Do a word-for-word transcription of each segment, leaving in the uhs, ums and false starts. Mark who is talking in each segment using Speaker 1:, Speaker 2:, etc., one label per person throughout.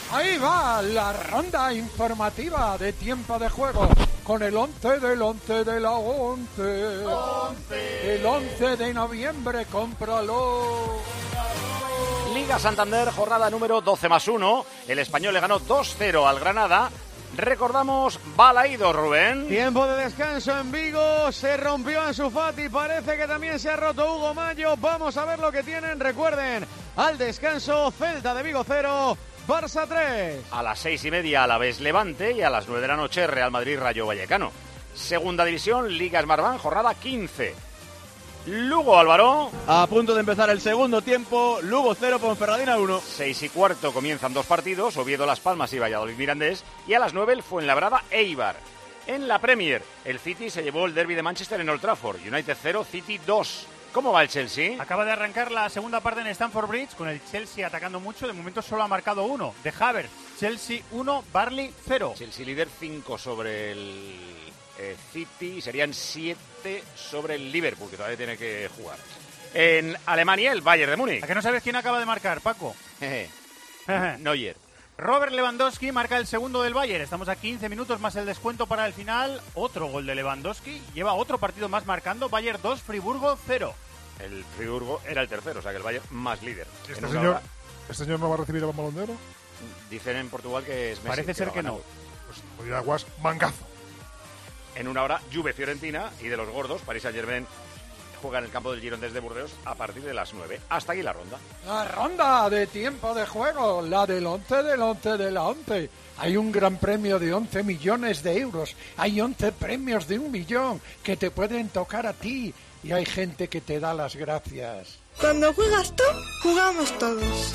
Speaker 1: Ahí va la ronda informativa de tiempo de juego con el once del once de la once. once. El once de noviembre, cómpralo.
Speaker 2: Liga Santander, jornada número doce más uno. El Español le ganó dos cero al Granada. Recordamos Balaídos, Rubén.
Speaker 3: Tiempo de descanso en Vigo, se rompió Ansu Fati, parece que también se ha roto Hugo Mayo. Vamos a ver lo que tienen. Recuerden, al descanso, Celta de Vigo cero, Barça tres.
Speaker 2: A las seis y media Alavés Levante y a las nueve de la noche Real Madrid Rayo Vallecano. Segunda división, Liga Smartbank, jornada quince. Lugo, Álvaro.
Speaker 4: A punto de empezar el segundo tiempo, Lugo cero, Ponferradina uno.
Speaker 2: Seis y cuarto comienzan dos partidos, Oviedo Las Palmas y Valladolid Mirandés, y a las nueve el Fuenlabrada Eibar. En la Premier, el City se llevó el derbi de Manchester en Old Trafford, United cero, City dos. ¿Cómo va el Chelsea?
Speaker 5: Acaba de arrancar la segunda parte en Stamford Bridge, con el Chelsea atacando mucho, de momento solo ha marcado uno, de Havertz. Chelsea uno, Burnley cero.
Speaker 2: Chelsea líder cinco sobre el eh, City, serían siete sobre el Liverpool, que todavía tiene que jugar. En Alemania, el Bayern de Múnich.
Speaker 5: ¿A que no sabes quién acaba de marcar, Paco?
Speaker 2: Neuer.
Speaker 5: Robert Lewandowski marca el segundo del Bayern. Estamos a quince minutos más el descuento para el final. Otro gol de Lewandowski. Lleva otro partido más marcando. Bayern dos, Friburgo cero.
Speaker 2: El Friburgo era el tercero, o sea que el Bayern más líder.
Speaker 6: ¿Este señor, hora... ¿Este señor no va a recibir el Balón de Oro?
Speaker 2: Dicen en Portugal que es Messi.
Speaker 5: Parece
Speaker 2: que
Speaker 5: ser que no.
Speaker 6: Pues podría aguas mangazo.
Speaker 2: En una hora, Juve-Fiorentina, y de los gordos, Paris Saint-Germain juega en el campo del Girondins de Burdeos a partir de las nueve. Hasta aquí la ronda.
Speaker 1: La ronda de tiempo de juego, la del once del once de la once. Hay un gran premio de once millones de euros. Hay once premios de un millón que te pueden tocar a ti. Y hay gente que te da las gracias.
Speaker 7: Cuando juegas tú, jugamos todos.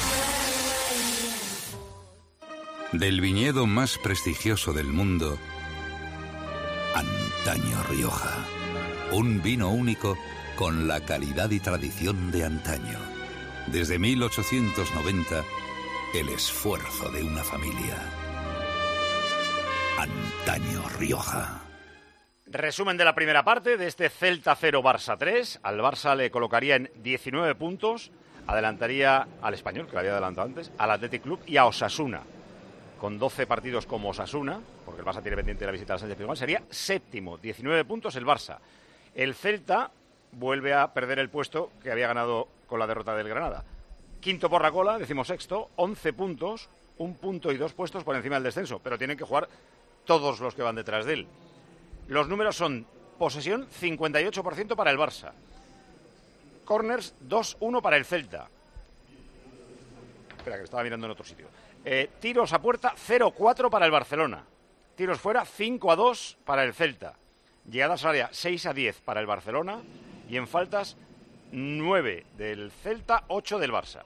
Speaker 8: Del viñedo más prestigioso del mundo, Antaño Rioja. Un vino único con la calidad y tradición de antaño. Desde mil ochocientos noventa, el esfuerzo de una familia. Antaño Rioja.
Speaker 2: Resumen de la primera parte de este Celta cero, Barça tres. Al Barça le colocaría en diecinueve puntos. Adelantaría al Español, que lo había adelantado antes, al Athletic Club y a Osasuna. Con doce partidos como Osasuna, porque el Barça tiene pendiente la visita al Sánchez Pizjuán, sería séptimo, diecinueve puntos el Barça. El Celta vuelve a perder el puesto que había ganado con la derrota del Granada. Quinto por la cola, decimosexto, once puntos, un punto y dos puestos por encima del descenso, pero tienen que jugar todos los que van detrás de él. Los números son posesión cincuenta y ocho por ciento para el Barça, corners dos uno para el Celta. Espera, que estaba mirando en otro sitio. Eh, tiros a puerta cero cuatro para el Barcelona. Tiros fuera cinco a dos para el Celta. Llegadas al área seis a diez para el Barcelona. Y en faltas nueve del Celta, ocho del Barça.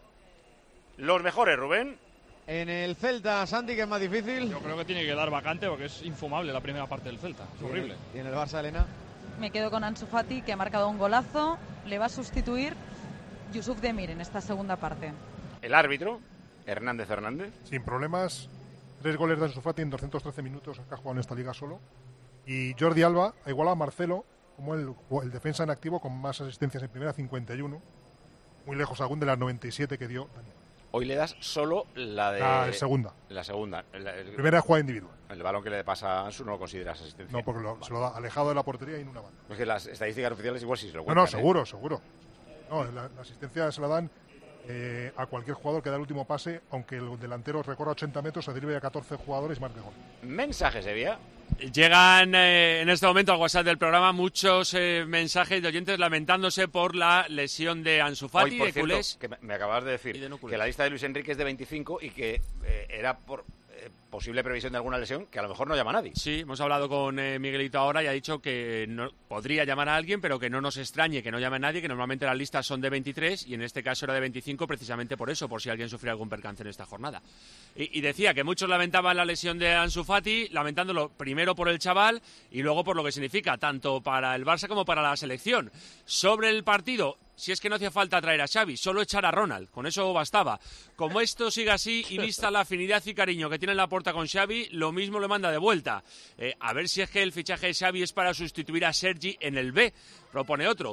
Speaker 2: Los mejores, Rubén.
Speaker 3: En el Celta, Santi, que es más difícil.
Speaker 9: Yo creo que tiene que dar vacante porque es infumable la primera parte del Celta. Es horrible.
Speaker 3: ¿Y en el Barça, Elena?
Speaker 10: Me quedo con Ansu Fati, que ha marcado un golazo. Le va a sustituir Yusuf Demir en esta segunda parte.
Speaker 2: El árbitro, Hernández Hernández.
Speaker 6: Sin problemas, tres goles de Ansu Fati en doscientos trece minutos que ha jugado en esta liga solo. Y Jordi Alba ha igualado a Marcelo como el, el defensa en activo con más asistencias en primera, cincuenta y uno. Muy lejos aún de las noventa y siete que dio Daniel.
Speaker 2: Hoy le das solo la de...
Speaker 6: La segunda.
Speaker 2: La segunda. El, el,
Speaker 6: Primera jugada individual.
Speaker 2: El balón que le pasa a Ansu no lo consideras asistencia.
Speaker 6: No, porque lo, vale. se lo da alejado de la portería y en una banda.
Speaker 2: Es que las estadísticas oficiales igual sí se lo
Speaker 6: cuentan. No, no, seguro, ¿eh? seguro. No, la, la asistencia se la dan eh, a cualquier jugador que da el último pase, aunque el delantero recorra ochenta metros, se derive a catorce jugadores más de gol.
Speaker 2: Mensajes, Evia.
Speaker 11: Llegan eh, en este momento al WhatsApp del programa muchos eh, mensajes de oyentes lamentándose por la lesión de Ansu Fati.
Speaker 2: Hoy, por
Speaker 11: de
Speaker 2: cierto,
Speaker 11: culés.
Speaker 2: que me acabas de decir de no que la lista de Luis Enrique es de veinticinco y que eh, era por eh, posible previsión de alguna lesión que a lo mejor no llama a nadie.
Speaker 11: Sí, hemos hablado con eh, Miguelito ahora y ha dicho que no, podría llamar a alguien, pero que no nos extrañe que no llame a nadie, que normalmente las listas son de veintitrés y en este caso era de veinticinco precisamente por eso, por si alguien sufría algún percance en esta jornada. Y, y decía que muchos lamentaban la lesión de Ansu Fati, lamentándolo primero por el chaval y luego por lo que significa tanto para el Barça como para la selección. Sobre el partido, si es que no hacía falta traer a Xavi, solo echar a Ronald, con eso bastaba. Como esto siga así y vista la afinidad y cariño que tiene en la puerta con Xavi, lo mismo le manda de vuelta. Eh, a ver si es que el fichaje de Xavi es para sustituir a Sergi en el B, propone otro.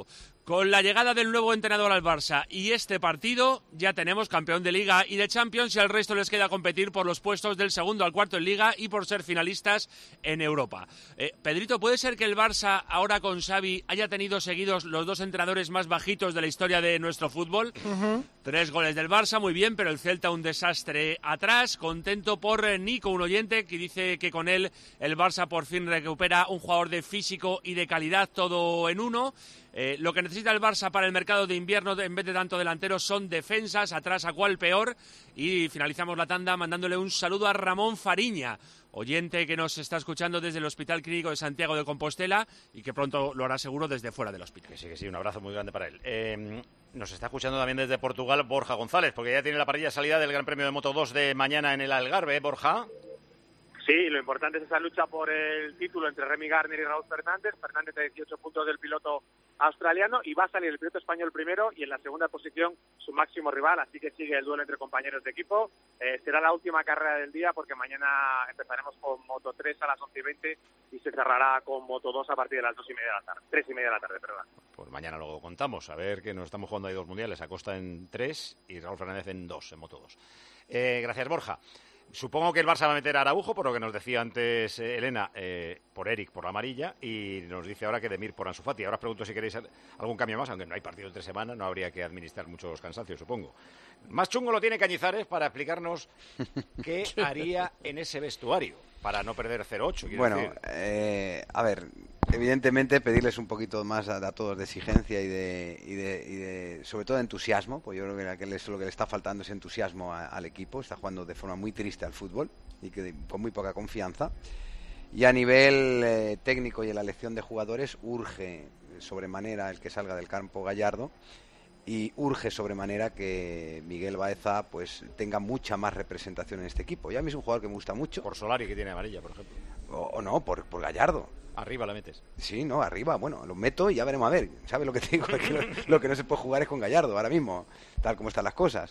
Speaker 11: Con la llegada del nuevo entrenador al Barça y este partido, ya tenemos campeón de Liga y de Champions, y al resto les queda competir por los puestos del segundo al cuarto en Liga y por ser finalistas en Europa. Eh, Pedrito, ¿puede ser que el Barça, ahora con Xavi, haya tenido seguidos los dos entrenadores más bajitos de la historia de nuestro fútbol? Uh-huh. Tres goles del Barça, muy bien, pero el Celta un desastre atrás. Contento por Nico, un oyente que dice que con él el Barça por fin recupera un jugador de físico y de calidad, todo en uno. Eh, lo que necesita el Barça para el mercado de invierno, en vez de tanto delanteros, son defensas, atrás a cuál peor. Y finalizamos la tanda mandándole un saludo a Ramón Fariña, oyente que nos está escuchando desde el Hospital Clínico de Santiago de Compostela y que pronto lo hará seguro desde fuera del hospital.
Speaker 2: Que sí, que sí, un abrazo muy grande para él. Eh, nos está escuchando también desde Portugal Borja González, porque ya tiene la parrilla de salida del Gran Premio de Moto dos de mañana en el Algarve, Borja.
Speaker 12: Sí, lo importante es esa lucha por el título entre Remy Gardner y Raúl Fernández. Fernández a dieciocho puntos del piloto australiano y va a salir el piloto español primero y en la segunda posición su máximo rival, así que sigue el duelo entre compañeros de equipo. Eh, será la última carrera del día porque mañana empezaremos con Moto tres a las once y veinte y se cerrará con Moto dos a partir de las dos y media de la tarde, tres y media de la tarde, perdón.
Speaker 2: Pues mañana lo contamos, a ver que nos estamos jugando ahí dos mundiales, Acosta en tres y Raúl Fernández en dos, en Moto dos. Eh, gracias, Borja. Supongo que el Barça va a meter a Araujo, por lo que nos decía antes eh, Elena, eh, por Eric, por la amarilla, y nos dice ahora que Demir por Ansu Fati. Ahora os pregunto si queréis algún cambio más, aunque no hay partido entre semana, no habría que administrar muchos cansancios, supongo. Más chungo lo tiene Cañizares para explicarnos qué haría en ese vestuario para no perder cero ocho.
Speaker 13: Bueno,
Speaker 2: decir.
Speaker 13: Eh, a ver, evidentemente pedirles un poquito más a, a todos de exigencia y de, y, de, y de, sobre todo de entusiasmo, pues yo creo que, que les, lo que le está faltando es entusiasmo a, al equipo. Está jugando de forma muy triste al fútbol y que con muy poca confianza. Y a nivel eh, técnico y en la elección de jugadores urge sobremanera el que salga del campo Gallardo. Y urge sobremanera que Miguel Baeza pues tenga mucha más representación en este equipo. Ya a mí es un jugador que me gusta mucho.
Speaker 2: Por Solari, que tiene amarilla, por ejemplo.
Speaker 13: O, o no, por, por Gallardo.
Speaker 2: Arriba la metes.
Speaker 13: Sí, no, arriba, bueno, lo meto y ya veremos a ver. ¿Sabes lo que te digo? Que lo, lo que no se puede jugar es con Gallardo ahora mismo, tal como están las cosas.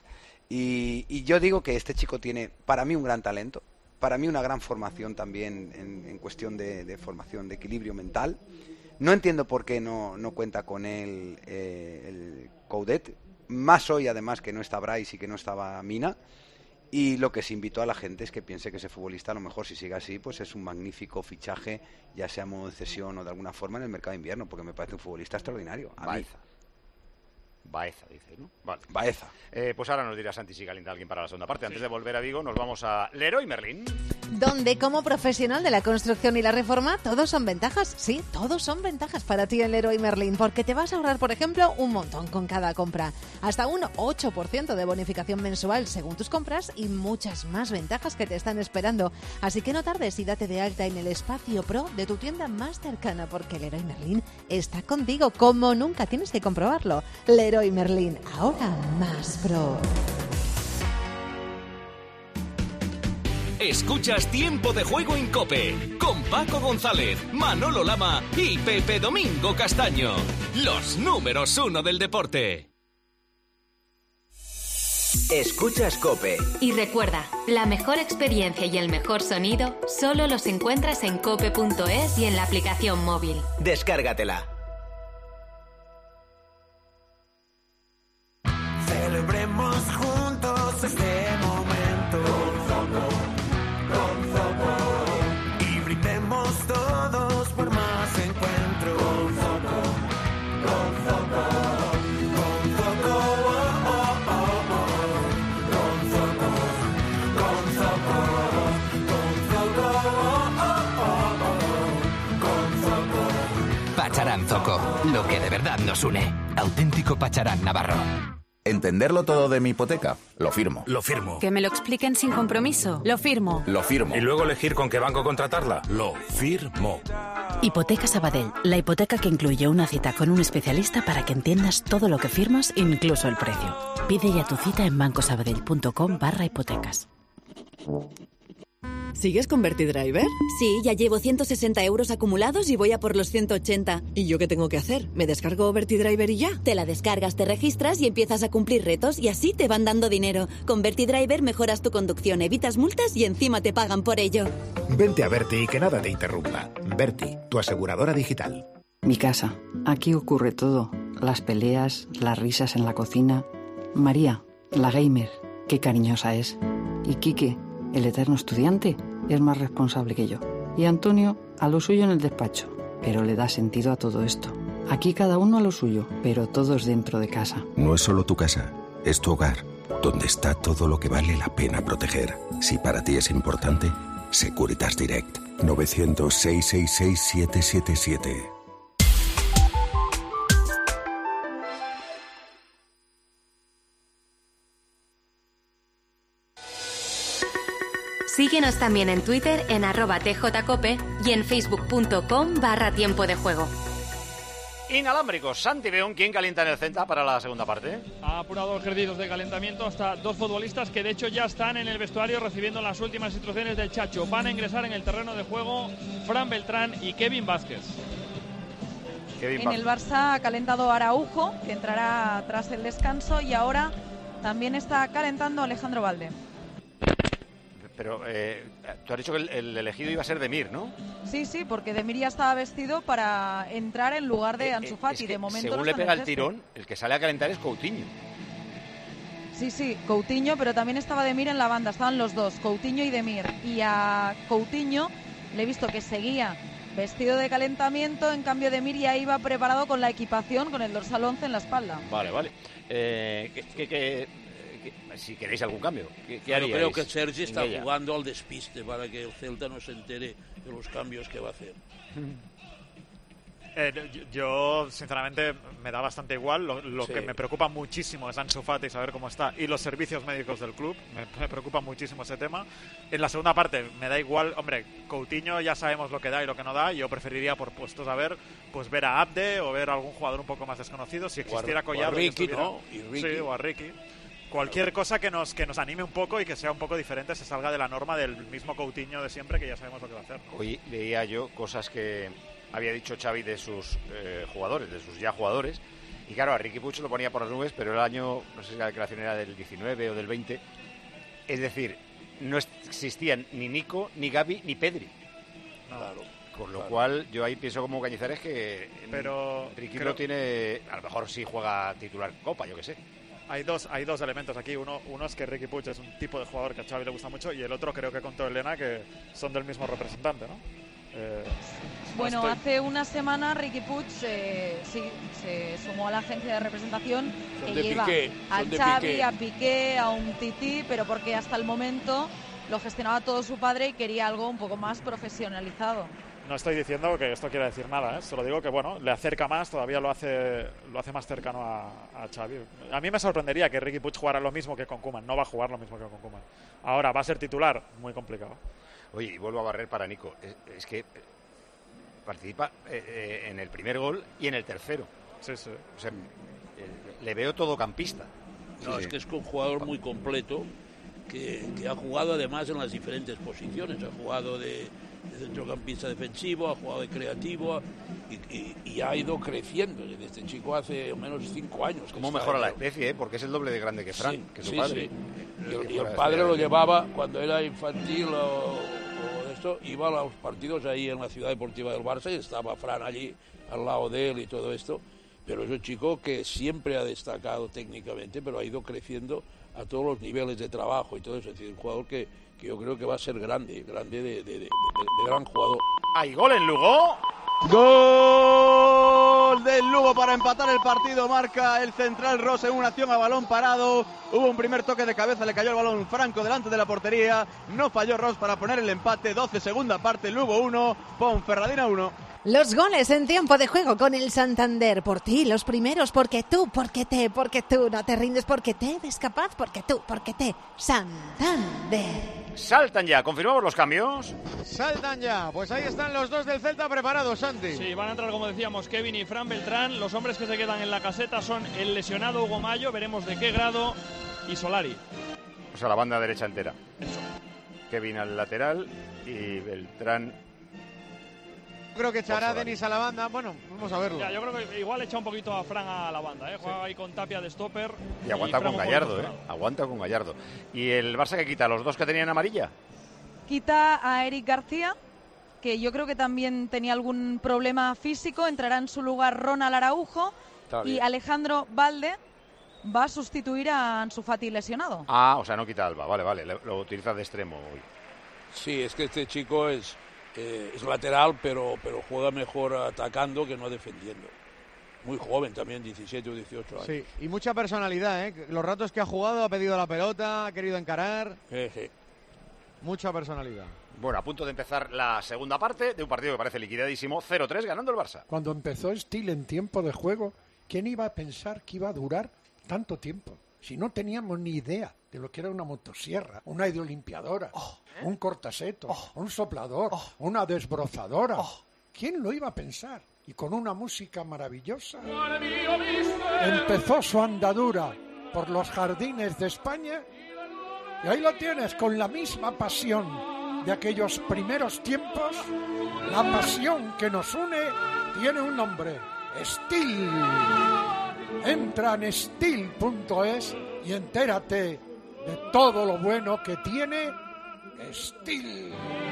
Speaker 13: Y, y yo digo que este chico tiene, para mí, un gran talento. Para mí, una gran formación también en, en cuestión de, de formación, de equilibrio mental. No entiendo por qué no, no cuenta con él eh, el Coudet. Más hoy, además, que no está Bryce y que no estaba Mina. Y lo que se invitó a la gente es que piense que ese futbolista, a lo mejor, si sigue así, pues es un magnífico fichaje, ya sea modo de cesión o de alguna forma en el mercado de invierno, porque me parece un futbolista extraordinario. A
Speaker 2: Baeza. Baeza, dice, ¿no? Vale.
Speaker 13: Baeza.
Speaker 2: Eh, pues ahora nos dirá Santi si calienta alguien para la segunda parte. Antes de volver a Vigo, nos vamos a Leroy Merlin.
Speaker 14: Donde como profesional de la construcción y la reforma, todos son ventajas. Sí, todos son ventajas para ti en Leroy Merlin, porque te vas a ahorrar, por ejemplo, un montón con cada compra. Hasta un ocho por ciento de bonificación mensual según tus compras y muchas más ventajas que te están esperando. Así que no tardes y date de alta en el espacio Pro de tu tienda más cercana, porque Leroy Merlin está contigo como nunca. Tienes que comprobarlo. Leroy Merlin, ahora más pro.
Speaker 15: Escuchas Tiempo de Juego en COPE con Paco González, Manolo Lama y Pepe Domingo Castaño, los números uno del deporte.
Speaker 16: Escuchas COPE.
Speaker 17: Y recuerda, la mejor experiencia y el mejor sonido solo los encuentras en cope punto es y en la aplicación móvil.
Speaker 16: Descárgatela.
Speaker 18: Celebremos juntos este momento con Zoco, con Zoco, y brindemos todos por más encuentros con Zoco, con Zoco, con Zoco, oh, oh, oh, oh. Con Zoco, con Zoco, con Zoco, oh, oh, oh, oh. Con Zoco.
Speaker 19: Pacharán Zoco, lo que de verdad nos une. Auténtico Pacharán Navarro.
Speaker 20: ¿Entenderlo todo de mi hipoteca? Lo firmo.
Speaker 21: Lo firmo.
Speaker 22: Que me lo expliquen sin compromiso. Lo firmo.
Speaker 20: Lo firmo.
Speaker 21: Y luego elegir con qué banco contratarla. Lo firmo.
Speaker 23: Hipoteca Sabadell. La hipoteca que incluye una cita con un especialista para que entiendas todo lo que firmas, incluso el precio. Pide ya tu cita en bancosabadell.com barra hipotecas.
Speaker 24: ¿Sigues con VertiDriver?
Speaker 22: Sí, ya llevo ciento sesenta euros acumulados y voy a por los ciento ochenta.
Speaker 24: ¿Y yo qué tengo que hacer? ¿Me descargo VertiDriver y ya?
Speaker 22: Te la descargas, te registras y empiezas a cumplir retos y así te van dando dinero. Con VertiDriver mejoras tu conducción, evitas multas y encima te pagan por ello.
Speaker 21: Vente a Verti y que nada te interrumpa. Verti, tu aseguradora digital.
Speaker 25: Mi casa. Aquí ocurre todo.
Speaker 1: las peleas, las risas en la cocina. María, la gamer, qué cariñosa es. Y Quique, el eterno estudiante, es más responsable que yo. Y Antonio, a lo suyo en el despacho, pero le da sentido a todo esto. Aquí cada uno a lo suyo, pero todos dentro de casa.
Speaker 4: No es solo tu casa, es tu hogar, donde está todo lo que vale la pena proteger. Si para ti es importante, Securitas Direct. novecientos, seiscientos sesenta y seis, setecientos setenta y siete.
Speaker 17: Síguenos también en Twitter en arroba tjcope y en facebook.com barra tiempo de juego.
Speaker 2: Inalámbricos, Santi Beón, ¿quién calienta en el Celta para la segunda parte?
Speaker 9: Ha apurado ejercicios de calentamiento hasta dos futbolistas que de hecho ya están en el vestuario recibiendo las últimas instrucciones del Chacho. Van a ingresar en el terreno de juego Fran Beltrán y Kevin Vázquez.
Speaker 2: Kevin
Speaker 10: en el Barça ha calentado Araujo, que entrará tras el descanso, y ahora también está calentando Alejandro Valde.
Speaker 2: Pero eh, tú has dicho que el, el elegido iba a ser Demir, ¿no?
Speaker 10: Sí, sí, porque Demir ya estaba vestido para entrar en lugar de Ansu Fati.
Speaker 2: Eh, es que
Speaker 10: de momento
Speaker 2: según
Speaker 10: no
Speaker 2: le
Speaker 10: está en
Speaker 2: pega el
Speaker 10: césped.
Speaker 2: tirón, el que sale a calentar es Coutinho.
Speaker 10: Sí, sí, Coutinho, pero también estaba Demir en la banda, estaban los dos, Coutinho y Demir. Y a Coutinho le he visto que seguía vestido de calentamiento, en cambio Demir ya iba preparado con la equipación, con el dorsal once en la espalda.
Speaker 2: Vale, vale. Eh, que, que, que, que, si queréis algún cambio, ¿qué, qué
Speaker 5: Yo
Speaker 2: haríais?
Speaker 5: creo que Sergi está
Speaker 2: Ella.
Speaker 5: jugando al despiste para que el Celta no se entere de los cambios que va a hacer.
Speaker 7: Eh, yo, sinceramente, me da bastante igual. Lo, lo
Speaker 5: Sí.
Speaker 7: que me preocupa muchísimo es Ansu Fati, saber cómo está, y los servicios médicos del club. Me, me preocupa muchísimo ese tema. En la segunda parte me da igual. Hombre, Coutinho ya sabemos lo que da y lo que no da. Yo preferiría, por puestos a ver, pues ver a Abde o ver a algún jugador un poco más desconocido. Si existiera
Speaker 5: O a-
Speaker 7: Collado,
Speaker 5: o a
Speaker 7: y
Speaker 5: Ricky,
Speaker 7: estuviera-
Speaker 5: ¿no? Y Ricky.
Speaker 7: Sí, o a Ricky. Cualquier cosa que nos, que nos anime un poco y que sea un poco diferente, se salga de la norma del mismo Coutinho de siempre, que ya sabemos lo que va a hacer.
Speaker 2: Hoy veía yo cosas que había dicho Xavi de sus eh, jugadores, de sus ya jugadores, y claro, a Riqui Puig lo ponía por las nubes, pero el año, no sé si la declaración era del diecinueve o del veinte, es decir, no existían ni Nico, ni Gavi, ni Pedri.
Speaker 5: Claro.
Speaker 2: Con lo
Speaker 5: Claro.
Speaker 2: cual, yo ahí pienso como Cañizares que
Speaker 7: Pero
Speaker 2: Riqui
Speaker 7: creo-
Speaker 2: no tiene, a lo mejor sí juega titular Copa, yo que sé.
Speaker 7: Hay dos, hay dos elementos aquí. Uno, uno es que Riqui Puig es un tipo de jugador que a Xavi le gusta mucho, y el otro creo que contó Elena que son del mismo representante, ¿no? Eh, no
Speaker 10: Bueno,
Speaker 7: estoy-
Speaker 10: hace una semana Riqui Puig eh, sí, se sumó a la agencia de representación
Speaker 5: Son
Speaker 10: que
Speaker 5: de
Speaker 10: lleva
Speaker 5: Piqué,
Speaker 10: a
Speaker 5: son de
Speaker 10: Xavi,
Speaker 5: Piqué.
Speaker 10: a Piqué, a un Tití, pero porque hasta el momento lo gestionaba todo su padre y quería algo un poco más profesionalizado.
Speaker 7: No estoy diciendo que esto quiera decir nada, ¿eh? Solo digo que, bueno, le acerca más, todavía lo hace lo hace más cercano a, a Xavi. A mí me sorprendería que Riqui Puig jugara lo mismo que con Koeman. No va a jugar lo mismo que con Koeman. Ahora, ¿va a ser titular? Muy complicado.
Speaker 2: Oye, y vuelvo a barrer para Nico. Es, es que participa eh, eh, en el primer gol y en el tercero.
Speaker 7: Sí, sí.
Speaker 2: O sea, eh, le veo todocampista.
Speaker 5: No,
Speaker 2: Sí.
Speaker 5: es que es un jugador muy completo que, que ha jugado además en las diferentes posiciones. Ha jugado de, de centrocampista defensivo, ha jugado de creativo y, y- y ha ido creciendo. Este chico hace menos de cinco años. que
Speaker 2: ¿Cómo
Speaker 5: está
Speaker 2: mejora
Speaker 5: en
Speaker 2: la
Speaker 5: el-
Speaker 2: especie, eh? Porque es el doble de grande que Fran,
Speaker 5: Sí,
Speaker 2: que es su
Speaker 5: sí,
Speaker 2: padre.
Speaker 5: sí. Y el,
Speaker 2: Que
Speaker 5: y el
Speaker 2: fuera
Speaker 5: padre
Speaker 2: de-
Speaker 5: lo llevaba cuando era infantil o, o esto, iba a los partidos ahí en la ciudad deportiva del Barça y estaba Fran allí al lado de él y todo esto. Pero es un chico que siempre ha destacado técnicamente, pero ha ido creciendo a todos los niveles de trabajo y todo eso. Es decir, un jugador que, que yo creo que va a ser grande, grande de, de- de- de- de gran jugador.
Speaker 2: Hay gol en Lugo.
Speaker 25: Gol del Lugo para empatar el partido. Marca el central Ross en una acción a balón parado. Hubo un primer toque de cabeza, le cayó el balón franco delante de la portería. No falló Ross para poner el empate. doce segunda parte, Lugo uno, Ponferradina uno.
Speaker 14: Los goles en tiempo de juego con el Santander. Por ti, los primeros, porque tú, porque te, porque tú no te rindes, porque te eres capaz, porque tú, porque te. Santander.
Speaker 2: Saltan ya, confirmamos los cambios.
Speaker 3: Saltan ya, pues ahí están los dos del Celta preparados, Santi.
Speaker 9: Sí, van a entrar, como decíamos, Kevin y Fran Beltrán. Los hombres que se quedan en la caseta son el lesionado Hugo Mayo, veremos de qué grado, y Solari.
Speaker 2: O sea, la banda derecha entera. Kevin al lateral y Beltrán.
Speaker 3: Creo que echará a
Speaker 2: Solari.
Speaker 3: Denis a la banda. Bueno, vamos a verlo.
Speaker 9: Ya, yo creo que igual echa un poquito a Fran a la banda, ¿eh? Juega ahí con Tapia de stopper.
Speaker 2: Y aguanta
Speaker 9: Fran
Speaker 2: con
Speaker 9: un poco
Speaker 2: Gallardo, ¿eh?
Speaker 9: mejorado.
Speaker 2: Aguanta con Gallardo. ¿Y el Barça que quita? ¿Los dos que tenían amarilla?
Speaker 10: Quita a Eric García, que yo creo que también tenía algún problema físico. Entrará en su lugar Ronald Araujo. Y Alejandro Balde va a sustituir a Ansu Fati lesionado.
Speaker 2: Ah, o sea, no quita a Alba, vale, vale, lo, lo utiliza de extremo hoy.
Speaker 5: Sí, es que este chico es, eh, es lateral, pero, pero juega mejor atacando que no defendiendo. Muy joven también, diecisiete o dieciocho años.
Speaker 3: Sí, y mucha personalidad, ¿eh? Los ratos que ha jugado, ha pedido la pelota, ha querido encarar.
Speaker 5: Eje.
Speaker 3: Mucha personalidad.
Speaker 2: Bueno, a punto de empezar la segunda parte de un partido que parece liquidadísimo, cero tres ganando el Barça.
Speaker 6: Cuando empezó Steel en tiempo de juego, ¿quién iba a pensar que iba a durar tanto tiempo? Si no teníamos ni idea de lo que era una motosierra, una hidrolimpiadora, oh, un cortaseto, oh, un soplador, oh, una desbrozadora. Oh. ¿Quién lo iba a pensar? Y con una música maravillosa empezó su andadura por los jardines de España y ahí lo tienes, con la misma pasión de aquellos primeros tiempos. La pasión que nos une tiene un nombre: Steel. Entra en steel punto es y entérate de todo lo bueno que tiene Steel.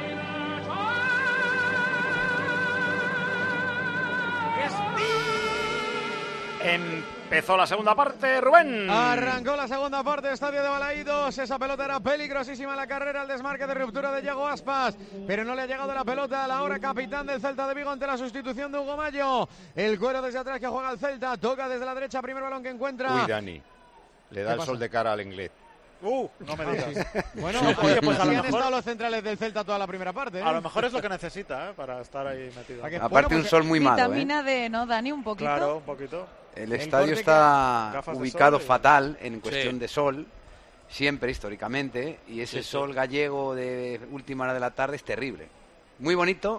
Speaker 2: Empezó la segunda parte, Rubén.
Speaker 3: Arrancó la segunda parte, estadio de Balaídos. Esa pelota era peligrosísima en la carrera, el desmarque de ruptura de Yago Aspas, pero no le ha llegado la pelota a la hora capitán del Celta de Vigo ante la sustitución de Hugo Mayo. El cuero desde atrás que juega el Celta, toca desde la derecha, primer balón que encuentra.
Speaker 2: Uy, Dani, le da el sol de cara al inglés.
Speaker 7: Uh, no me digas.
Speaker 3: Bueno, sí, oye, pues a lo mejor han estado los centrales del Celta toda la primera parte, ¿eh?
Speaker 7: A lo mejor es lo que necesita, ¿eh? Para estar ahí metido.
Speaker 8: Aparte, bueno, pues, un sol muy malo, ¿eh?
Speaker 10: Vitamina D, ¿no, Dani? Un poquito.
Speaker 7: Claro, un poquito.
Speaker 8: El, el estadio está ubicado
Speaker 7: y...
Speaker 8: fatal en cuestión
Speaker 5: sí.
Speaker 8: de sol, siempre históricamente, y ese sí, sol sí. gallego de última hora de la tarde es terrible. Muy bonito,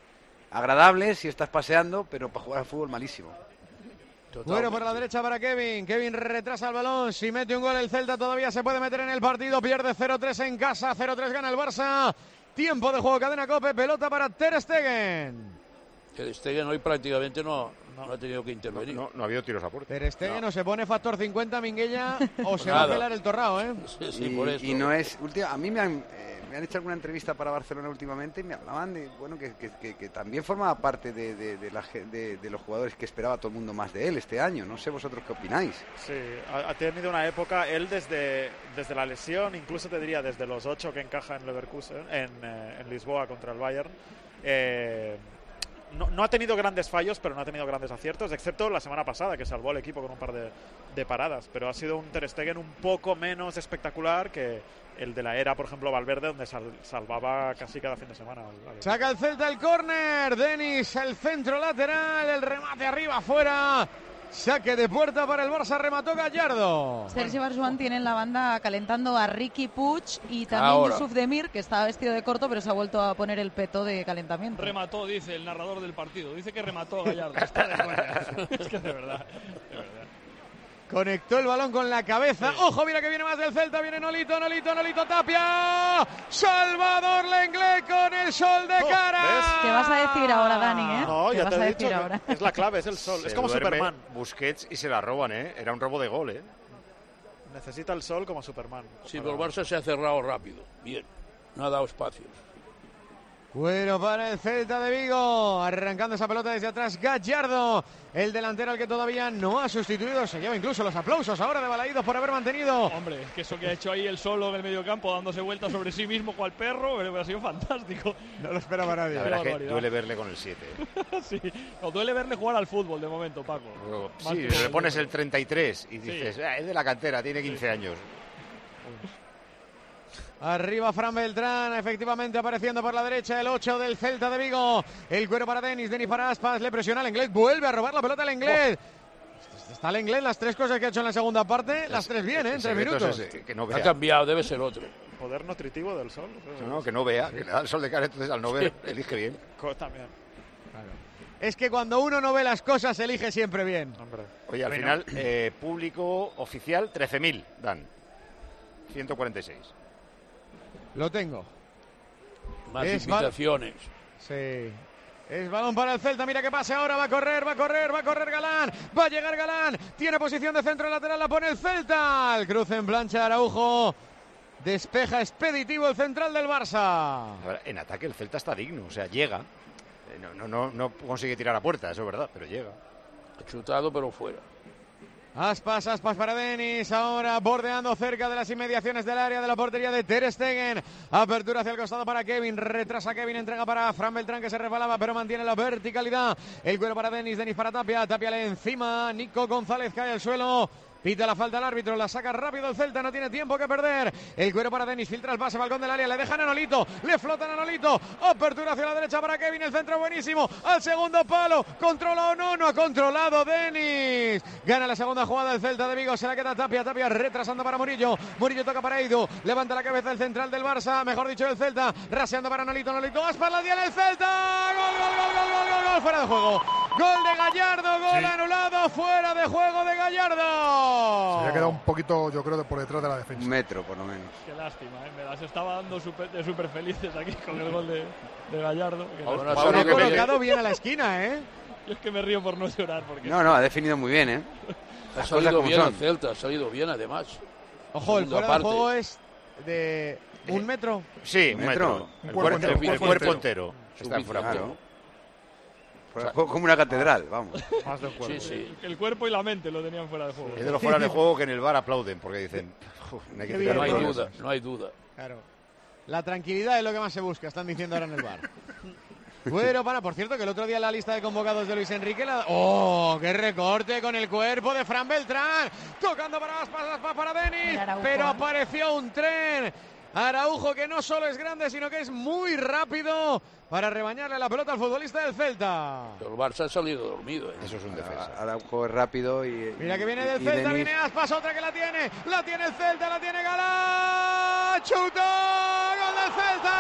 Speaker 8: agradable si estás paseando, pero para jugar al fútbol malísimo.
Speaker 3: Totalmente. Bueno, por la derecha para Kevin. Kevin retrasa el balón. Si mete un gol el Celta todavía se puede meter en el partido. Pierde cero tres en casa. cero tres gana el Barça. Tiempo de juego, cadena COPE. Pelota para Ter Stegen.
Speaker 5: Ter Stegen hoy prácticamente no, no, no ha tenido que intervenir.
Speaker 2: No, no, no ha habido tiros a puerta.
Speaker 3: Ter Stegen no. o se pone factor cincuenta Minguella o se Nada. va a pelar el torrao, ¿eh?
Speaker 8: Sí, sí, y, por eso. Y no es... Última, a mí me han... Eh, me han hecho alguna entrevista para Barcelona últimamente y me hablaban de bueno que, que, que, que también formaba parte de, de, de, la, de, de los jugadores que esperaba todo el mundo más de él este año. No sé vosotros qué opináis.
Speaker 7: Sí, ha, ha tenido una época, él desde, desde la lesión, incluso te diría desde los ocho que encaja en Leverkusen, en, eh, en Lisboa contra el Bayern, eh, no, no ha tenido grandes fallos, pero no ha tenido grandes aciertos, excepto la semana pasada, que salvó al equipo con un par de, de paradas. Pero ha sido un Ter Stegen un poco menos espectacular que el de la era, por ejemplo, Valverde, donde sal, salvaba casi cada fin de semana.
Speaker 3: Saca el Celta el córner, Denis, el centro lateral, el remate arriba, afuera. Saque de puerta para el Barça, remató Gallardo.
Speaker 10: Sergio Barjuan tiene en la banda calentando a Riqui Puig y también
Speaker 5: Ahora.
Speaker 10: Yusuf Demir, que estaba vestido de corto, pero se ha vuelto a poner el peto de calentamiento.
Speaker 9: Remató, dice el narrador del partido. Dice que remató a Gallardo. Está de coña. Es que de verdad, de verdad.
Speaker 3: Conectó el balón con la cabeza. Sí. Ojo, mira que viene más del Celta. Viene Nolito, Nolito, Nolito Tapia. Salvador Lenglet con el sol de cara.
Speaker 10: ¿Ves? ¿Qué vas a decir ahora, Dani? ¿eh?
Speaker 7: No,
Speaker 10: ¿Qué
Speaker 7: ya
Speaker 10: vas
Speaker 7: te
Speaker 10: a
Speaker 7: he
Speaker 10: decir
Speaker 7: dicho
Speaker 10: ahora?
Speaker 7: Es la clave, es el sol.
Speaker 2: Se
Speaker 7: es como Superman.
Speaker 2: Busquets y se la roban, ¿eh? Era un robo de gol, ¿eh?
Speaker 7: Necesita el sol como Superman.
Speaker 5: Sí, pero el Barça se ha cerrado rápido. Bien, no ha dado espacio.
Speaker 3: Bueno, para el Celta de Vigo, arrancando esa pelota desde atrás, Gallardo, el delantero al que todavía no ha sustituido, se lleva incluso los aplausos ahora de Balaídos por haber mantenido.
Speaker 9: Hombre, que eso que ha hecho ahí el solo en el mediocampo, dándose vueltas sobre sí mismo cual perro, pero ha sido fantástico.
Speaker 3: No lo esperaba nadie.
Speaker 2: La verdad es que duele verle con el siete.
Speaker 9: Sí, no, duele verle jugar al fútbol de momento, Paco.
Speaker 2: Pero, sí, le pones el treinta y tres y dices, sí. ah, es de la cantera, tiene quince sí. años.
Speaker 3: Arriba Fran Beltrán, efectivamente apareciendo por la derecha el ocho del Celta de Vigo. El cuero para Denis, Denis para Aspas, le presiona al Inglés, vuelve a robar la pelota al Inglés. Oh. Está el Inglés, las tres cosas que ha hecho en la segunda parte, las tres bien, ¿eh? En tres minutos.
Speaker 2: Es, que no vea.
Speaker 5: Ha cambiado, debe ser otro.
Speaker 7: Poder nutritivo del sol.
Speaker 2: No, no, que no vea, que le da el sol de cara, entonces al no ver, sí. elige bien.
Speaker 7: También.
Speaker 3: Claro. Es que cuando uno no ve las cosas, elige siempre bien.
Speaker 2: Hombre. Oye, al bueno. final, eh, público oficial, trece mil dan. ciento cuarenta y seis.
Speaker 3: Lo tengo.
Speaker 5: Más es invitaciones.
Speaker 3: Sí. Es balón para el Celta, mira que pase ahora, va a correr, va a correr, va a correr Galán, va a llegar Galán, tiene posición de centro lateral, la pone el Celta, el cruce en plancha Araujo, despeja expeditivo el central del Barça.
Speaker 2: Ahora, en ataque el Celta está digno, o sea, llega, no, no, no, no consigue tirar a puerta, eso es verdad, pero llega.
Speaker 5: Ha chutado, pero fuera.
Speaker 3: Aspas, Aspas para Denis, ahora bordeando cerca de las inmediaciones del área de la portería de Ter Stegen. Apertura hacia el costado para Kevin, retrasa Kevin, entrega para Fran Beltrán que se resbalaba pero mantiene la verticalidad. El cuero para Denis, Denis para Tapia, Tapia le encima, Nico González cae al suelo. Pita la falta al árbitro, la saca rápido el Celta, no tiene tiempo que perder. El cuero para Denis, filtra el pase, balcón del área, le dejan a Nolito, le flotan a Nolito. Apertura hacia la derecha para Kevin, el centro buenísimo. Al segundo palo, controla o no, no ha controlado Denis. Gana la segunda jugada del Celta de Vigo, se la queda Tapia, Tapia retrasando para Murillo. Murillo toca para Eidu, levanta la cabeza el central del Barça, mejor dicho del Celta. Raseando para Nolito, Nolito, Aspas la tiene el Celta. Gol, gol, gol, gol, gol, gol, gol, fuera de juego. Gol de Gallardo, gol sí. anulado, fuera de juego de Gallardo.
Speaker 11: Se había quedado un poquito, yo creo, de por detrás de la defensa.
Speaker 8: Un metro, por lo menos.
Speaker 9: Qué lástima, ¿eh? Me las estaba dando super, de súper felices aquí con el gol de, de Gallardo.
Speaker 3: Bueno, ha colocado bien a la esquina, ¿eh?
Speaker 9: Yo es que me río por no llorar. Porque...
Speaker 8: No, no, ha definido muy bien, ¿eh?
Speaker 5: Ha salido bien el Celta, ha salido bien además.
Speaker 3: Ojo, el fuera de juego es de un metro.
Speaker 2: Sí, un metro. El cuerpo, el, el cuerpo entero. Está en fuera de juego.
Speaker 8: Como una catedral, vamos.
Speaker 9: Más del cuerpo. Sí, sí. El cuerpo y la mente lo tenían fuera de juego.
Speaker 2: Es de los fuera de juego que en el bar aplauden porque dicen,
Speaker 5: no hay, que no hay duda, no hay duda.
Speaker 3: Claro. La tranquilidad es lo que más se busca, están diciendo ahora en el bar. Bueno, para, por cierto, que el otro día en la lista de convocados de Luis Enrique, la... ¡oh, qué recorte con el cuerpo de Fran Beltrán! Tocando para Aspas, Aspas para Denis, pero apareció un tren. Araujo, que no solo es grande, sino que es muy rápido para rebañarle la pelota al futbolista del Celta.
Speaker 5: Pero el Barça ha salido dormido, ¿eh?
Speaker 2: Eso es un defensa.
Speaker 8: Araujo es rápido y...
Speaker 3: Mira que viene del
Speaker 8: y,
Speaker 3: Celta,
Speaker 8: y
Speaker 3: viene Aspas, otra que la tiene. La tiene el Celta, la tiene Galán. ¡Chutó! ¡Gol del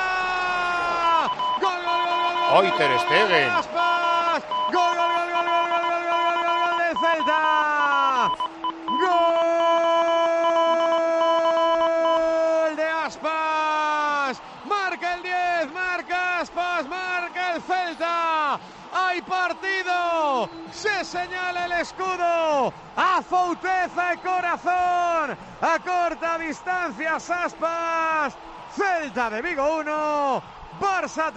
Speaker 3: Celta! ¡Gol, gol, gol, gol, gol!
Speaker 2: ¡Hoy Ter Stegen!
Speaker 3: ¡Aspas! ¡Gol, gol, gol, gol, gol, gol, gol, gol, gol, gol del Celta! ¡Gol! Aspas, marca el Celta. Hay partido. Se señala el escudo. Afouteza el corazón. A corta distancia, Aspas. Celta de Vigo uno. Barça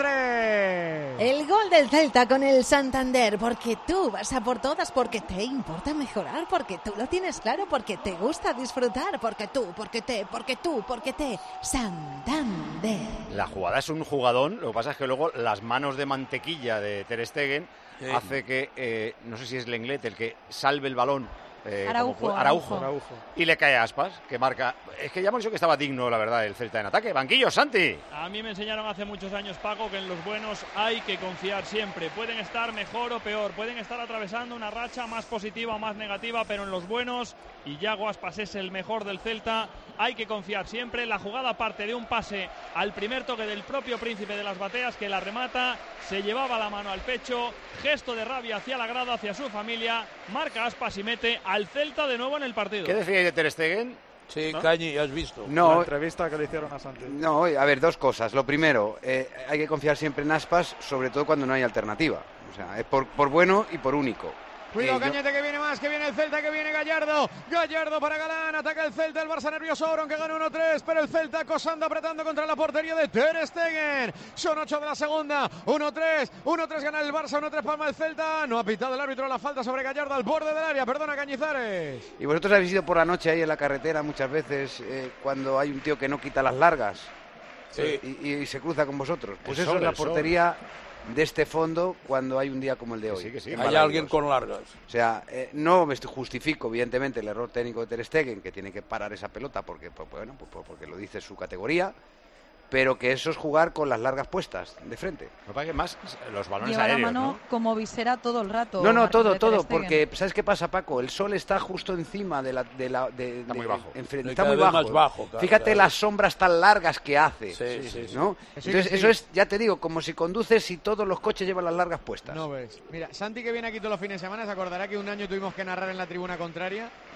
Speaker 3: tres.
Speaker 14: El gol del Celta con el Santander, porque tú vas a por todas, porque te importa mejorar, porque tú lo tienes claro, porque te gusta disfrutar, porque tú, porque te, porque tú, porque te. Santander.
Speaker 2: La jugada es un jugadón, lo que pasa es que luego las manos de mantequilla de Ter Stegen sí. hace que, eh, no sé si es Lenglet el que salve el balón. Eh,
Speaker 10: Araujo,
Speaker 2: Araujo,
Speaker 10: Araujo.
Speaker 2: Y le cae a Aspas, que marca. Es que ya hemos dicho que estaba digno, la verdad, el Celta en ataque. Banquillo, Santi.
Speaker 9: A mí me enseñaron hace muchos años, Paco, que en los buenos hay que confiar siempre. Pueden estar mejor o peor, pueden estar atravesando una racha más positiva o más negativa, pero en los buenos, y Yago Aspas es el mejor del Celta, hay que confiar siempre. La jugada parte de un pase al primer toque del propio Príncipe de las Bateas, que la remata, se llevaba la mano al pecho, gesto de rabia hacia la grada, hacia su familia, marca Aspas y mete al Celta de nuevo en el partido.
Speaker 2: ¿Qué decíais de Ter Stegen?
Speaker 5: Sí, ¿no? Cañi, has visto
Speaker 8: no,
Speaker 7: la entrevista que le hicieron a Santi.
Speaker 8: No, a ver, dos cosas. Lo primero, eh, hay que confiar siempre en Aspas, sobre todo cuando no hay alternativa. O sea, es por, por bueno y por único.
Speaker 3: Cuidado,
Speaker 8: eh,
Speaker 3: Cañete, yo... que viene más, que viene el Celta, que viene Gallardo. Gallardo para Galán, ataca el Celta, el Barça nervioso ahora, aunque gana uno tres, pero el Celta acosando, apretando contra la portería de Ter Stegen. Son ocho de la segunda, uno tres, uno tres gana el Barça, uno tres palma el Celta. No ha pitado el árbitro la falta sobre Gallardo al borde del área, perdona Cañizares.
Speaker 8: Y vosotros habéis ido por la noche ahí en la carretera muchas veces eh, cuando hay un tío que no quita las largas
Speaker 5: sí.
Speaker 8: y, y, y se cruza con vosotros. Pues
Speaker 2: el
Speaker 8: eso
Speaker 2: sol,
Speaker 8: es la
Speaker 2: el
Speaker 8: portería sol. De este fondo cuando hay un día como el de hoy.
Speaker 2: Sí, que sí.
Speaker 5: Hay alguien con largas.
Speaker 8: O sea, eh, no me justifico evidentemente el error técnico de Ter Stegen, que tiene que parar esa pelota porque, pues, bueno, pues, porque lo dice su categoría, pero que eso es jugar con las largas puestas de frente.
Speaker 2: Lo que pasa es que más los balones
Speaker 10: Lleva
Speaker 2: aéreos,
Speaker 10: la mano
Speaker 2: ¿no?
Speaker 10: como visera todo el rato.
Speaker 8: No, no,
Speaker 10: Marcos
Speaker 8: todo,
Speaker 10: de
Speaker 8: todo,
Speaker 10: Ter Stegen.
Speaker 8: porque ¿sabes qué pasa, Paco? El sol está justo encima de la... De la de,
Speaker 2: está
Speaker 8: de,
Speaker 2: muy bajo.
Speaker 8: Enfrente,
Speaker 5: No,
Speaker 8: está
Speaker 5: cada
Speaker 8: muy
Speaker 5: vez
Speaker 8: bajo.
Speaker 5: más bajo claro,
Speaker 8: Fíjate
Speaker 5: claro.
Speaker 8: las sombras tan largas que hace.
Speaker 5: Sí, sí, sí.
Speaker 8: ¿no?
Speaker 3: Sí,
Speaker 8: Entonces,
Speaker 3: sí.
Speaker 8: eso es, ya te digo, como si conduces y todos los coches llevan las largas puestas.
Speaker 3: No ves. Mira, Santi, que viene aquí todos los fines de semana, se acordará que un año tuvimos que narrar en la tribuna contraria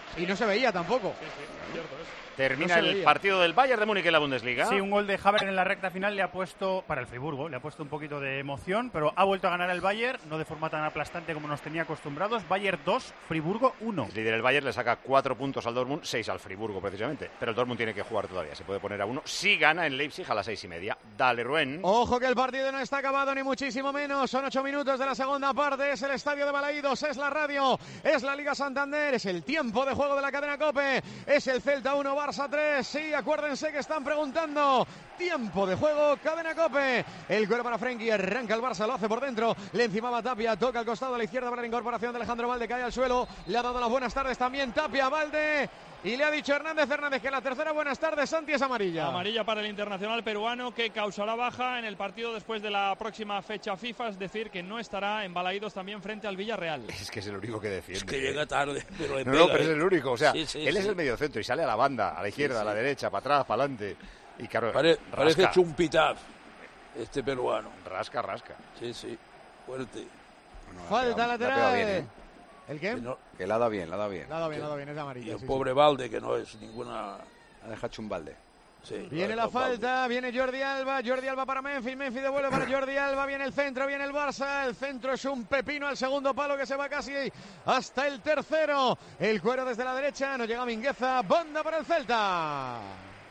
Speaker 3: Y no se veía tampoco.
Speaker 9: Sí, sí, cierto es.
Speaker 2: Termina
Speaker 3: No se
Speaker 2: el
Speaker 3: veía.
Speaker 2: partido del Bayern de Múnich en la Bundesliga.
Speaker 12: Sí, un gol de Havertz en la recta final le ha puesto, para el Friburgo, le ha puesto un poquito de emoción, pero ha vuelto a ganar el Bayern, no de forma tan aplastante como nos tenía acostumbrados. Bayern dos, Friburgo uno.
Speaker 2: El líder del Bayern le saca cuatro puntos al Dortmund, seis al Friburgo precisamente. Pero el Dortmund tiene que jugar todavía, se puede poner a uno. Si gana en Leipzig a las seis y media. Dale, Rubén.
Speaker 3: Ojo que el partido no está acabado ni muchísimo menos. Son ocho minutos de la segunda parte. Es el estadio de Balaídos, es la radio, es la Liga Santander, es el tiempo de juego de la cadena COPE. Es el Celta uno, Barça tres. Sí, acuérdense que están preguntando. Tiempo de juego, cadena COPE. El cuero para Frenkie, arranca el Barça, lo hace por dentro. Le encimaba Tapia, toca al costado a la izquierda para la incorporación de Alejandro Valde, cae al suelo. Le ha dado las buenas tardes también Tapia, Valde. Y le ha dicho Hernández Hernández que la tercera buenas tardes, Santi, es amarilla.
Speaker 9: Amarilla para el internacional peruano que causará baja en el partido después de la próxima fecha FIFA, es decir, que no estará en Balaídos también frente al Villarreal.
Speaker 2: Es que es el único que defiende.
Speaker 5: Es que llega tarde, pero le
Speaker 2: No,
Speaker 5: pega,
Speaker 2: no, pero es
Speaker 5: ¿eh?
Speaker 2: el único. O sea,
Speaker 5: Sí, sí,
Speaker 2: él
Speaker 5: sí.
Speaker 2: es el mediocentro y sale a la banda, a la izquierda,
Speaker 5: Sí,
Speaker 2: a la
Speaker 5: sí.
Speaker 2: derecha, para atrás, para adelante. Y claro,
Speaker 5: Pare- parece
Speaker 2: rasca,
Speaker 5: Chumpitaz, este peruano.
Speaker 2: rasca, rasca.
Speaker 5: Sí, sí, fuerte.
Speaker 3: Falta
Speaker 8: la ha
Speaker 3: lateral.
Speaker 8: pegado bien, ¿eh?
Speaker 3: ¿El qué?
Speaker 5: Que no-
Speaker 8: Que la ha dado bien, la ha dado bien.
Speaker 3: La ha dado bien, la ha dado bien, es de
Speaker 5: y
Speaker 3: amarilla.
Speaker 5: el
Speaker 3: sí,
Speaker 5: pobre
Speaker 3: sí.
Speaker 5: Valde, que no es ninguna...
Speaker 8: Ha dejado hecho un balde.
Speaker 5: Sí,
Speaker 3: Viene la falta, viene Jordi Alba, Jordi Alba para Memphis, Memphis devuelve para Jordi Alba, viene el centro, viene el Barça, el centro es un pepino al segundo palo que se va casi hasta el tercero. El cuero desde la derecha, no llega Mingueza, banda para el Celta.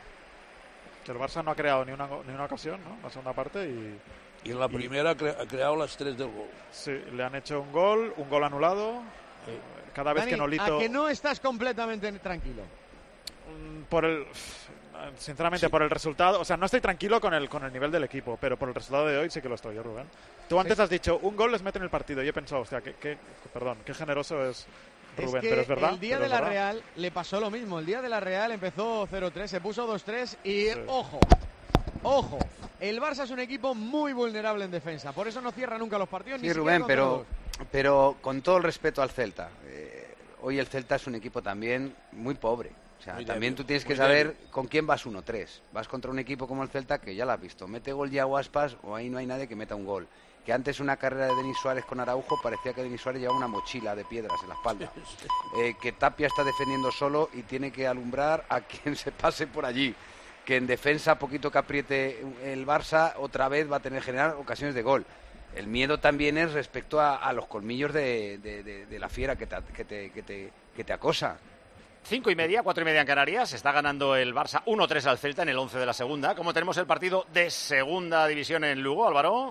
Speaker 7: Que el Barça no ha creado ni una, ni una ocasión, ¿no? La segunda parte y...
Speaker 5: Y en la primera ha cre- ha creado las tres del gol.
Speaker 7: Sí, le han hecho un gol, un gol anulado. Cada vez
Speaker 3: Dani,
Speaker 7: que Nolito...
Speaker 3: a que no estás completamente tranquilo.
Speaker 7: Mm, Por el... Sinceramente, por el resultado... O sea, no estoy tranquilo con el, con el nivel del equipo, pero por el resultado de hoy sí que lo estoy, ¿eh, Rubén? Tú antes
Speaker 3: Sí.
Speaker 7: has dicho, un gol les mete en el partido. Y he pensado, hostia, qué, qué- perdón, qué generoso es Rubén,
Speaker 3: es que
Speaker 7: pero es verdad.
Speaker 3: el día
Speaker 7: pero
Speaker 3: de
Speaker 7: es
Speaker 3: la
Speaker 7: verdad.
Speaker 3: Real le pasó lo mismo. El día de la Real empezó cero tres, se puso dos tres y
Speaker 7: Sí.
Speaker 3: ojo, ojo. El Barça es un equipo muy vulnerable en defensa, por eso no cierra nunca los partidos.
Speaker 8: Sí,
Speaker 3: ni
Speaker 8: Rubén,
Speaker 3: siquiera
Speaker 8: pero,
Speaker 3: contra dos.
Speaker 8: pero con todo el respeto al Celta, eh, hoy el Celta es un equipo también muy pobre. O sea,
Speaker 5: Muy
Speaker 8: también
Speaker 5: débil,
Speaker 8: tú tienes que
Speaker 5: muy
Speaker 8: saber
Speaker 5: débil.
Speaker 8: con quién vas uno tres. Vas contra un equipo como el Celta que ya lo has visto. Mete gol ya Aspas o ahí no hay nadie que meta un gol. Que antes una carrera de Denis Suárez con Araujo parecía que Denis Suárez llevaba una mochila de piedras en la espalda. Eh, que Tapia está defendiendo solo y tiene que alumbrar a quien se pase por allí. Que en defensa, poquito que apriete el Barça, otra vez va a tener generar ocasiones de gol. El miedo también es respecto a, a los colmillos de, de- de- de la fiera que te, que te, que te, que te acosa.
Speaker 2: Cinco y media, cuatro y media en Canarias. Está ganando el Barça uno tres al Celta en el once de la segunda. ¿Cómo tenemos el partido de segunda división en Lugo, Álvaro?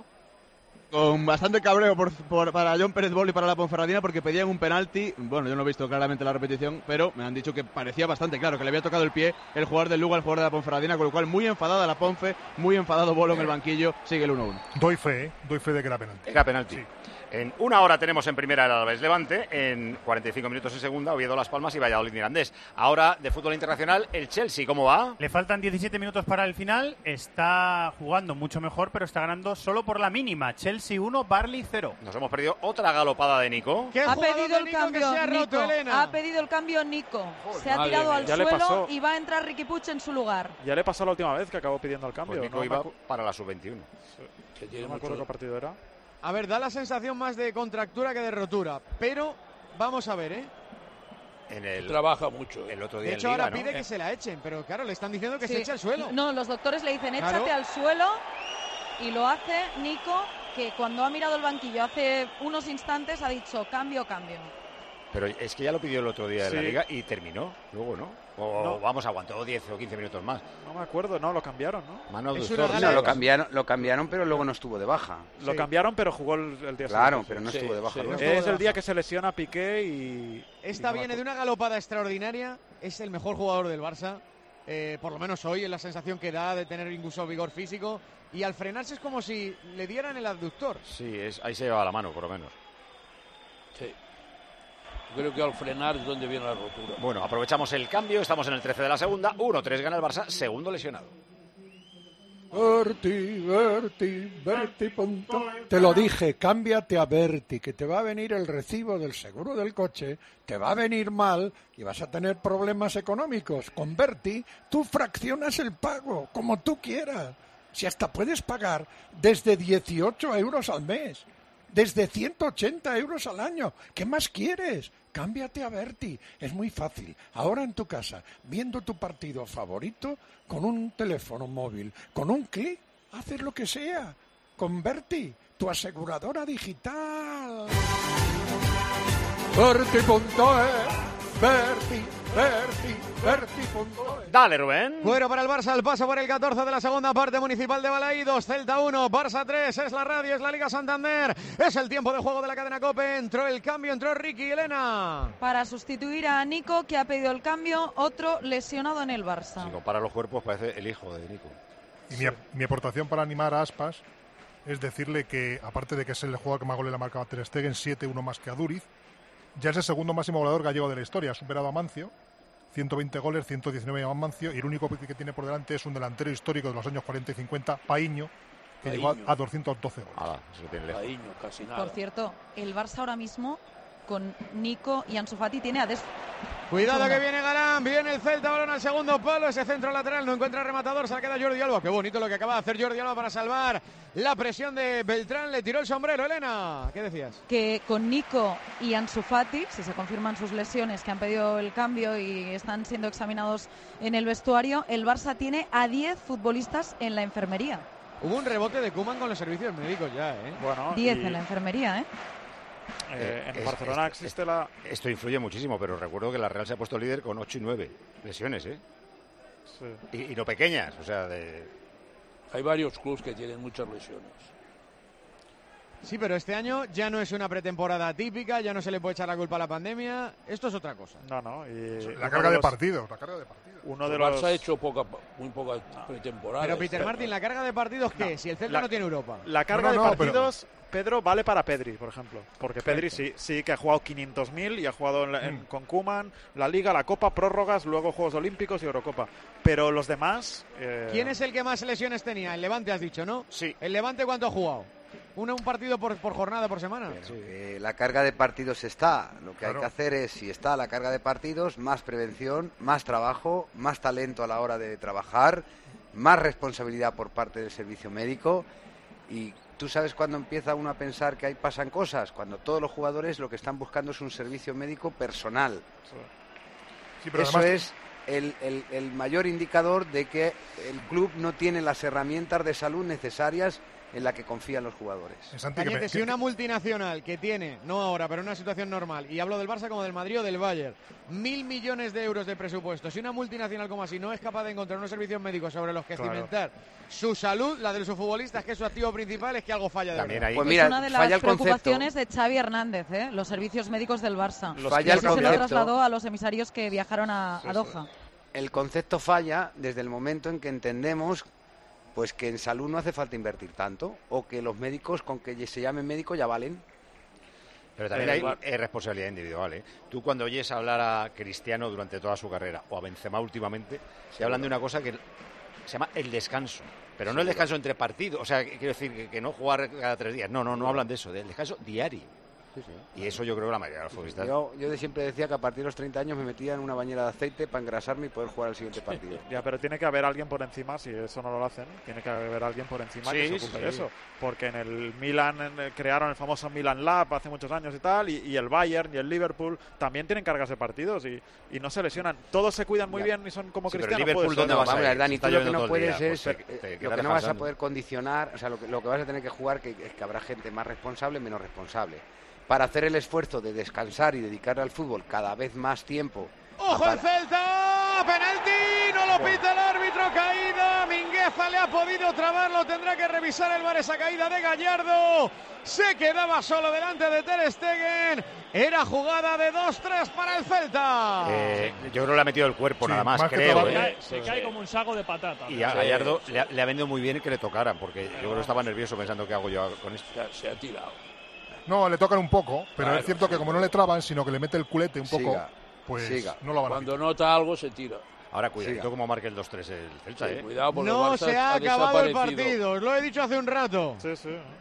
Speaker 25: Con bastante cabreo por, por- para John Pérez Bol y para la Ponferradina porque pedían un penalti. Bueno, yo no he visto claramente la repetición, pero me han dicho que parecía bastante claro que le había tocado el pie el jugador del Lugo al jugador de la Ponferradina, con lo cual muy enfadada la Ponfe, muy enfadado Bolo en el banquillo, sigue el uno uno.
Speaker 11: Doy fe, ¿eh? Doy fe de que era penalti.
Speaker 2: Era penalti. En una hora tenemos en primera el Alavés Levante, en cuarenta y cinco minutos en segunda Oviedo Las Palmas y Valladolid Mirandés. Ahora de fútbol internacional el Chelsea, ¿cómo va?
Speaker 12: Le faltan diecisiete minutos para el final, está jugando mucho mejor, pero está ganando solo por la mínima. Chelsea uno, Barley cero.
Speaker 2: Nos hemos perdido otra galopada de Nico.
Speaker 3: ¿Qué
Speaker 10: Ha
Speaker 3: jugador
Speaker 10: pedido
Speaker 3: de
Speaker 10: el
Speaker 3: Nico
Speaker 10: cambio
Speaker 3: que se ha roto,
Speaker 10: Nico.
Speaker 3: Elena?
Speaker 10: Ha pedido el cambio Nico. Se ha
Speaker 7: madre
Speaker 10: tirado
Speaker 7: mía.
Speaker 10: al
Speaker 7: Ya le
Speaker 10: suelo
Speaker 7: pasó.
Speaker 10: y va a entrar Ricky Puig en su lugar.
Speaker 7: Ya le pasó la última vez que acabó pidiendo el cambio.
Speaker 2: Pues Nico
Speaker 7: no,
Speaker 2: iba
Speaker 7: me acu-
Speaker 2: para la sub veintiuno.
Speaker 5: Que tiene
Speaker 7: no me acuerdo
Speaker 5: mucho-
Speaker 7: qué partido era.
Speaker 3: A ver, da la sensación más de contractura que de rotura, pero vamos a ver, ¿eh?
Speaker 2: En el,
Speaker 5: Trabaja mucho.
Speaker 2: el otro día
Speaker 3: De hecho,
Speaker 2: en Liga,
Speaker 3: ahora
Speaker 2: ¿no?
Speaker 3: pide que se la echen, pero claro, le están diciendo que
Speaker 10: Sí.
Speaker 3: se eche al suelo.
Speaker 10: No, los doctores le dicen
Speaker 3: Claro.
Speaker 10: échate al suelo y lo hace Nico, que cuando ha mirado el banquillo hace unos instantes ha dicho cambio, cambio.
Speaker 2: Pero es que ya lo pidió el otro día en la
Speaker 7: Sí.
Speaker 2: Liga y terminó, luego, ¿no? O
Speaker 7: No.
Speaker 2: vamos, aguantó diez o quince minutos más.
Speaker 7: No me acuerdo, no, lo cambiaron, ¿no?
Speaker 2: Manuel
Speaker 3: Es
Speaker 2: Dustor,
Speaker 3: una
Speaker 8: No,
Speaker 3: gala-
Speaker 8: lo cambiaron, lo cambiaron, pero luego no estuvo de baja.
Speaker 7: Lo
Speaker 3: Sí.
Speaker 7: cambiaron, pero jugó el, el día
Speaker 8: Claro,
Speaker 7: siguiente.
Speaker 8: pero no
Speaker 5: Sí,
Speaker 8: estuvo de baja.
Speaker 5: sí.
Speaker 8: luego.
Speaker 3: estuvo de
Speaker 7: Es el
Speaker 3: baja.
Speaker 7: día que se lesiona Piqué y...
Speaker 3: Esta
Speaker 7: y no me
Speaker 3: viene de
Speaker 7: acuerdo.
Speaker 3: una galopada extraordinaria, es el mejor jugador del Barça, eh, por lo menos hoy, es la sensación que da de tener incluso vigor físico, y al frenarse es como si le dieran el abductor.
Speaker 2: Sí, es, ahí se llevaba la mano, por lo menos.
Speaker 5: Sí. Yo creo que al frenar es donde viene la rotura.
Speaker 2: Bueno, aprovechamos el cambio, estamos en el trece de la segunda, uno tres gana el Barça, segundo lesionado.
Speaker 6: Berti, Berti, Berti, punto. Te lo dije, cámbiate a Berti, que te va a venir el recibo del seguro del coche, te va a venir mal y vas a tener problemas económicos. Con Berti, tú fraccionas el pago, como tú quieras. Si hasta puedes pagar desde dieciocho euros al mes. desde ciento ochenta euros al año. ¿Qué más quieres? Cámbiate a Berti. Es muy fácil. Ahora en tu casa, viendo tu partido favorito, con un teléfono móvil, con un clic, haces lo que sea. Con Berti, tu aseguradora digital. Berti punto es, Berti, Berti, Berti punto es.
Speaker 2: Dale, Rubén.
Speaker 3: Bueno para el Barça, el paso por el catorce de la segunda parte municipal de Balaídos. Celta uno, Barça tres, es la radio, es la Liga Santander. Es el tiempo de juego de la cadena COPE. Entró el cambio, entró Ricky, Elena.
Speaker 10: Para sustituir a Nico, que ha pedido el cambio, otro lesionado en el Barça.
Speaker 2: Si compara los cuerpos, parece el hijo de Nico.
Speaker 11: Y mi, mi aportación para animar a Aspas es decirle que, aparte de que es el jugador que más goles le ha marcado a Ter Stegen, siete uno más que a Duriz, ya es el segundo máximo goleador gallego de la historia. Ha superado a Mancio, ciento veinte goles, ciento diecinueve a Mancio, y el único que tiene por delante es un delantero histórico de los años cuarenta y cincuenta, Paíño, que
Speaker 5: Paíño.
Speaker 11: llegó a, a doscientos doce goles.
Speaker 2: Ah, eso lo tiene lejos.
Speaker 5: Paíño, casi nada.
Speaker 10: Por cierto, el Barça ahora mismo, con Nico y Ansu Fati, tiene a Des...
Speaker 3: Cuidado que viene Galán, viene el Celta, balón al segundo palo, ese centro lateral, no encuentra rematador, se la queda Jordi Alba. Qué bonito lo que acaba de hacer Jordi Alba para salvar la presión de Beltrán, le tiró el sombrero. Elena, ¿qué decías?
Speaker 10: Que con Nico y Ansu Fati, si se confirman sus lesiones, que han pedido el cambio y están siendo examinados en el vestuario, el Barça tiene a diez futbolistas en la enfermería.
Speaker 3: Hubo un rebote de Koeman con los servicios médicos ya, ¿eh?
Speaker 7: Bueno,
Speaker 10: diez
Speaker 7: y...
Speaker 10: en la enfermería, ¿eh?
Speaker 7: Eh, en
Speaker 2: es,
Speaker 7: Barcelona
Speaker 2: es,
Speaker 7: existe
Speaker 2: es,
Speaker 7: la...
Speaker 2: Esto influye muchísimo, pero recuerdo que la Real se ha puesto líder con ocho y nueve lesiones, ¿eh?
Speaker 7: Sí.
Speaker 2: Y, y no pequeñas, o sea, de...
Speaker 5: Hay varios clubes que tienen muchas lesiones.
Speaker 3: Sí, pero este año ya no es una pretemporada típica, ya no se le puede echar la culpa a la pandemia. Esto es otra cosa.
Speaker 7: No, no. Y
Speaker 11: la carga de, los... de partidos, la carga de partidos.
Speaker 7: Uno de
Speaker 5: el
Speaker 7: los...
Speaker 5: Barça ha hecho poca, muy poca pretemporada.
Speaker 3: Pero Peter Martin, ¿la carga de partidos qué?
Speaker 7: No,
Speaker 3: si el Celta
Speaker 7: la,
Speaker 3: no tiene Europa.
Speaker 7: La carga
Speaker 11: no, no,
Speaker 7: de
Speaker 11: no,
Speaker 7: partidos,
Speaker 11: pero...
Speaker 7: Pedro, vale para Pedri, por ejemplo. Porque Pedri sí, sí que ha jugado quinientos mil y ha jugado en, en,
Speaker 11: mm.
Speaker 7: con Koeman, la Liga, la Copa, prórrogas, luego Juegos Olímpicos y Eurocopa. Pero los demás... Eh...
Speaker 3: ¿Quién es el que más lesiones tenía? El Levante, has dicho, ¿no?
Speaker 2: Sí.
Speaker 3: ¿El Levante cuánto ha jugado? ¿Un, un partido por, por jornada, por semana?
Speaker 8: Sí. Eh, la carga de partidos está. Lo que claro. hay que hacer es, si está la carga de partidos, más prevención, más trabajo, más talento a la hora de trabajar, más responsabilidad por parte del servicio médico. Y tú sabes cuándo empieza uno a pensar que ahí pasan cosas, cuando todos los jugadores lo que están buscando es un servicio médico personal.
Speaker 11: Sí. Sí, pero
Speaker 8: Eso
Speaker 11: además...
Speaker 8: es el, el, el mayor indicador de que el club no tiene las herramientas de salud necesarias en la que confían los jugadores.
Speaker 3: Cañete, me... si una multinacional que tiene, no ahora, pero en una situación normal, y hablo del Barça como del Madrid o del Bayern, mil millones de euros de presupuesto, si una multinacional como así no es capaz de encontrar unos servicios médicos sobre los que claro. cimentar su salud, la de sus futbolistas, que es su activo principal, es que algo falla de
Speaker 2: También
Speaker 3: verdad.
Speaker 2: ahí.
Speaker 10: Pues mira, es una de las preocupaciones de Xavi Hernández, ¿eh? Los servicios médicos del Barça.
Speaker 8: Los falla el
Speaker 10: Eso se lo trasladó a los emisarios que viajaron a,
Speaker 8: sí,
Speaker 10: a Doha.
Speaker 8: Sí. El concepto falla desde el momento en que entendemos pues que en salud no hace falta invertir tanto, o que los médicos, con que se llamen médicos, ya valen.
Speaker 2: Pero también hay eh, responsabilidad individual, ¿eh? Tú cuando oyes hablar a Cristiano durante toda su carrera, o a Benzema últimamente, se hablan de una cosa que se llama el descanso. Pero no el descanso entre partidos, o sea, quiero decir que, que no jugar cada tres días. No, no, no hablan de eso, del descanso diario. Sí, sí. Y eso yo creo que la mayoría de los futbolistas.
Speaker 8: Yo, yo de siempre decía que a partir de los treinta años me metía en una bañera de aceite para engrasarme y poder jugar al siguiente partido.
Speaker 7: Ya, pero tiene que haber alguien por encima, si eso no lo hacen, tiene que haber alguien por encima
Speaker 2: sí,
Speaker 7: que se ocupe
Speaker 2: sí.
Speaker 7: de eso. Porque en el Milan en, crearon el famoso Milan Lab hace muchos años y tal, y, y el Bayern y el Liverpool también tienen cargas de partidos y, y no se lesionan. Todos se cuidan muy ya. bien y son como sí, Cristiano.
Speaker 2: Pero Liverpool, ¿dónde
Speaker 8: no,
Speaker 2: vas a ir?
Speaker 8: Dani, tú lo que no puedes
Speaker 2: día,
Speaker 8: es,
Speaker 2: pues te, te
Speaker 8: lo que no vas a poder condicionar, o sea, lo que, lo que vas a tener que jugar que, es que habrá gente más responsable, menos responsable. Para hacer el esfuerzo de descansar y dedicarle al fútbol cada vez más tiempo.
Speaker 3: ¡Ojo el Celta! ¡Penalti! No lo pita el árbitro, caída. Mingueza le ha podido trabar, lo tendrá que revisar el V A R, esa caída de Gallardo. Se quedaba solo delante de Ter Stegen. Era jugada de dos tres para el Celta.
Speaker 2: Eh, yo creo que le ha metido el cuerpo, sí, nada más,
Speaker 9: más
Speaker 2: creo.
Speaker 9: Se,
Speaker 2: ¿eh?
Speaker 9: cae, se cae como un saco de patata.
Speaker 2: Y a Gallardo sí, le, ha, le ha venido muy bien que le tocaran, porque yo creo que estaba nervioso pensando qué hago yo con esto.
Speaker 5: Ya, se ha tirado.
Speaker 11: No, le tocan un poco, pero claro, es cierto que como no le traban, sino que le mete el culete un poco,
Speaker 8: siga,
Speaker 11: pues
Speaker 8: siga.
Speaker 11: no lo van a
Speaker 5: Cuando nota algo se tira.
Speaker 2: Ahora cuidado como marque el dos tres el Celta,
Speaker 5: sí,
Speaker 2: ¿eh?
Speaker 5: Cuidado porque
Speaker 3: no
Speaker 5: el
Speaker 3: se ha,
Speaker 5: ha
Speaker 3: acabado el partido, os lo he dicho hace un rato.
Speaker 7: Sí, sí.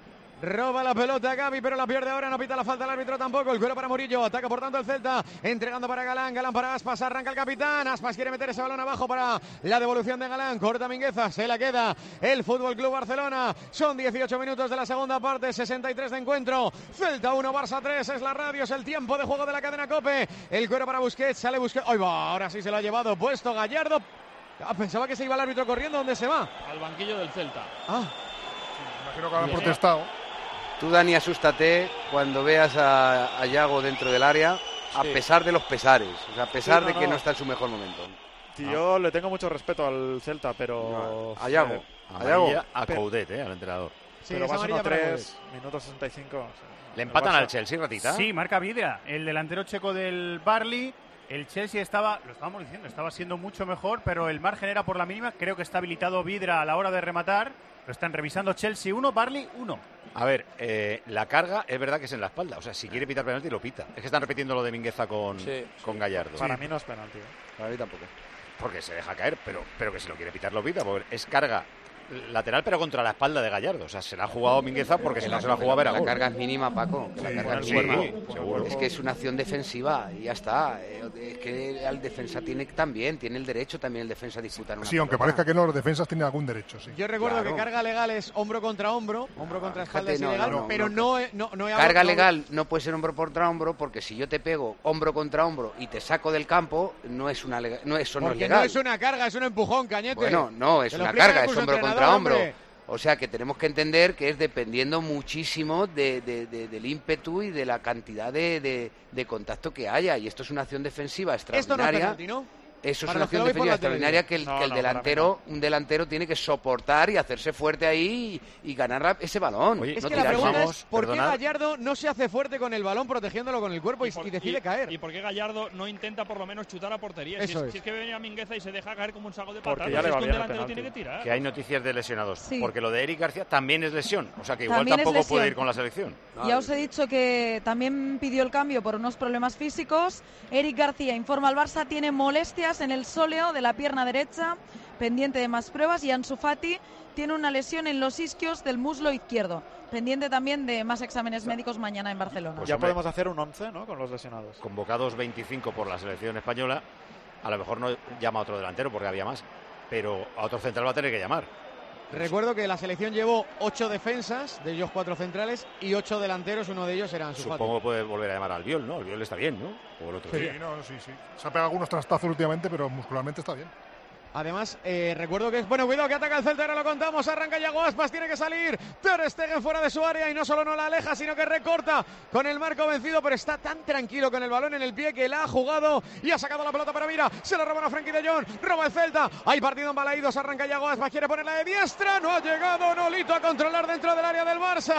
Speaker 3: Roba la pelota Gavi, pero la pierde ahora. No pita la falta el árbitro tampoco. El cuero para Murillo. Ataca por tanto el Celta. Entregando para Galán. Galán para Aspas. Arranca el capitán. Aspas quiere meter ese balón abajo para la devolución de Galán. Corta Mingueza. Se la queda el Fútbol Club Barcelona. Son dieciocho minutos de la segunda parte. sesenta y tres de encuentro. Celta uno, Barça tres. Es la radio. Es el tiempo de juego de la cadena COPE. El cuero para Busquets. Sale Busquets. ¡Ay, va! Ahora sí se lo ha llevado puesto Gallardo. Ah, pensaba que se iba el árbitro corriendo. ¿Dónde se va?
Speaker 9: Al banquillo del Celta.
Speaker 3: Ah.
Speaker 11: Imagino que habrán protestado.
Speaker 8: Tú, Dani, asústate cuando veas a, a Yago dentro del área, a
Speaker 7: Sí.
Speaker 8: pesar de los pesares, o sea, a pesar
Speaker 7: Sí, no,
Speaker 8: de que
Speaker 7: no.
Speaker 8: no está en su mejor momento.
Speaker 7: Sí, yo le tengo mucho respeto al Celta, pero...
Speaker 8: A Yago.
Speaker 7: eh,
Speaker 8: A Yago.
Speaker 2: Amarilla a
Speaker 7: Pero-
Speaker 2: Coudet, eh, al entrenador.
Speaker 7: pero vas uno tres, minuto sesenta y cinco. o sea,
Speaker 2: Le
Speaker 7: el
Speaker 2: empatan
Speaker 7: Barça-
Speaker 2: al Chelsea, Ratita.
Speaker 12: Sí, marca Vidra, el delantero checo del Barley. El Chelsea estaba, lo estábamos diciendo, estaba siendo mucho mejor, pero el margen era por la mínima. Creo que está habilitado Vidra a la hora de rematar. Lo están revisando Chelsea uno, Barley uno.
Speaker 2: A ver, eh, la carga es verdad que es en la espalda. O sea, si quiere pitar penalti, lo pita. Es que están repitiendo lo de Mingueza con,
Speaker 7: Sí,
Speaker 2: con Gallardo.
Speaker 7: Para mí no es penalti.
Speaker 8: Para mí tampoco.
Speaker 2: Porque se deja caer, pero, pero que si lo quiere pitar, lo pita. Porque es carga lateral, pero contra la espalda de Gallardo. O sea, se la ha jugado Mingueza porque si no se la ha jugado a ver a
Speaker 8: La
Speaker 2: gol.
Speaker 8: carga es mínima, Paco. La carga es
Speaker 2: sí,
Speaker 8: mínima.
Speaker 2: seguro.
Speaker 8: Es que es una acción defensiva y ya está. Eh, Es que el defensa tiene también, tiene el derecho también el defensa a disputar una
Speaker 11: Sí, aunque
Speaker 8: pelota.
Speaker 11: parezca que no, los defensas tienen algún derecho, sí.
Speaker 3: Yo recuerdo
Speaker 8: Claro.
Speaker 3: que carga legal es hombro contra hombro, hombro contra espalda es
Speaker 8: no,
Speaker 3: ilegal,
Speaker 8: no, no,
Speaker 3: pero
Speaker 8: no.
Speaker 3: no, no, no, he-
Speaker 8: Carga
Speaker 3: no-
Speaker 8: legal no puede ser hombro contra hombro porque si yo te pego hombro contra hombro y te saco del campo, no es una lega- no eso no es
Speaker 3: Porque
Speaker 8: legal.
Speaker 3: no es una carga, es un empujón, Cañete.
Speaker 8: Bueno, no, es
Speaker 3: Te lo
Speaker 8: una
Speaker 3: explica
Speaker 8: carga,
Speaker 3: el
Speaker 8: es
Speaker 3: curso
Speaker 8: hombro
Speaker 3: entrenador,
Speaker 8: contra hombro.
Speaker 3: hombre.
Speaker 8: O sea que tenemos que entender que es dependiendo muchísimo de, de- de- del ímpetu y de la cantidad de, de- de contacto que haya. Y esto es una acción defensiva
Speaker 3: Esto no es
Speaker 8: extraordinaria.
Speaker 3: penalti, ¿no?
Speaker 8: Eso es
Speaker 3: Para
Speaker 8: una
Speaker 3: los que
Speaker 8: acción
Speaker 3: lo veis por
Speaker 8: defensiva
Speaker 3: la
Speaker 8: extraordinaria
Speaker 3: tele.
Speaker 8: que el,
Speaker 7: No,
Speaker 8: que el
Speaker 7: no, para mí
Speaker 8: delantero, un delantero tiene que soportar y hacerse fuerte ahí y, y ganar la- ese balón.
Speaker 2: Oye,
Speaker 3: Es
Speaker 8: no
Speaker 3: que la
Speaker 8: tirarse.
Speaker 3: pregunta
Speaker 2: Vamos,
Speaker 3: es por qué
Speaker 2: perdonad.
Speaker 3: Gallardo no se hace fuerte con el balón protegiéndolo con el cuerpo y,
Speaker 9: por-
Speaker 3: y decide
Speaker 9: y-
Speaker 3: caer.
Speaker 9: ¿Y por qué Gallardo no intenta por lo menos chutar a portería? Si
Speaker 3: Eso
Speaker 9: es,
Speaker 3: es.
Speaker 9: si es que venía Mingueza y se deja caer como un saco de
Speaker 7: Porque
Speaker 9: patatas,
Speaker 7: ya le
Speaker 9: es
Speaker 7: va
Speaker 9: que un
Speaker 7: bien el
Speaker 9: delantero
Speaker 7: penalti.
Speaker 9: tiene que tirar.
Speaker 2: Que hay noticias de lesionados.
Speaker 10: Sí.
Speaker 2: Porque lo de Eric García también es lesión. O sea, que igual
Speaker 10: También es
Speaker 2: tampoco puede
Speaker 10: lesión.
Speaker 2: ir con la selección.
Speaker 10: Ya os he dicho que también pidió el cambio por unos problemas físicos. Eric García informa al Barça, tiene molestias en el sóleo de la pierna derecha, pendiente de más pruebas, y Ansu Fati tiene una lesión en los isquios del muslo izquierdo, pendiente también de más exámenes médicos mañana en Barcelona.
Speaker 2: Pues
Speaker 7: Ya
Speaker 2: hombre,
Speaker 7: podemos hacer un once, ¿no? Con los lesionados.
Speaker 2: convocados veinticinco por la selección española, a lo mejor no llama a otro delantero porque había más, pero a otro central va a tener que llamar.
Speaker 3: Recuerdo que la selección llevó ocho defensas, de ellos cuatro centrales, y ocho delanteros, uno de ellos era Ansu Fati.
Speaker 2: Supongo que puede volver a llamar al Albiol, ¿no? Albiol está bien, ¿no? O el otro
Speaker 11: Sí,
Speaker 2: día.
Speaker 11: no, sí, sí. Se ha pegado algunos trastazos últimamente, pero muscularmente está bien.
Speaker 3: Además, eh, recuerdo que es... Bueno, cuidado, que ataca el Celta, ahora lo contamos. Arranca Yago Aspas, tiene que salir. Ter Stegen fuera de su área y no solo no la aleja, sino que recorta con el marco vencido, pero está tan tranquilo con el balón en el pie que la ha jugado y ha sacado la pelota para Mira. Se la roban a Frenkie de Jong, roba el Celta. Hay partido en Balaídos, arranca Yago Aspas, quiere ponerla de diestra. No ha llegado Nolito a controlar dentro del área del Barça.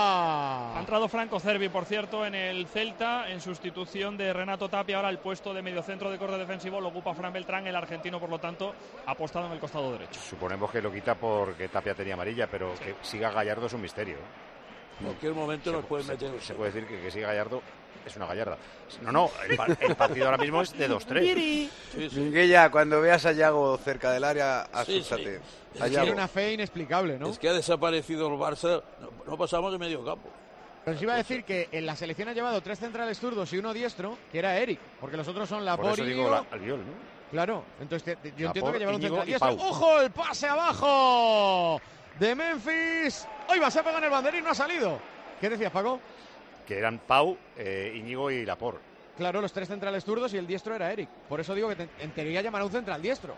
Speaker 9: Ha entrado Franco Cervi, por cierto, en el Celta, en sustitución de Renato Tapia. Ahora el puesto de mediocentro de corte defensivo lo ocupa Fran Beltrán, el argentino, por lo tanto, apostado en el costado derecho.
Speaker 2: Suponemos que lo quita porque Tapia tenía amarilla, pero que siga Gallardo es un misterio.
Speaker 5: En cualquier momento nos pueden
Speaker 2: Se,
Speaker 5: meter.
Speaker 2: se puede decir que, que siga Gallardo es una gallarda. No, no, el, par- el partido ahora mismo es de dos tres.
Speaker 5: Sí, sí.
Speaker 8: Minguella, cuando veas a Yago cerca del área,
Speaker 5: Sí,
Speaker 8: asústate.
Speaker 5: sí.
Speaker 8: A
Speaker 5: Es
Speaker 8: Yago.
Speaker 3: Tiene una fe inexplicable, ¿no?
Speaker 5: Es que ha desaparecido el Barça. No, no pasamos de medio campo.
Speaker 3: Pero os iba a decir que en la selección ha llevado tres centrales zurdos y uno diestro, que era Eric, porque los otros son
Speaker 2: Por
Speaker 3: Laporte
Speaker 2: eso
Speaker 3: y
Speaker 2: digo la- Albiol, ¿no?
Speaker 3: Claro, entonces te- te- yo entiendo
Speaker 2: Laporte,
Speaker 3: que llevar un
Speaker 2: Íñigo
Speaker 3: central
Speaker 2: y
Speaker 3: diestro.
Speaker 2: Pau.
Speaker 3: ¡Ojo! El pase abajo de Memphis. Hoy va, se ha pegado en el banderín, no ha salido. ¿Qué decías, Paco?
Speaker 2: Que eran Pau, eh, Íñigo y Laporte.
Speaker 3: Claro, los tres centrales zurdos y el diestro era Eric. Por eso digo que te- en teoría llamará un central diestro.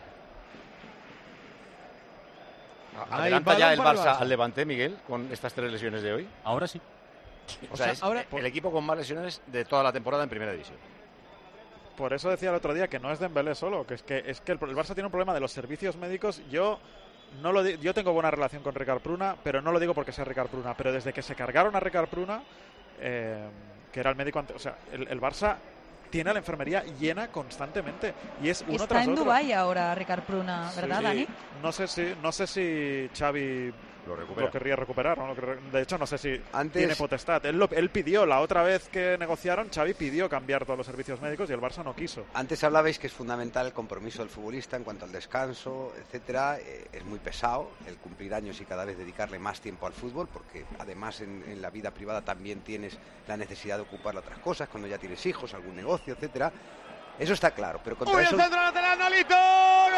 Speaker 3: Ahí,
Speaker 2: Adelanta ya
Speaker 3: balón
Speaker 2: el
Speaker 3: para el
Speaker 2: Barça
Speaker 3: Barça.
Speaker 2: al Levante, Miguel, con estas tres lesiones de hoy.
Speaker 13: Ahora sí.
Speaker 2: O sea,
Speaker 3: sea,
Speaker 2: es
Speaker 3: ahora-
Speaker 2: el equipo con más lesiones de toda la temporada en Primera División.
Speaker 7: Por eso decía el otro día que no es Dembélé solo, que es que es que el, el Barça tiene un problema de los servicios médicos. Yo no lo di- yo tengo buena relación con Ricard Pruna, pero no lo digo porque sea Ricard Pruna, pero desde que se cargaron a Ricard Pruna, eh, que era el médico ante, o sea, el, el Barça tiene la enfermería llena constantemente y es uno
Speaker 10: Está
Speaker 7: tras
Speaker 10: en
Speaker 7: otro.
Speaker 10: Dubái ahora Ricard Pruna, ¿verdad,
Speaker 7: Sí,
Speaker 10: Dani?
Speaker 7: No sé si no sé si Xavi
Speaker 2: lo recupera.
Speaker 7: Lo querría recuperar, ¿no? De hecho, no sé si
Speaker 8: Antes...
Speaker 7: tiene potestad. Él, lo, él pidió, la otra vez que negociaron, Xavi pidió cambiar todos los servicios médicos y el Barça no quiso.
Speaker 8: Antes hablabais que es fundamental el compromiso del futbolista en cuanto al descanso, etcétera. Eh, es muy pesado el cumplir años y cada vez dedicarle más tiempo al fútbol, porque además en, en la vida privada también tienes la necesidad de ocuparle otras cosas, cuando ya tienes hijos, algún negocio, etcétera. Eso está claro, pero contra
Speaker 3: ¡Uy,
Speaker 8: eso...
Speaker 3: el centro lateral, Nolito! ¡Gol,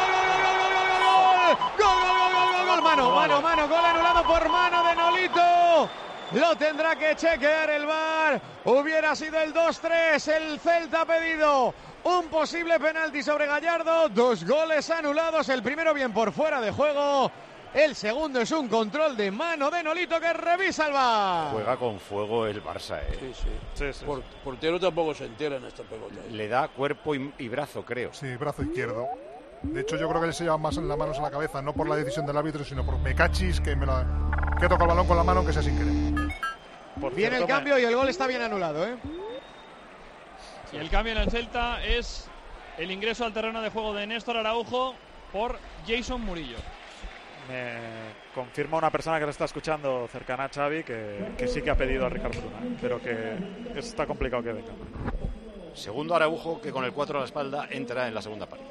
Speaker 3: gol, gol, gol, gol, gol! Mano, mano, mano, gol anulado por mano de Nolito. Lo tendrá que chequear el V A R. Hubiera sido el dos tres. El Celta ha pedido un posible penalti sobre Gallardo. Dos goles anulados. El primero bien por fuera de juego. El segundo es un control de mano de Nolito que revisa el V A R.
Speaker 2: Juega con fuego el Barça, ¿eh?
Speaker 5: Sí, sí. sí, sí. Por, portero tampoco se entera en esta pelota.
Speaker 2: Le da cuerpo y, y brazo, creo.
Speaker 11: Sí, brazo izquierdo. De hecho, yo creo que le se lleva más en las manos a la cabeza, no por la decisión del árbitro, sino por me cachis, que, me la, que toca el balón con la mano, que sea sin querer.
Speaker 3: Por Viene el cambio me... y el gol está bien anulado, ¿eh?
Speaker 9: Y el cambio en el Celta es el ingreso al terreno de juego de Néstor Araujo por Jason Murillo.
Speaker 7: Me confirma una persona que lo está escuchando cercana a Xavi que, que sí que ha pedido a Ricard Bruna, pero que está complicado que venga.
Speaker 2: Segundo Araujo, que con el cuatro a la espalda entra en la segunda parte.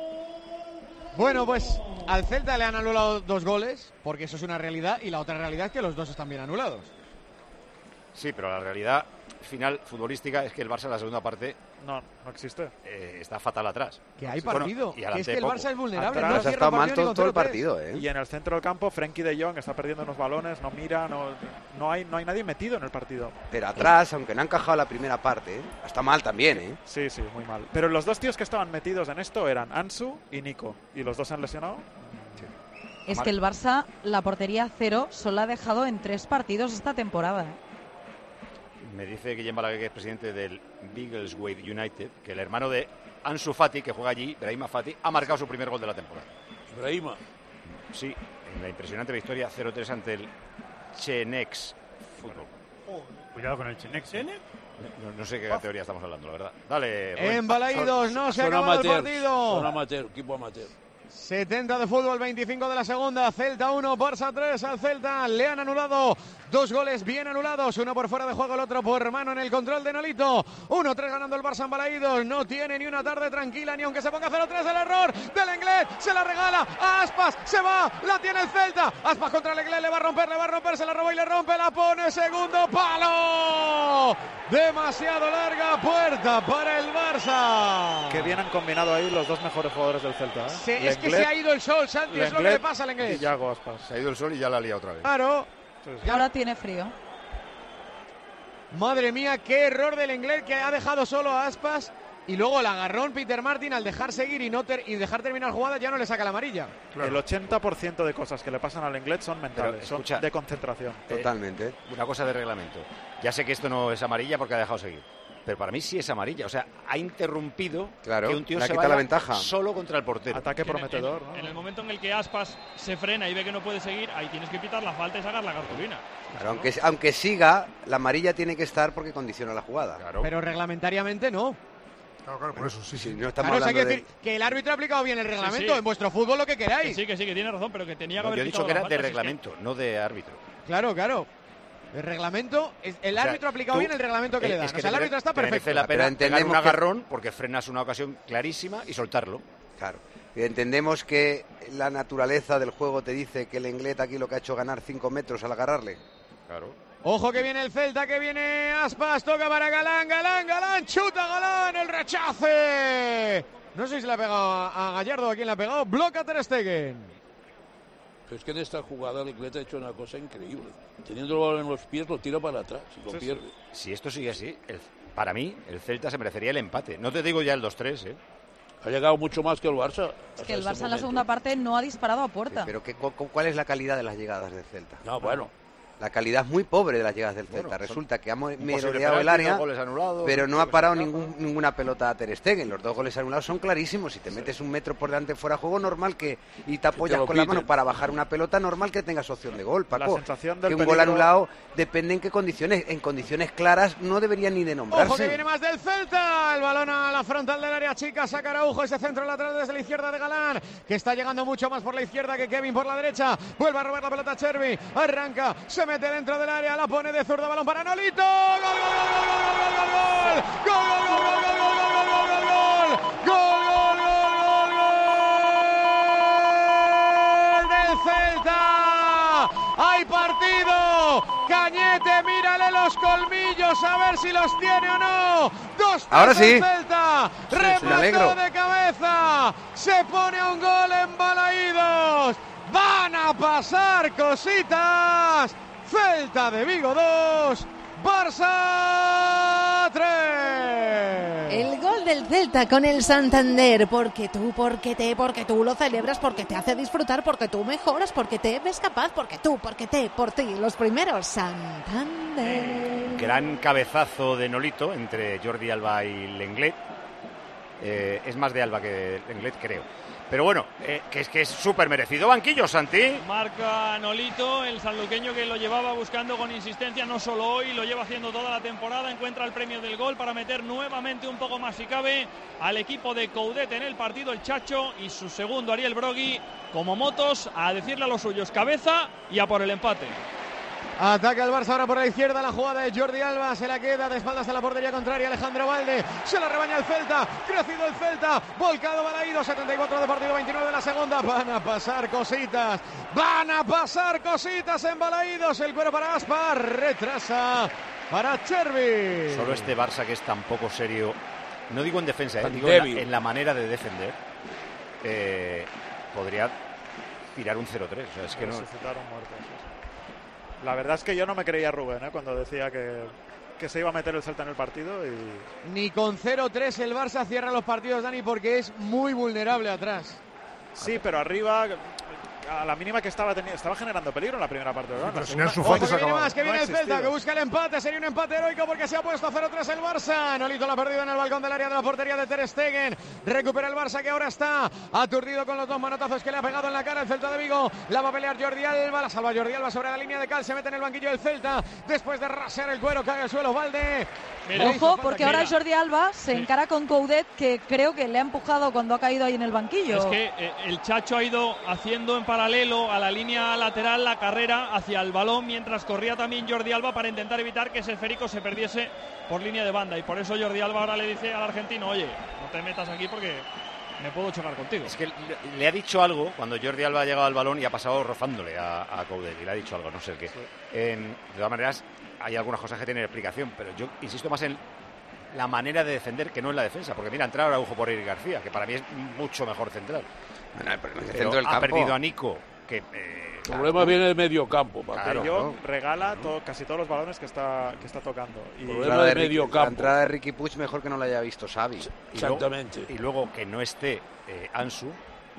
Speaker 3: Bueno, pues al Celta le han anulado dos goles, porque eso es una realidad, y la otra realidad es que los dos están bien anulados.
Speaker 2: Sí, pero la realidad final futbolística es que el Barça en la segunda parte
Speaker 7: no, no existe.
Speaker 2: Eh, está fatal atrás.
Speaker 3: Que hay partido,
Speaker 2: bueno,
Speaker 3: que es que el Barça es vulnerable.
Speaker 7: Atrás,
Speaker 3: no
Speaker 8: ha estado mal todo, todo el partido, ¿eh?
Speaker 7: Y en el centro del campo, Frenkie de Jong está perdiendo unos balones, no mira, no, no, hay, no hay nadie metido en el partido.
Speaker 8: Pero atrás, aunque no han encajado la primera parte, ¿eh? Está mal también, ¿eh?
Speaker 7: Sí, sí, muy mal. Pero los dos tíos que estaban metidos en esto eran Ansu y Nico, y los dos se han lesionado.
Speaker 10: Sí. Es que el Barça, la portería cero, solo ha dejado en tres partidos esta temporada, ¿eh?
Speaker 2: Me dice Guillem Balaguer, que es presidente del Biggleswade United, que el hermano de Ansu Fati, que juega allí, Brahima Fati, ha marcado su primer gol de la temporada.
Speaker 5: Brahima.
Speaker 2: Sí, en la impresionante victoria cero tres ante el Chenex Fútbol.
Speaker 12: Oh, cuidado con el Chenex, ¿eh?
Speaker 2: No, no sé qué categoría estamos hablando, la verdad. Dale.
Speaker 3: En Balaídos, no se ha acabado el partido.
Speaker 5: Son amateur, equipo amateur.
Speaker 3: setenta de fútbol, veinticinco de la segunda. Celta uno, Barça tres. Al Celta le han anulado dos goles bien anulados. Uno por fuera de juego, el otro por mano en el control de Nolito. uno tres ganando el Barça en Balaídos. No tiene ni una tarde tranquila, ni aunque se ponga cero tres. El error del Inglés. Se la regala a Aspas. Se va. La tiene el Celta. Aspas contra el Inglés. Le va a romper, le va a romper. Se la robó y le rompe. La pone. Segundo palo. Demasiado larga puerta para el Barça.
Speaker 7: Que bien han combinado ahí los dos mejores jugadores del Celta, ¿eh?
Speaker 3: Se, es que se ha ido el sol, Santi, es lo que le pasa al Inglés.
Speaker 7: Y Yago Aspas.
Speaker 2: Se ha ido el sol y ya la ha liado otra vez.
Speaker 3: Claro.
Speaker 10: Sí, sí. Ahora tiene frío.
Speaker 3: Madre mía, qué error del Inglés, que ha dejado solo a Aspas. Y luego el agarrón Peter Martin al dejar seguir y no ter y dejar terminar jugada ya no le saca la amarilla.
Speaker 7: Claro. El ochenta por ciento de cosas que le pasan al Inglés son mentales, Pero, escucha, son de concentración.
Speaker 2: Eh,
Speaker 8: Totalmente.
Speaker 2: Una cosa de reglamento. Ya sé que esto no es amarilla porque ha dejado seguir. Pero para mí sí es amarilla. O sea, ha interrumpido
Speaker 8: claro,
Speaker 2: que un tío
Speaker 8: le
Speaker 2: se
Speaker 8: quita
Speaker 2: vaya
Speaker 8: la ventaja.
Speaker 2: Solo contra el portero.
Speaker 7: Ataque prometedor,
Speaker 9: en,
Speaker 7: ¿no?
Speaker 9: en el momento en el que Aspas se frena y ve que no puede seguir, ahí tienes que pitar la falta y sacar la cartulina.
Speaker 8: Claro, aunque, aunque siga, la amarilla tiene que estar porque condiciona la jugada.
Speaker 2: Claro.
Speaker 3: Pero reglamentariamente no.
Speaker 11: Claro, claro, por eso, sí, sí.
Speaker 8: sí no estamos
Speaker 3: claro,
Speaker 8: hablando
Speaker 3: o sea, que,
Speaker 8: de...
Speaker 3: decir que el árbitro ha aplicado bien el reglamento, sí, sí. En vuestro fútbol lo que queráis.
Speaker 9: Que sí, que sí, que tiene razón, pero que tenía que
Speaker 2: no,
Speaker 9: haber
Speaker 2: yo he dicho que era de reglamento,
Speaker 9: es que...
Speaker 2: no de árbitro.
Speaker 3: Claro, claro. El reglamento, el o sea, árbitro ha aplicado tú, bien el reglamento que eh, le dan. Es que o sea, el árbitro está perfecto.
Speaker 2: Merece la pena pegar un agarrón que... porque frenas una ocasión clarísima y soltarlo.
Speaker 8: Claro. Y entendemos que la naturaleza del juego te dice que el Inglés aquí lo que ha hecho ganar cinco metros al agarrarle.
Speaker 2: Claro.
Speaker 3: Ojo que viene el Celta, que viene Aspas, toca para Galán, Galán, Galán, chuta Galán, el rechace. No sé si le ha pegado a Gallardo o a quién le ha pegado, bloca Ter Stegen.
Speaker 5: Pero es que en esta jugada el Inglés ha hecho una cosa increíble. Teniendo el balón en los pies, lo tira para atrás y lo sí, pierde.
Speaker 2: Si esto sigue así, el, para mí, el Celta se merecería el empate. No te digo ya el dos tres, ¿eh?
Speaker 5: Ha llegado mucho más que el Barça.
Speaker 10: Es que el Barça este en la segunda parte no ha disparado a puerta.
Speaker 8: Sí, pero ¿qué, cu ¿cuál es la calidad de las llegadas del Celta?
Speaker 5: No, bueno.
Speaker 8: la calidad muy pobre de las llegadas del Celta.
Speaker 2: Bueno,
Speaker 8: Resulta que ha mo-
Speaker 2: un
Speaker 8: merodeado
Speaker 2: posible
Speaker 8: el
Speaker 2: penalti,
Speaker 8: área,
Speaker 2: dos goles anulados,
Speaker 8: pero no ha
Speaker 2: goles
Speaker 8: parado
Speaker 2: en
Speaker 8: ningún, ninguna pelota a Ter Stegen. Los dos goles anulados son clarísimos. Si te metes un metro por delante fuera de juego, normal que y te apoyas
Speaker 5: lo
Speaker 8: con la
Speaker 5: piten.
Speaker 8: mano para bajar una pelota, normal que tengas opción de gol, Paco.
Speaker 7: La sensación del
Speaker 8: que un gol
Speaker 7: peligro-
Speaker 8: anulado depende en qué condiciones. En condiciones claras no debería ni de nombrarse.
Speaker 3: Ojo que viene más del Celta. El balón a la frontal del área chica. Saca Araujo ese centro lateral desde la izquierda de Galán, que está llegando mucho más por la izquierda que Kevin por la derecha. Vuelve a robar la pelota Chervi. Arranca, se mete dentro del área, la pone de zurda, balón para Nolito. ¡Gol, gol, gol, gol, gol, gol, gol, gol! ¡Gol, gol, gol, gol, gol, gol, gol, gol, gol, gol! ¡Gol, gol, gol, gol, gol del Celta! ¡Hay partido! Cañete, mírale los colmillos a ver si los tiene o no. Dos
Speaker 8: Ahora sí.
Speaker 3: el Celta.
Speaker 8: Sí, me
Speaker 3: Remató
Speaker 8: alegro.
Speaker 3: de cabeza. Se pone un gol en Balaídos. Van a pasar cositas. Celta de Vigo dos, Barça tres.
Speaker 14: El gol del Celta con el Santander, porque tú, porque te, porque tú lo celebras, porque te hace disfrutar, porque tú mejoras, porque te ves capaz, porque tú, porque te, por ti, los primeros, Santander.
Speaker 2: Gran cabezazo de Nolito entre Jordi Alba y Lenglet. Eh, es más de Alba que de Lenglet, creo. Pero bueno, eh, que es que es súper merecido banquillo, Santi.
Speaker 9: Marca Nolito, el sanluqueño que lo llevaba buscando con insistencia, no solo hoy, lo lleva haciendo toda la temporada. Encuentra el premio del gol para meter nuevamente un poco más si cabe al equipo de Coudet en el partido, el Chacho y su segundo Ariel Brogui como motos a decirle a los suyos cabeza y a por el empate.
Speaker 3: Ataca el Barça ahora por la izquierda, la jugada de Jordi Alba, se la queda de espaldas a la portería contraria Alejandro Valde, se la rebaña el Celta, crecido el Celta, volcado Balaídos, setenta y cuatro de partido, veintinueve de la segunda, van a pasar cositas, van a pasar cositas en Balaídos, el cuero para Aspar, retrasa para Chervi.
Speaker 2: Solo este Barça que es tan poco serio, no digo en defensa, eh, digo en la, en la manera de defender, eh, podría tirar un cero tres, o sea, es que no...
Speaker 7: Resucitar un muerto, sí, sí. La verdad es que yo no me creía Rubén ¿eh? cuando decía que, que se iba a meter el Celta en el partido. Y...
Speaker 3: Ni con cero tres el Barça cierra los partidos, Dani, porque es muy vulnerable atrás.
Speaker 7: Sí, pero arriba, a la mínima que estaba teniendo, estaba generando peligro en la primera parte, ¿verdad?
Speaker 11: Pero
Speaker 7: La
Speaker 11: si no
Speaker 7: segunda-
Speaker 11: en su
Speaker 3: Ojo, que viene más, que
Speaker 7: No
Speaker 3: viene
Speaker 7: ha
Speaker 3: el Celta,
Speaker 7: existido.
Speaker 3: que busca el empate, sería un empate heroico porque se ha puesto cero tres el Barça. Nolito la ha perdido en el balcón del área de la portería de Ter Stegen. Recupera el Barça que ahora está aturdido con los dos manotazos que le ha pegado en la cara el Celta de Vigo. La va a pelear Jordi Alba, la salva Jordi Alba sobre la línea de cal, se mete en el banquillo del Celta. Después de rasear el cuero, cae al suelo Valde.
Speaker 9: Mira,
Speaker 10: Ojo, porque ahora
Speaker 9: Mira.
Speaker 10: Jordi Alba se encara con Coudet, que creo que le ha empujado cuando ha caído ahí en el banquillo.
Speaker 9: Es que eh, el Chacho ha ido haciendo en paralelo a la línea lateral la carrera hacia el balón mientras corría también Jordi Alba para intentar evitar que ese esférico se perdiese por línea de banda. Y por eso Jordi Alba ahora le dice al argentino, oye, no te metas aquí porque me puedo chocar contigo.
Speaker 2: Es que le, le ha dicho algo cuando Jordi Alba ha llegado al balón y ha pasado rozándole a, a Coudet. Y le ha dicho algo, no sé el qué. En, de todas maneras, hay algunas cosas que tienen explicación, pero yo insisto más en la manera de defender que no en la defensa. Porque mira, ha entrado Araujo por Eric García, que para mí es mucho mejor central.
Speaker 8: Bueno, pero en el
Speaker 2: Pero
Speaker 8: centro del
Speaker 2: ha
Speaker 8: campo.
Speaker 2: perdido a Nico, que... Eh,
Speaker 5: El problema viene del medio campo, Paco.
Speaker 2: Claro,
Speaker 7: Yo
Speaker 2: claro.
Speaker 7: regala todo- casi todos los balones que está, que está tocando. Y
Speaker 5: Problema
Speaker 8: entrada
Speaker 5: de
Speaker 8: de Ricky-
Speaker 5: medio
Speaker 8: La
Speaker 5: campo.
Speaker 8: entrada de Ricky Puig mejor que no la haya visto Xavi.
Speaker 2: Y luego-
Speaker 5: Exactamente.
Speaker 2: Y luego que no esté eh, Ansu,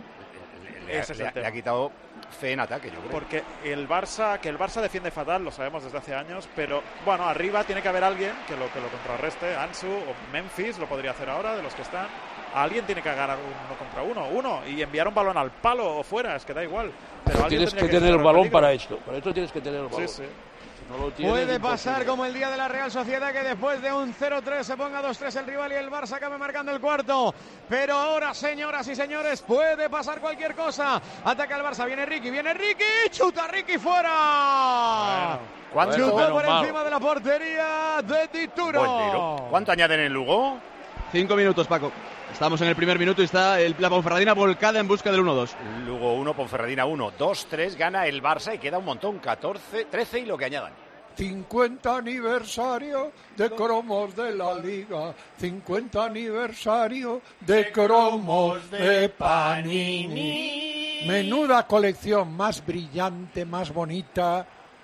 Speaker 2: le, le-
Speaker 7: Ese es
Speaker 2: le
Speaker 7: el
Speaker 2: ha-
Speaker 7: tema.
Speaker 2: le ha quitado fe en ataque, yo creo.
Speaker 7: Porque el Barça, que el Barça defiende fatal, lo sabemos desde hace años, pero bueno, arriba tiene que haber alguien que lo que lo contrarreste. Ansu o Memphis lo podría hacer ahora, de los que están. Alguien tiene que ganar uno contra uno, uno, y enviar un balón al palo o fuera, es que da igual. Pero alguien
Speaker 5: Tienes que
Speaker 7: tendría
Speaker 5: tener el
Speaker 7: generar
Speaker 5: balón
Speaker 7: peligro.
Speaker 5: para esto. Para esto tienes que tener el balón.
Speaker 7: Sí, sí.
Speaker 5: Si no lo tienes,
Speaker 3: Puede
Speaker 5: imposible.
Speaker 3: pasar como el día de la Real Sociedad, que después de un cero tres se ponga dos tres el rival y el Barça acabe marcando el cuarto. Pero ahora, señoras y señores, puede pasar cualquier cosa. Ataca el Barça, viene Ricky, viene Ricky, chuta Ricky fuera.
Speaker 2: ¿Cuánto?
Speaker 3: Chutó
Speaker 5: Bueno,
Speaker 3: por
Speaker 5: menos
Speaker 3: encima de la portería de Dituro.
Speaker 2: Buen tiro. ¿Cuánto añaden en Lugo?
Speaker 25: Cinco minutos, Paco. Estamos en el primer minuto y está el, la Ponferradina volcada en busca del uno dos.
Speaker 2: Lugo uno, Ponferradina uno. dos tres, gana el Barça y queda un montón. catorce, trece y lo que añadan.
Speaker 6: cincuenta aniversario de cromos de la Liga, cincuenta aniversario de cromos de Panini. Menuda colección más brillante, más bonita,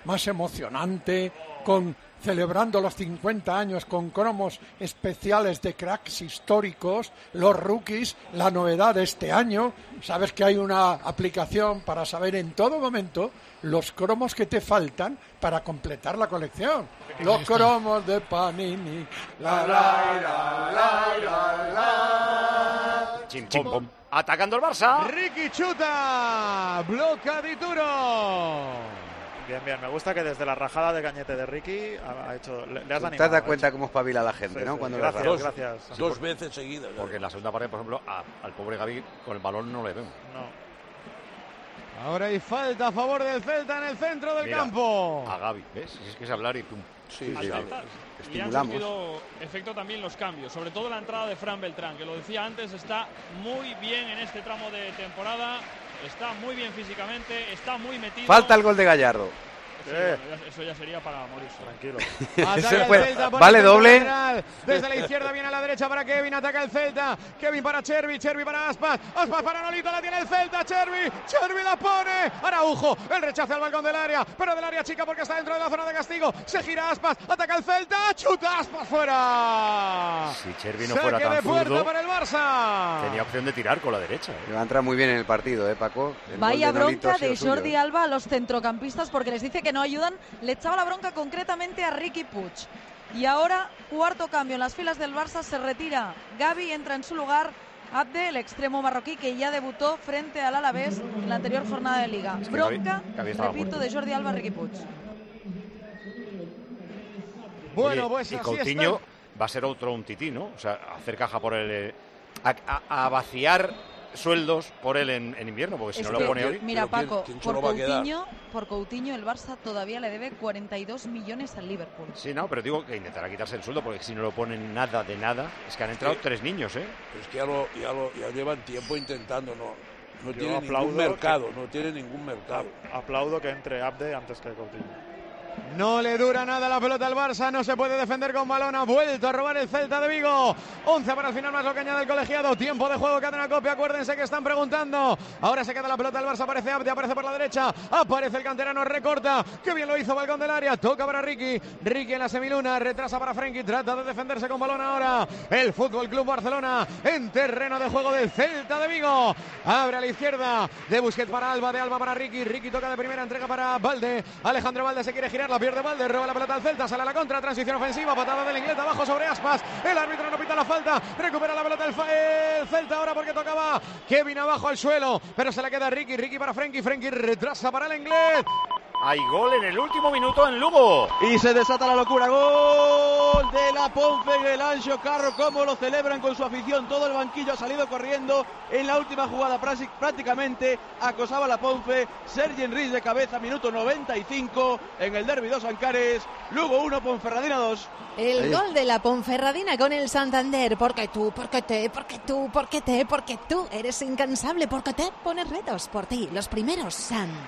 Speaker 6: más emocionante, con celebrando los cincuenta años con cromos especiales de cracks históricos, los rookies, la novedad de este año. Sabes que hay una aplicación para saber en todo momento los cromos que te faltan para completar la colección. Los cromos de Panini. La, la, la, la, la, la.
Speaker 2: Chim, chim, pom. Atacando el Barça.
Speaker 3: Ricky chuta. Bloca Di Turo.
Speaker 7: Bien, bien. Me gusta que desde la rajada de Cañete de Ricky ha, ha hecho... Le, le has animado.
Speaker 8: Te das cuenta cómo espabila la gente,
Speaker 7: sí,
Speaker 8: ¿no?
Speaker 7: Sí,
Speaker 8: Cuando
Speaker 7: gracias,
Speaker 8: dos,
Speaker 7: gracias.
Speaker 5: Sí, dos veces seguidas.
Speaker 2: Porque en la segunda parte, por ejemplo, a, al pobre Gavi con el balón no le vemos.
Speaker 7: No.
Speaker 3: Ahora hay falta a favor del Celta en el centro del
Speaker 2: Mira,
Speaker 3: campo.
Speaker 2: A Gavi, ¿ves? Es que es hablar y pum.
Speaker 8: Sí,
Speaker 2: sí,
Speaker 8: sí,
Speaker 2: sí.
Speaker 9: Y han surtido efecto también los cambios, sobre todo la entrada de Fran Beltrán, que lo decía antes, está muy bien en este tramo de temporada, está muy bien físicamente, está muy metido.
Speaker 8: Falta el gol de Gallardo.
Speaker 9: Sí, eh. Eso ya sería para morirse.
Speaker 7: Tranquilo.
Speaker 3: Ataca el Celta,
Speaker 8: vale doble.
Speaker 3: Lateral. Desde la izquierda viene a la derecha para Kevin. Ataca el Celta. Kevin para Chervi. Chervi para Aspas. Aspas para Nolito. La tiene el Celta. Chervi. Chervi la pone. Araujo. El rechace al balcón del área. Pero del área chica porque está dentro de la zona de castigo. Se gira Aspas. Ataca el Celta. Chuta Aspas fuera.
Speaker 2: Si Chervi no fuera tan zurdo,
Speaker 3: para el Barça.
Speaker 2: Tenía opción de tirar con la derecha. ¿eh?
Speaker 8: Le va a entrar muy bien en el partido, ¿eh, Paco? El
Speaker 10: Vaya
Speaker 8: gol de Nolito
Speaker 10: bronca
Speaker 8: ha
Speaker 10: de
Speaker 8: sido
Speaker 10: Jordi
Speaker 8: suyo.
Speaker 10: Alba a los centrocampistas porque les dice que no ayudan. Le echaba la bronca concretamente a Riqui Puig. Y ahora, cuarto cambio en las filas del Barça, se retira Gavi, entra en su lugar Abde, el extremo marroquí que ya debutó frente al Alavés en la anterior jornada de Liga.
Speaker 2: Es que
Speaker 10: Bronca,
Speaker 2: Gavi, Gavi estaba
Speaker 10: repito,
Speaker 2: muerto.
Speaker 10: de Jordi Alba a Riqui Puig.
Speaker 3: Bueno,
Speaker 2: Oye,
Speaker 3: pues
Speaker 2: y
Speaker 3: así
Speaker 2: Coutinho
Speaker 3: está.
Speaker 2: va a ser otro un tití, ¿no? O sea, hacer caja por él, eh, a, a, a vaciar sueldos por él en, en invierno, porque si
Speaker 10: Es
Speaker 2: no
Speaker 10: que,
Speaker 2: lo pone hoy.
Speaker 10: mira,
Speaker 5: ¿Pero quién-
Speaker 10: Paco,
Speaker 5: quién se
Speaker 10: por
Speaker 5: lo va a quedar?
Speaker 10: Coutinho, por Coutinho el Barça todavía le debe cuarenta y dos millones al Liverpool.
Speaker 2: Sí, no, pero digo que intentará quitarse el sueldo, porque si no lo ponen nada de nada, es que han entrado
Speaker 5: Sí.
Speaker 2: tres niños, ¿eh?
Speaker 5: Pero es que ya, lo, ya, lo, ya llevan tiempo intentando, no, no
Speaker 7: Yo
Speaker 5: tiene
Speaker 7: aplaudo
Speaker 5: ningún mercado,
Speaker 7: que-
Speaker 5: no tiene ningún mercado.
Speaker 7: Aplaudo que entre Abde antes que Coutinho.
Speaker 3: No le dura nada la pelota al Barça, no se puede defender con balón, ha vuelto a robar el Celta de Vigo. once para el final más lo que añade el colegiado. Tiempo de juego, cadena copia, acuérdense que están preguntando. Ahora se queda la pelota al Barça, aparece Abde, aparece por la derecha, aparece el canterano, recorta. Qué bien lo hizo, balcón del área, toca para Ricky. Ricky en la semiluna, retrasa para Frenkie, trata de defenderse con balón ahora. El Fútbol Club Barcelona en terreno de juego del Celta de Vigo. Abre a la izquierda, de Busquets para Alba, de Alba para Ricky. Ricky toca de primera, entrega para Valde. Alejandro Valde se quiere girar, la pierde Valde, roba la pelota al Celta, sale a la contra, transición ofensiva, patada del inglés abajo sobre Aspas, el árbitro no pita la falta, recupera la pelota el, el Celta ahora porque tocaba Kevin abajo al suelo, pero se la queda Ricky, Ricky para Frenkie, Frenkie retrasa para el inglés.
Speaker 2: Hay gol en el último minuto en Lugo.
Speaker 25: Y se desata la locura. Gol de la Ponce en el Anxo Carro. Cómo lo celebran con su afición. Todo el banquillo ha salido corriendo. En la última jugada prácticamente acosaba la Ponce. Sergi Enrique de cabeza, minuto noventa y cinco. En el derbi dos Ancares. Lugo uno, Ponferradina dos.
Speaker 14: El
Speaker 25: Ahí.
Speaker 14: gol de la Ponferradina con el Santander. Porque tú, porque te, porque tú, porque te, porque tú eres incansable, porque te pones retos por ti. Los primeros,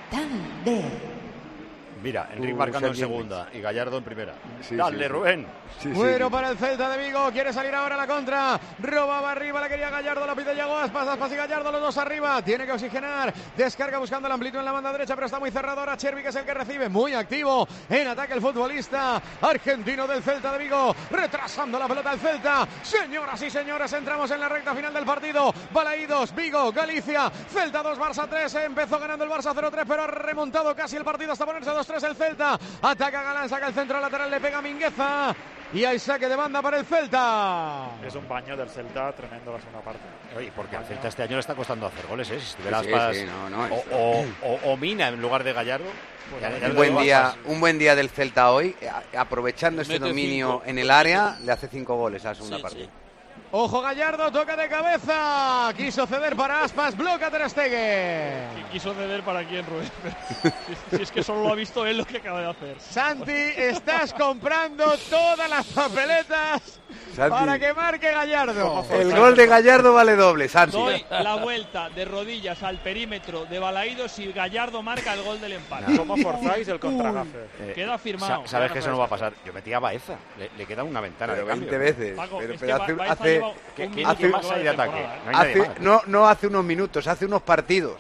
Speaker 14: Santander.
Speaker 2: Mira, Enrique
Speaker 8: Uh,
Speaker 2: marcando en
Speaker 8: Sergi
Speaker 2: segunda y Gallardo en primera.
Speaker 8: Sí,
Speaker 2: Dale,
Speaker 8: sí, sí.
Speaker 2: Rubén.
Speaker 8: Sí, sí,
Speaker 3: Bueno
Speaker 8: sí.
Speaker 3: para el Celta de Vigo, quiere salir ahora a la contra, robaba arriba, la quería Gallardo, la pide Yago Aspas, Aspas y Gallardo, los dos arriba, tiene que oxigenar, descarga buscando la amplitud en la banda derecha, pero está muy cerrado ahora Chervi, que es el que recibe, muy activo en ataque el futbolista argentino del Celta de Vigo, retrasando la pelota al Celta. Señoras y señores, entramos en la recta final del partido. Balaídos, Vigo, Galicia, Celta dos, Barça tres, empezó ganando el Barça cero tres, pero ha remontado casi el partido hasta ponerse dos tres el Celta. Ataca Galán, saca el centro lateral, le pega Mingueza y hay saque de banda para el Celta.
Speaker 7: Es un baño del Celta tremendo la segunda parte.
Speaker 2: Oye, porque al Celta este año le está costando hacer goles, ¿eh? Si estuviera
Speaker 8: Sí,
Speaker 2: Aspas
Speaker 8: sí, no, no,
Speaker 2: o,
Speaker 8: eso-
Speaker 2: o, o- o Mina en lugar de Gallardo. ya- ya
Speaker 8: Un
Speaker 2: le
Speaker 8: buen
Speaker 2: doy
Speaker 8: día,
Speaker 2: Aspas.
Speaker 8: un buen día del Celta hoy, a- aprovechando este
Speaker 5: Mete
Speaker 8: dominio
Speaker 5: cinco.
Speaker 8: en el área, le hace cinco goles a la segunda
Speaker 5: Sí,
Speaker 8: parte.
Speaker 5: sí.
Speaker 3: Ojo Gallardo, toca de cabeza, quiso ceder para Aspas, bloca Ter Stegen.
Speaker 9: Y quiso ceder para quién, Rubén. si, si es que solo lo ha visto él lo que acaba de hacer.
Speaker 3: Santi, estás comprando todas las papeletas
Speaker 8: Santi.
Speaker 3: para que marque Gallardo.
Speaker 8: El gol de Gallardo vale doble, Santi.
Speaker 9: Doy la vuelta de rodillas al perímetro de Balaídos y Gallardo marca el gol del empate.
Speaker 7: ¿Cómo forzáis el contragafe?
Speaker 2: Eh,
Speaker 9: Queda firmado.
Speaker 2: sa- Sabes
Speaker 9: Ya
Speaker 2: que
Speaker 9: no
Speaker 2: eso no va a
Speaker 9: sabes
Speaker 2: pasar. Yo metí a Baeza. Le, le queda una ventana
Speaker 8: Pero
Speaker 2: de cambio.
Speaker 8: veinte veces.
Speaker 9: Paco,
Speaker 8: pero
Speaker 9: es
Speaker 8: pero
Speaker 9: que
Speaker 8: hace,
Speaker 9: Ba- Baeza
Speaker 8: hace-
Speaker 9: lleva
Speaker 2: ¿Qué,
Speaker 9: un
Speaker 2: qué-
Speaker 9: minuto
Speaker 2: qué
Speaker 9: y
Speaker 2: más
Speaker 9: medio
Speaker 2: hay de
Speaker 9: de
Speaker 2: ataque?
Speaker 9: temporada, ¿eh?
Speaker 2: No hay nadie
Speaker 8: hace-
Speaker 2: más.
Speaker 8: no, no hace unos minutos, hace unos partidos.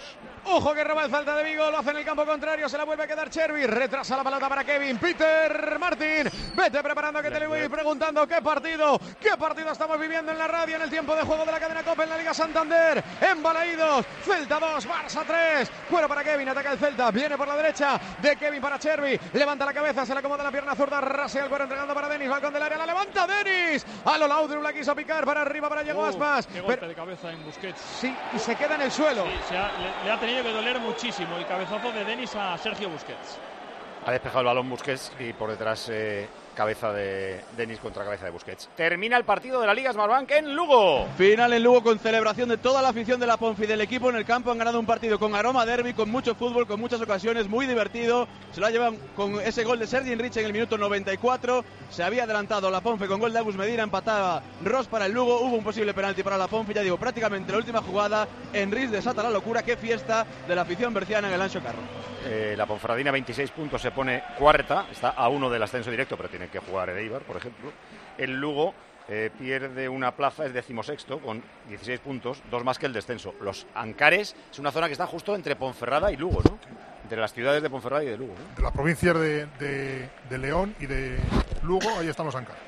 Speaker 3: Ojo que roba el Celta de Vigo, lo hace en el campo contrario, se la vuelve a quedar Chervi, retrasa la pelota para Kevin, Peter Martin, vete preparando que te le voy preguntando qué partido, qué partido estamos viviendo en la radio en el tiempo de juego de la cadena COPE en la Liga Santander, en Balaídos, Celta dos, Barça tres, fuera para Kevin, ataca el Celta, viene por la derecha de Kevin para Chervi, levanta la cabeza, se le acomoda la pierna zurda, rasea el cuero entregando para Denis, balcón del área, la levanta Denis, a lo Laudrup la quiso picar para arriba para Diego
Speaker 9: Uh,
Speaker 3: Aspas,
Speaker 9: qué golpe
Speaker 3: pero,
Speaker 9: de cabeza en Busquets.
Speaker 3: sí, y se queda en el suelo.
Speaker 9: Sí, se ha- le, le ha tenido que doler muchísimo el cabezazo de Denis a Sergio Busquets.
Speaker 2: Ha despejado el balón Busquets y por detrás eh, cabeza de Denis contra cabeza de Busquets. Termina el partido de la Liga Smartbank en Lugo.
Speaker 25: Final en Lugo con celebración de toda la afición de la Ponfi del equipo en el campo. Han ganado un partido con aroma derbi, con mucho fútbol, con muchas ocasiones, muy divertido. Se lo llevan con ese gol de Sergi Enrich en el minuto noventa y cuatro. Se había adelantado la Ponfe con gol de Agus Medina, empataba Ross para el Lugo. Hubo un posible penalti para la Ponfe, ya digo, prácticamente la última jugada. Enrich desata la locura. Qué fiesta de la afición berciana en el Anxo Carro.
Speaker 2: Eh, la Ponferradina veintiséis puntos, se pone cuarta, está a uno del ascenso directo, pero tiene que jugar el Eibar, por ejemplo. El Lugo eh, pierde una plaza, es decimosexto, con dieciséis puntos, dos más que el descenso. Los Ancares es una zona que está justo entre Ponferrada y Lugo, ¿no? Entre las ciudades de Ponferrada y de Lugo, ¿no?
Speaker 11: De las provincias de, de, de León y de Lugo, ahí están los Ancares.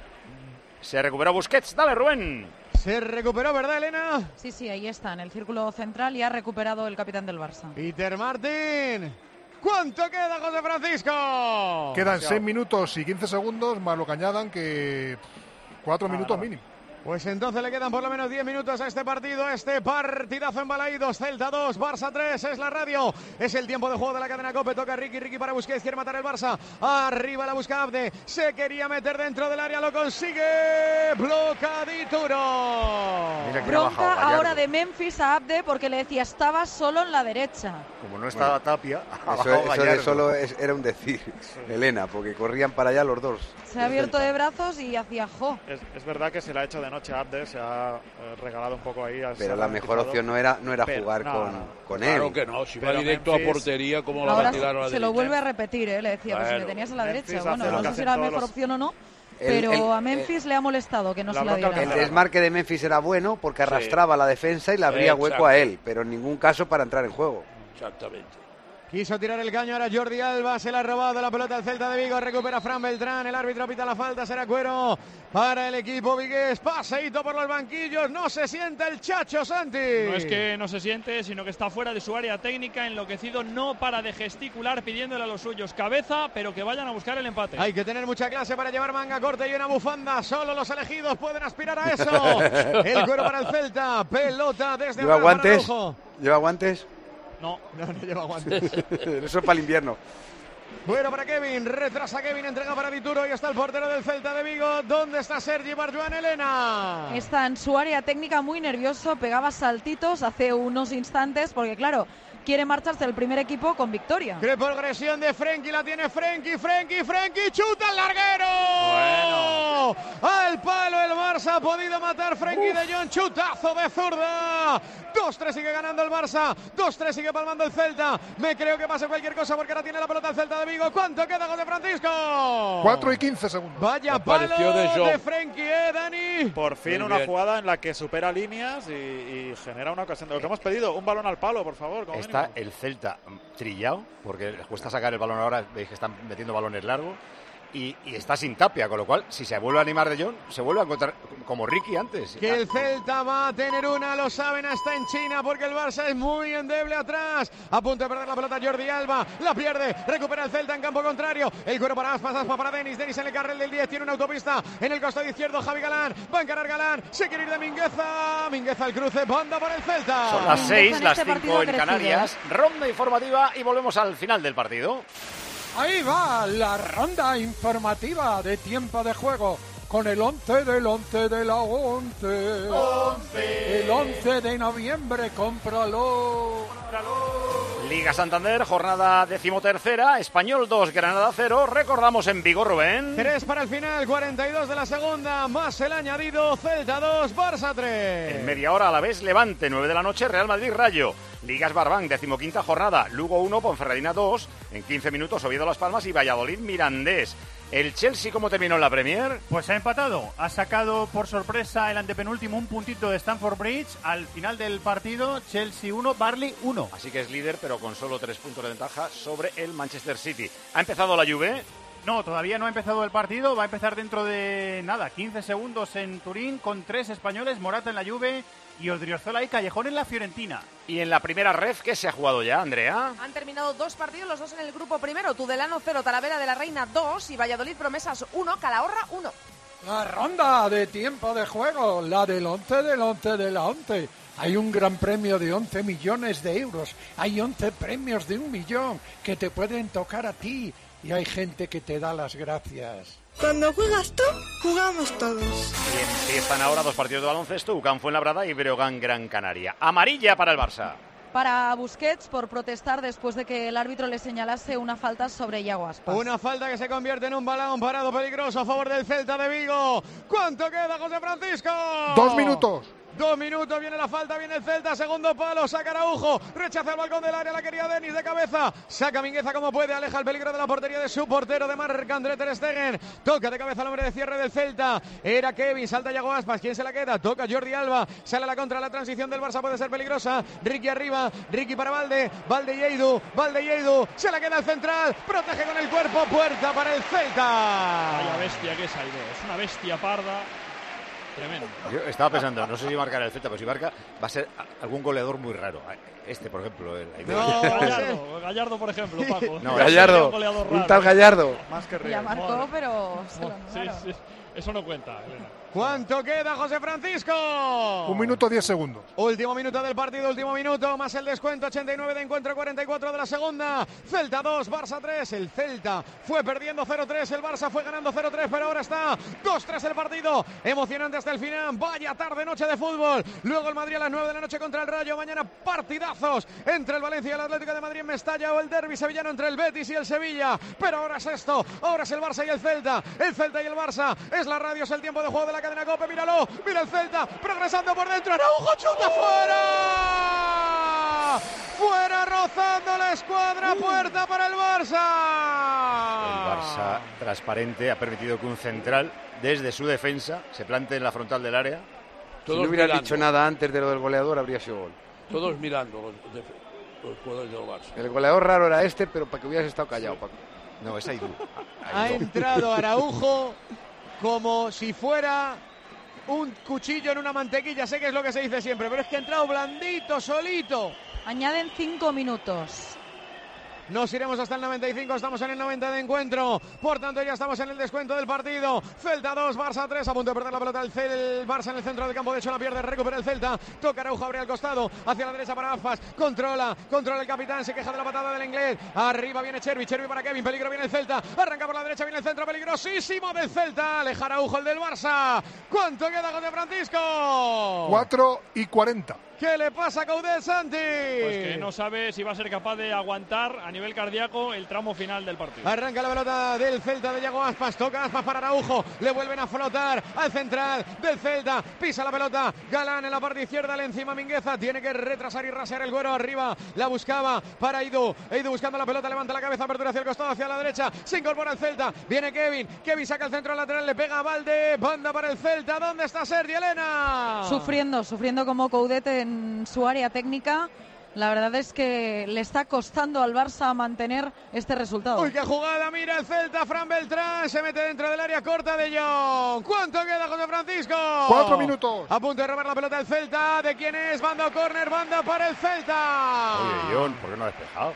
Speaker 2: Se recupera Busquets, dale Rubén.
Speaker 3: Se recuperó, ¿verdad, Elena?
Speaker 10: Sí, sí, ahí está, en el círculo central y ha recuperado el capitán del Barça.
Speaker 3: Peter Martin. ¿Cuánto queda, José Francisco?
Speaker 11: Quedan seis minutos y quince segundos, más lo que añadan que cuatro minutos mínimo.
Speaker 3: Pues entonces le quedan por lo menos diez minutos a este partido, a este partidazo en Balaídos. Celta dos, Barça tres, es la radio. Es el tiempo de juego de la cadena COPE. Toca Ricky, Ricky para Busquets, quiere matar el Barça. Arriba la busca Abde, se quería meter dentro del área, lo consigue. Blocadituro.
Speaker 2: Mira quién ha bajado,
Speaker 10: Bronca
Speaker 2: Gallardo.
Speaker 10: ahora de Memphis a Abde porque le decía estaba solo en la derecha.
Speaker 2: Como no estaba Tapia, ha
Speaker 8: Eso,
Speaker 2: bajado
Speaker 8: eso de
Speaker 2: Gallardo.
Speaker 8: solo es- era un decir, Elena, porque corrían para allá los dos.
Speaker 10: Se ha abierto de brazos y hacía jo.
Speaker 7: Es, es verdad que se le ha hecho de noche a Abde, se ha eh, regalado un poco ahí.
Speaker 8: Pero la mejor opción no era, no era
Speaker 7: Pero,
Speaker 8: jugar
Speaker 7: no,
Speaker 8: con,
Speaker 7: no.
Speaker 8: con
Speaker 5: Claro
Speaker 8: él.
Speaker 5: que no, si va
Speaker 7: Pero
Speaker 5: directo
Speaker 7: Memphis-
Speaker 5: a portería, ¿cómo la va
Speaker 10: Ahora
Speaker 5: a tirar a la
Speaker 10: se lo
Speaker 5: derecha?
Speaker 10: vuelve a repetir, ¿eh? Le decía, pues si
Speaker 5: Bueno,
Speaker 10: me tenías a la
Speaker 7: Memphis
Speaker 10: derecha.
Speaker 7: hace
Speaker 10: Bueno,
Speaker 7: lo
Speaker 10: no
Speaker 7: que
Speaker 10: sé si
Speaker 7: hacen
Speaker 10: era la
Speaker 7: todos
Speaker 10: mejor
Speaker 7: los-
Speaker 10: opción o no,
Speaker 8: El-
Speaker 10: pero
Speaker 8: el-
Speaker 10: a Memphis le ha molestado que no
Speaker 7: la
Speaker 10: se la
Speaker 7: bronca
Speaker 10: diera.
Speaker 7: que
Speaker 8: El
Speaker 7: Claro.
Speaker 8: desmarque de Memphis era bueno porque arrastraba la defensa y le abría hueco
Speaker 5: Exacto.
Speaker 8: a él, pero en ningún caso para entrar en juego.
Speaker 5: Exactamente.
Speaker 3: Quiso tirar el caño, ahora Jordi Alba, se la ha robado la pelota al Celta de Vigo, recupera Fran Beltrán, el árbitro pita la falta, será cuero para el equipo vigués, paseíto por los banquillos, no se sienta el Chacho Santi.
Speaker 9: No es que no se siente, sino que está fuera de su área técnica, enloquecido, no para de gesticular pidiéndole a los suyos cabeza, pero que vayan a buscar el empate.
Speaker 3: Hay que tener mucha clase para llevar manga corta y una bufanda, solo los elegidos pueden aspirar a eso. El cuero para el Celta, pelota desde
Speaker 8: ¿Lleva
Speaker 3: atrás para
Speaker 8: guantes?
Speaker 3: Araujo.
Speaker 8: ¿Lleva guantes?
Speaker 9: No,
Speaker 3: No, no lleva guantes.
Speaker 8: Eso es para el invierno.
Speaker 3: Bueno para Kevin, retrasa Kevin, entrega para Dituro y está el portero del Celta de Vigo. ¿Dónde está Sergi Barjuan, Elena?
Speaker 10: Está en su área técnica muy nervioso, pegaba saltitos hace unos instantes porque claro, quiere marcharse del primer equipo con victoria.
Speaker 3: Qué progresión de Frenkie, la tiene Frenkie, Frenkie, Frenkie, chuta el larguero.
Speaker 7: Bueno.
Speaker 3: Al palo el Barça ha podido matar Frenkie de Jong, chutazo de zurda. dos tres sigue ganando el Barça, dos tres sigue palmando el Celta. Me creo que pase cualquier cosa porque ahora tiene la pelota el Celta de Vigo. ¿Cuánto queda, José Francisco?
Speaker 11: cuatro y quince segundos.
Speaker 3: Vaya palo
Speaker 5: Apareció de
Speaker 3: de,
Speaker 5: Jong.
Speaker 3: Frenkie, ¿eh, Dani?
Speaker 7: Por fin
Speaker 5: Muy
Speaker 7: una
Speaker 5: bien.
Speaker 7: jugada en la que supera líneas y, y genera una ocasión. Lo que hemos pedido, un balón al palo, por favor. Como
Speaker 2: Está
Speaker 7: mínimo.
Speaker 2: el Celta trillado, porque les cuesta sacar el balón ahora, veis que están metiendo balones largos, y, y está sin Tapia, con lo cual, si se vuelve a animar de Jong, se vuelve a encontrar como Ricky antes.
Speaker 3: Que el Celta va a tener una, lo saben, hasta en China, porque el Barça es muy endeble atrás. A punto de perder la pelota Jordi Alba, la pierde, recupera el Celta en campo contrario. El cuero para Aspas, Aspas para Denis, Denis en el carril del diez, tiene una autopista en el costado izquierdo, Javi Galán, va a encarar Galán, se quiere ir de Mingueza, Mingueza al cruce, banda por el Celta.
Speaker 2: Son las
Speaker 10: Mingueza
Speaker 2: seis,
Speaker 10: en
Speaker 2: las
Speaker 10: este partido
Speaker 2: cinco
Speaker 10: ha
Speaker 2: en
Speaker 10: crecido,
Speaker 2: Canarias. Ronda informativa y volvemos al final del partido.
Speaker 6: Ahí va la ronda informativa de tiempo de juego con el once del once de la once. El once de noviembre, cómpralo.
Speaker 2: Liga Santander, jornada decimotercera, Español dos, Granada cero. Recordamos en Vigo, Rubén.
Speaker 3: tres para el final, cuarenta y dos de la segunda, más el añadido, Celta dos, Barça tres.
Speaker 2: En media hora a la vez, Levante, nueve de la noche, Real Madrid Rayo. Ligas Barbank, decimoquinta jornada. Lugo uno, Ponferradina dos. En quince minutos, Oviedo Las Palmas y Valladolid Mirandés. ¿El Chelsea cómo terminó en la Premier?
Speaker 12: Pues ha empatado. Ha sacado por sorpresa el antepenúltimo un puntito de Stamford Bridge. Al final del partido, Chelsea uno, Burnley uno.
Speaker 2: Así que es líder, pero con solo tres puntos de ventaja sobre el Manchester City. ¿Ha empezado la Juve?
Speaker 12: No, todavía no ha empezado el partido. Va a empezar dentro de, nada, quince segundos en Turín con tres españoles, Morata en la Juve y Odriozola y Callejón en la Fiorentina.
Speaker 2: Y en la primera ref, ¿qué se ha jugado ya, Andrea?
Speaker 13: Han terminado dos partidos, los dos en el grupo primero. Tudelano cero, Talavera de la Reina dos y Valladolid Promesas uno, Calahorra uno.
Speaker 6: La ronda de tiempo de juego, la del once del once del once. Hay un gran premio de once millones de euros. Hay once premios de un millón que te pueden tocar a ti. Y hay gente que te da las gracias.
Speaker 15: Cuando juegas tú, jugamos todos.
Speaker 2: Y empiezan ahora dos partidos de baloncesto, U C A M Fuenlabrada y Breogán Gran Canaria. Amarilla para el Barça.
Speaker 10: Para Busquets por protestar después de que el árbitro le señalase una falta sobre Iago Aspas.
Speaker 3: Una falta que se convierte en un balón parado peligroso a favor del Celta de Vigo. ¿Cuánto queda, José Francisco?
Speaker 11: Dos minutos.
Speaker 3: Dos minutos, viene la falta, viene el Celta, segundo palo, saca Araujo, rechaza el balcón del área, la quería Denis de cabeza, saca Mingueza como puede, aleja el peligro de la portería de su portero de Marc-André ter Stegen, toca de cabeza el hombre de cierre del Celta, era Kevin, salta Iago Aspas, ¿quién se la queda? Toca Jordi Alba, sale a la contra, la transición del Barça puede ser peligrosa, Ricky arriba, Ricky para Valde, Valde y Eidu, Valde y Eidu, se la queda el central, protege con el cuerpo, puerta para el Celta.
Speaker 9: Vaya bestia que es Eidu, es una bestia parda. Tremendo.
Speaker 2: Yo estaba pensando, no sé si marcará el Celta, pero si marca va a ser algún goleador muy raro. Este, por ejemplo. El, el...
Speaker 9: No, Gallardo, Gallardo, por ejemplo, Paco.
Speaker 8: No, Gallardo, un, un tal Gallardo.
Speaker 10: Más que real. Ya marcó, pero se lo
Speaker 9: sí, sí, eso no cuenta, Elena.
Speaker 3: ¿Cuánto queda, José Francisco?
Speaker 11: Un minuto, diez segundos.
Speaker 3: Último minuto del partido, último minuto, más el descuento, ochenta y nueve de encuentro, cuarenta y cuatro de la segunda. Celta dos, Barça tres. El Celta fue perdiendo cero tres, el Barça fue ganando cero tres, pero ahora está dos tres el partido. Emocionante hasta el final. Vaya tarde, noche de fútbol. Luego el Madrid a las nueve de la noche contra el Rayo. Mañana partidazos entre el Valencia y el Atlético de Madrid en Mestalla, o el derbi sevillano entre el Betis y el Sevilla. Pero ahora es esto, ahora es el Barça y el Celta. El Celta y el Barça. Es la radio, es el tiempo de juego de la cadena COPE, míralo, mira el Celta, progresando por dentro, Araujo, chuta fuera, fuera rozando la escuadra, puerta para el Barça.
Speaker 2: El Barça transparente ha permitido que un central desde su defensa se plante en la frontal del área.
Speaker 8: Si no hubieras dicho nada antes de lo del goleador, habría sido gol.
Speaker 5: Todos mirando los, los jugadores del Barça.
Speaker 8: El goleador raro era este, pero para que hubieras estado callado, Paco.
Speaker 2: No, es Aidú.
Speaker 3: Ha entrado Araujo como si fuera un cuchillo en una mantequilla, sé que es lo que se dice siempre, pero es que ha entrado blandito, solito.
Speaker 10: Añaden cinco minutos.
Speaker 3: Nos iremos hasta el noventa y cinco, estamos en el noventa de encuentro, por tanto ya estamos en el descuento del partido. Celta dos, Barça tres, a punto de perder la pelota el, el Barça en el centro del campo, de hecho la pierde, recupera el Celta, toca Araujo, abre al costado, hacia la derecha para Aspas, controla, controla el capitán, se queja de la patada del inglés, arriba viene Chervi, Chervi para Kevin, peligro viene el Celta, arranca por la derecha, viene el centro peligrosísimo del Celta, aleja Araujo el del Barça. ¿Cuánto queda, José Francisco?
Speaker 11: cuatro y cuarenta.
Speaker 3: ¿Qué le pasa a Caudel Santi?
Speaker 9: Pues que no sabe si va a ser capaz de aguantar a nivel cardíaco el tramo final del partido.
Speaker 3: Arranca la pelota del Celta de Iago Aspas, toca Aspas para Araujo, le vuelven a flotar al central del Celta, pisa la pelota, Galán en la parte izquierda, le encima Mingueza, tiene que retrasar y rasear el Güero arriba, la buscaba para Eidu, Eidu buscando la pelota, levanta la cabeza, apertura hacia el costado, hacia la derecha, se incorpora el Celta, viene Kevin, Kevin saca el centro lateral, le pega a Valde, banda para el Celta, ¿dónde está Sergi, Elena?
Speaker 10: Sufriendo, sufriendo como Coudet en su área técnica. La verdad es que le está costando al Barça mantener este resultado.
Speaker 3: Uy, qué jugada, mira el Celta, Fran Beltrán, se mete dentro del área corta de Jong. ¿Cuánto queda, José Francisco?
Speaker 11: Cuatro minutos.
Speaker 3: A punto de robar la pelota el Celta, ¿de quién es? Banda o córner, banda para el Celta.
Speaker 2: Oye, Jong, ¿por qué no ha despejado?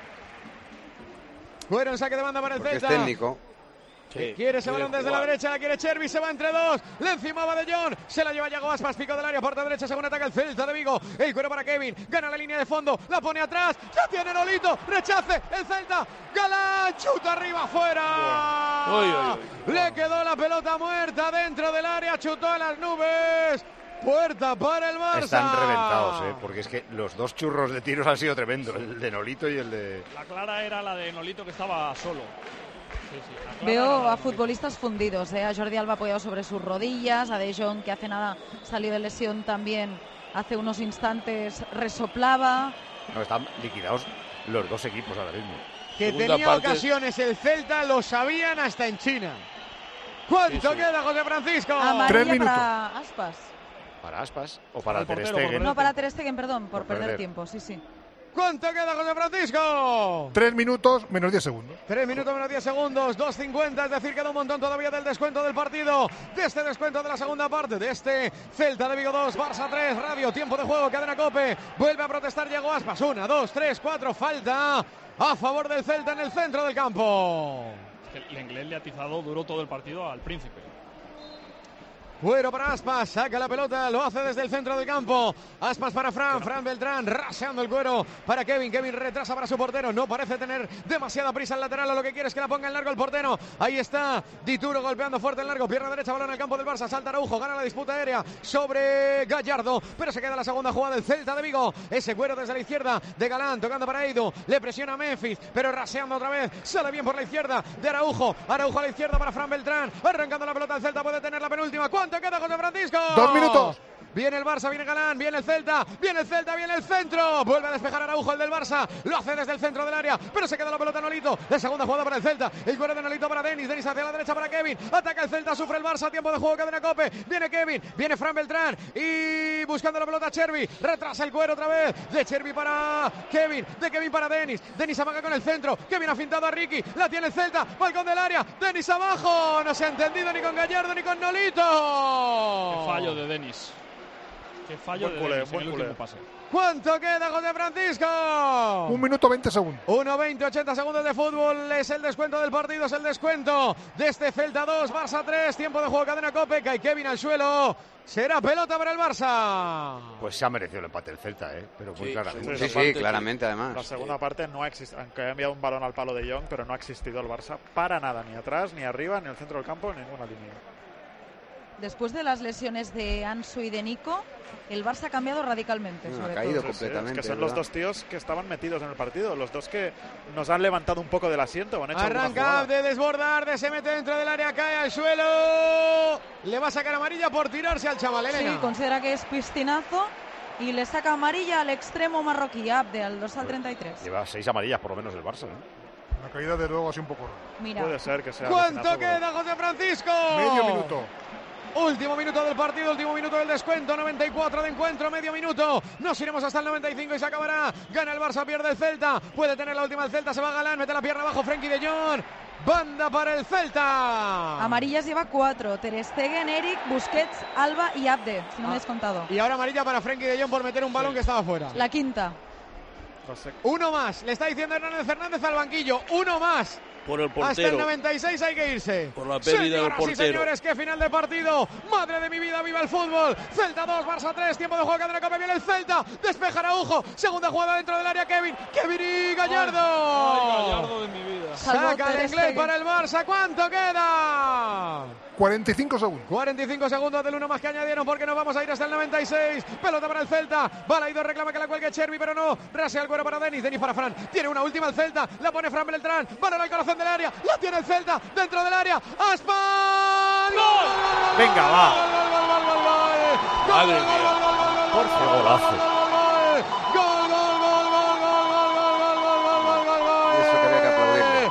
Speaker 3: Bueno, en saque de banda para el
Speaker 8: Porque
Speaker 3: Celta.
Speaker 8: es técnico.
Speaker 3: Sí, quiere ese balón desde jugar. La derecha, la quiere Chervi, se va entre dos, le encimaba de Jong, se la lleva Iago Aspas, pico del área, puerta derecha, según ataca el Celta de Vigo, el cuero para Kevin, gana la línea de fondo, la pone atrás, ya tiene Nolito, rechace, el Celta, Galán, chuta arriba, afuera,
Speaker 5: Uy, uy, uy.
Speaker 3: Le quedó la pelota muerta dentro del área, chutó en las nubes. Puerta para el Barça.
Speaker 2: Están reventados, ¿eh? Porque es que los dos churros de tiros han sido tremendos, el de Nolito y el de...
Speaker 9: La clara era la de Nolito, que estaba solo. Sí, sí,
Speaker 10: Veo a futbolistas fundidos, ¿eh? A Jordi Alba apoyado sobre sus rodillas, a De Jong, que hace nada salió de lesión también, hace unos instantes resoplaba.
Speaker 2: No, están liquidados los dos equipos ahora mismo.
Speaker 3: Que
Speaker 2: Segunda
Speaker 3: tenía
Speaker 2: parte...
Speaker 3: ocasiones el Celta, lo sabían hasta en China. ¿Cuánto sí, sí. queda, José Francisco?
Speaker 10: Amarilla Tres minutos. Para Aspas.
Speaker 2: ¿Para Aspas o para el Ter Stegen?
Speaker 10: No, para Ter Stegen, perdón, por, por perder, perder tiempo, sí, sí.
Speaker 3: ¿Cuánto queda, José Francisco?
Speaker 11: Tres minutos menos diez segundos.
Speaker 3: Tres minutos menos diez segundos, dos cincuenta, es decir, queda un montón todavía del descuento del partido, de este descuento de la segunda parte, de este Celta de Vigo dos, Barça tres, radio, tiempo de juego, cadena COPE, vuelve a protestar Yago Aspas, una, dos, tres, cuatro, falta a favor del Celta en el centro del campo.
Speaker 9: Es que el inglés le ha atizado duro todo el partido al Príncipe.
Speaker 3: Fuera para Aspas, saca la pelota, lo hace desde el centro del campo. Aspas para Fran, Fran Beltrán, raseando el cuero para Kevin. Kevin retrasa para su portero, no parece tener demasiada prisa el lateral, o lo que quiere es que la ponga en largo el portero. Ahí está Dituro golpeando fuerte en largo, pierna derecha, balón al campo del Barça, salta Araujo, gana la disputa aérea sobre Gallardo, pero se queda la segunda jugada del Celta de Vigo. Ese cuero desde la izquierda de Galán, tocando para Eidu, le presiona a Memphis, pero raseando otra vez, sale bien por la izquierda de Araujo. Araujo a la izquierda para Fran Beltrán, arrancando la pelota el Celta, puede tener la penúltima. ¿Cuánto queda, José Francisco?
Speaker 11: Dos minutos.
Speaker 3: Viene el Barça, viene Galán, viene el Celta, viene el Celta, viene el centro. Vuelve a despejar Araujo, el del Barça. Lo hace desde el centro del área, pero se queda la pelota Nolito. La segunda jugada para el Celta. El cuero de Nolito para Denis. Denis hacia la derecha para Kevin. Ataca el Celta, sufre el Barça. Tiempo de juego, cadena COPE. Viene Kevin, viene Fran Beltrán. Y buscando la pelota Chervi. Retrasa el cuero otra vez. De Chervi para Kevin. De Kevin para Denis. Denis amaga con el centro. Kevin ha fintado a Ricky. La tiene el Celta. Balcón del área. Denis abajo. No se ha entendido ni con Gallardo ni con Nolito.
Speaker 9: Qué fallo de Denis. Qué fallo buen de culé, Denis en el último pase.
Speaker 3: ¿Cuánto queda, José Francisco?
Speaker 11: Un minuto veinte segundos.
Speaker 3: uno veinte, ochenta segundos de fútbol. Es el descuento del partido, es el descuento de este Celta dos, Barça tres. Tiempo de juego, cadena COPE. Cae Kevin al suelo. Será pelota para el Barça.
Speaker 2: Pues se ha merecido el empate el Celta, ¿eh? Pero muy
Speaker 8: sí,
Speaker 2: claramente.
Speaker 8: Sí, sí, sí, claramente además.
Speaker 7: La segunda sí. parte no ha existido, aunque ha enviado un balón al palo de Young, pero no ha existido el Barça para nada, ni atrás, ni arriba, ni al centro del campo, ni ninguna línea.
Speaker 10: Después de las lesiones de Ansu y de Nico, el Barça ha cambiado radicalmente.
Speaker 8: No,
Speaker 10: sobre
Speaker 8: ha caído
Speaker 10: todo.
Speaker 8: completamente.
Speaker 7: Sí, es que son
Speaker 8: ¿verdad?
Speaker 7: los dos tíos que estaban metidos en el partido, los dos que nos han levantado un poco del asiento. Han hecho
Speaker 3: Arranca de desbordar, de se mete dentro del área, cae al suelo. Le va a sacar amarilla por tirarse al chaval, Elena.
Speaker 10: Sí, considera que es piscinazo y le saca amarilla al extremo marroquí, Abde, al dorsal treinta y tres.
Speaker 2: Lleva seis amarillas por lo menos el Barça, ¿eh?
Speaker 11: La caída de luego así un poco.
Speaker 10: Mira.
Speaker 7: Puede ser que sea.
Speaker 3: ¿Cuánto queda, José Francisco?
Speaker 11: Medio minuto.
Speaker 3: Último minuto del partido, último minuto del descuento, noventa y cuatro de encuentro, medio minuto. Nos iremos hasta el noventa y cinco y se acabará. Gana el Barça, pierde el Celta. Puede tener la última el Celta, se va Galán, mete la pierna abajo Frenkie de Jong. Banda para el Celta.
Speaker 10: Amarillas lleva cuatro. Ter Stegen, Eric, Busquets, Alba y Abde, si no me has contado.
Speaker 3: Y ahora amarilla para Frenkie de Jong por meter un balón sí. que estaba fuera.
Speaker 10: La quinta.
Speaker 3: Uno más, le está diciendo Hernández Fernández al banquillo. Uno más.
Speaker 5: Por el portero.
Speaker 3: Hasta el noventa y seis hay que irse.
Speaker 5: Por la pérdida del portero.
Speaker 3: Y señores, qué final de partido. Madre de mi vida, viva el fútbol. Celta dos, Barça tres. Tiempo de juego, cadena COPE. Viene el Celta. Despeja Araujo. Segunda jugada dentro del área. Kevin. Kevin y Gallardo.
Speaker 9: Ay, ay, Gallardo de mi vida.
Speaker 3: Saca el inglés para el Barça. ¿Cuánto queda?
Speaker 11: cuarenta y cinco segundos.
Speaker 3: cuarenta y cinco segundos del uno más que añadieron porque nos vamos a ir hasta el noventa y seis. Pelota para el Celta. Balaido reclama que la cuelgue Chervi, pero no. Rasea el cuero para Denis. Denis para Fran. Tiene una última el Celta. La pone Fran Beltrán. Balón al corazón del área. La tiene el Celta. Dentro del área. ¡Aspas!
Speaker 2: ¡Gol! Venga, va.
Speaker 3: ¡Gol, gol, gol, gol, gol!
Speaker 2: Madre mía. Por favor, golazo.
Speaker 3: ¡Gol, gol, gol, gol, gol, gol, gol, gol, gol, gol, gol!
Speaker 8: Eso que había que aplaudirle.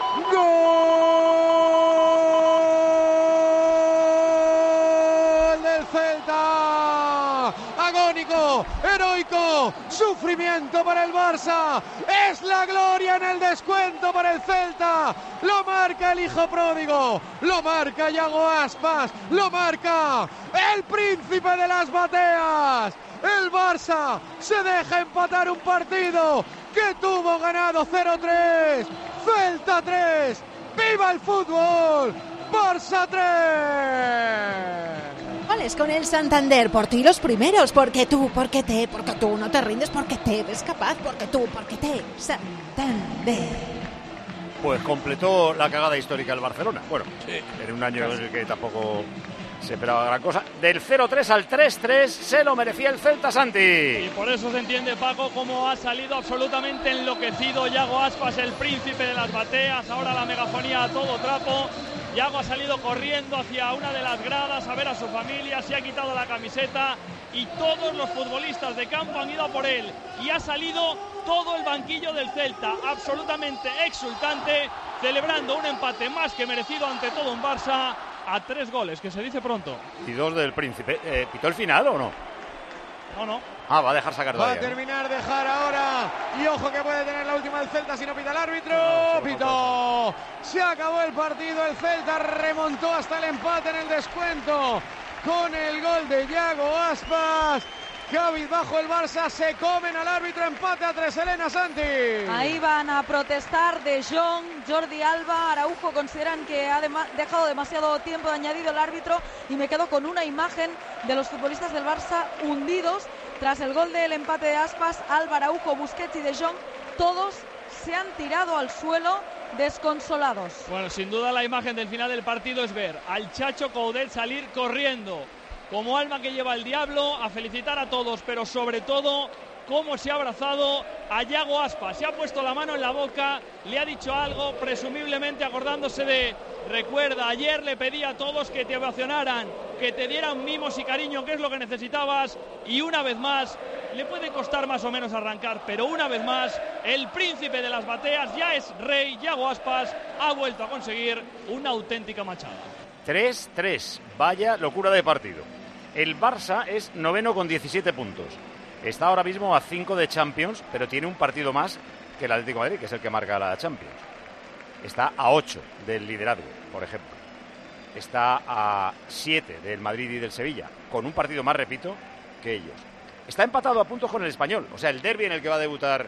Speaker 3: ¡Gol del Celta! Agónico, heroico, sufrimiento para el Barça. Es la gloria en el descuento para el Celta. Lo marca el hijo pródigo, lo marca Yago Aspas, lo marca el príncipe de las bateas. El Barça se deja empatar un partido que tuvo ganado cero tres. Celta tres. ¡Viva el fútbol! Barça tres.
Speaker 14: Goles con el Santander, por ti los primeros, porque tú, porque te, porque tú no te rindes, porque te ves capaz, porque tú, porque te, Santander.
Speaker 2: Pues completó la cagada histórica el Barcelona. Bueno,
Speaker 5: sí.
Speaker 2: en un año en el que tampoco se esperaba gran cosa. Del cero tres al tres tres se lo merecía el Celta, Santi.
Speaker 9: Y por eso se entiende, Paco, cómo ha salido absolutamente enloquecido Yago Aspas, el príncipe de las bateas. Ahora la megafonía a todo trapo. Yago ha salido corriendo hacia una de las gradas a ver a su familia, se ha quitado la camiseta y todos los futbolistas de campo han ido a por él y ha salido todo el banquillo del Celta absolutamente exultante, celebrando un empate más que merecido ante todo un Barça a tres goles, que se dice pronto.
Speaker 2: Y dos del Príncipe. Eh, ¿Pitó el final o no?
Speaker 9: No, no.
Speaker 2: Ah, va a dejar sacar
Speaker 3: Va
Speaker 2: todavía.
Speaker 3: a terminar, dejar ahora. Y ojo que puede tener la última del Celta si no pita el árbitro.
Speaker 2: No,
Speaker 3: Pitó. Se acabó el partido. El Celta remontó hasta el empate en el descuento con el gol de Yago Aspas. Cabizbajo el Barça, se comen al árbitro, empate a tres. Elena Santi.
Speaker 10: Ahí van a protestar De Jong, Jordi Alba, Araujo. Consideran que ha dema- dejado demasiado tiempo de añadido el árbitro, y me quedo con una imagen de los futbolistas del Barça hundidos tras el gol del empate de Aspas. Alba, Araujo, Busquets y De Jong, todos se han tirado al suelo desconsolados.
Speaker 9: Bueno, sin duda la imagen del final del partido es ver al Chacho Coudet salir corriendo como alma que lleva el diablo, a felicitar a todos, pero sobre todo cómo se ha abrazado a Yago Aspas. Se ha puesto la mano en la boca, le ha dicho algo, presumiblemente acordándose de: recuerda, ayer le pedí a todos que te ovacionaran, que te dieran mimos y cariño, que es lo que necesitabas, y una vez más, le puede costar más o menos arrancar, pero una vez más, el príncipe de las bateas ya es rey. Yago Aspas ha vuelto a conseguir una auténtica machada.
Speaker 2: tres tres, vaya locura de partido. El Barça es noveno con diecisiete puntos. Está ahora mismo a cinco de Champions, pero tiene un partido más que el Atlético de Madrid, que es el que marca la Champions. Está a ocho del liderazgo, por ejemplo. Está a siete del Madrid y del Sevilla, con un partido más, repito, que ellos. Está empatado a puntos con el Español. O sea, el derbi en el que va a debutar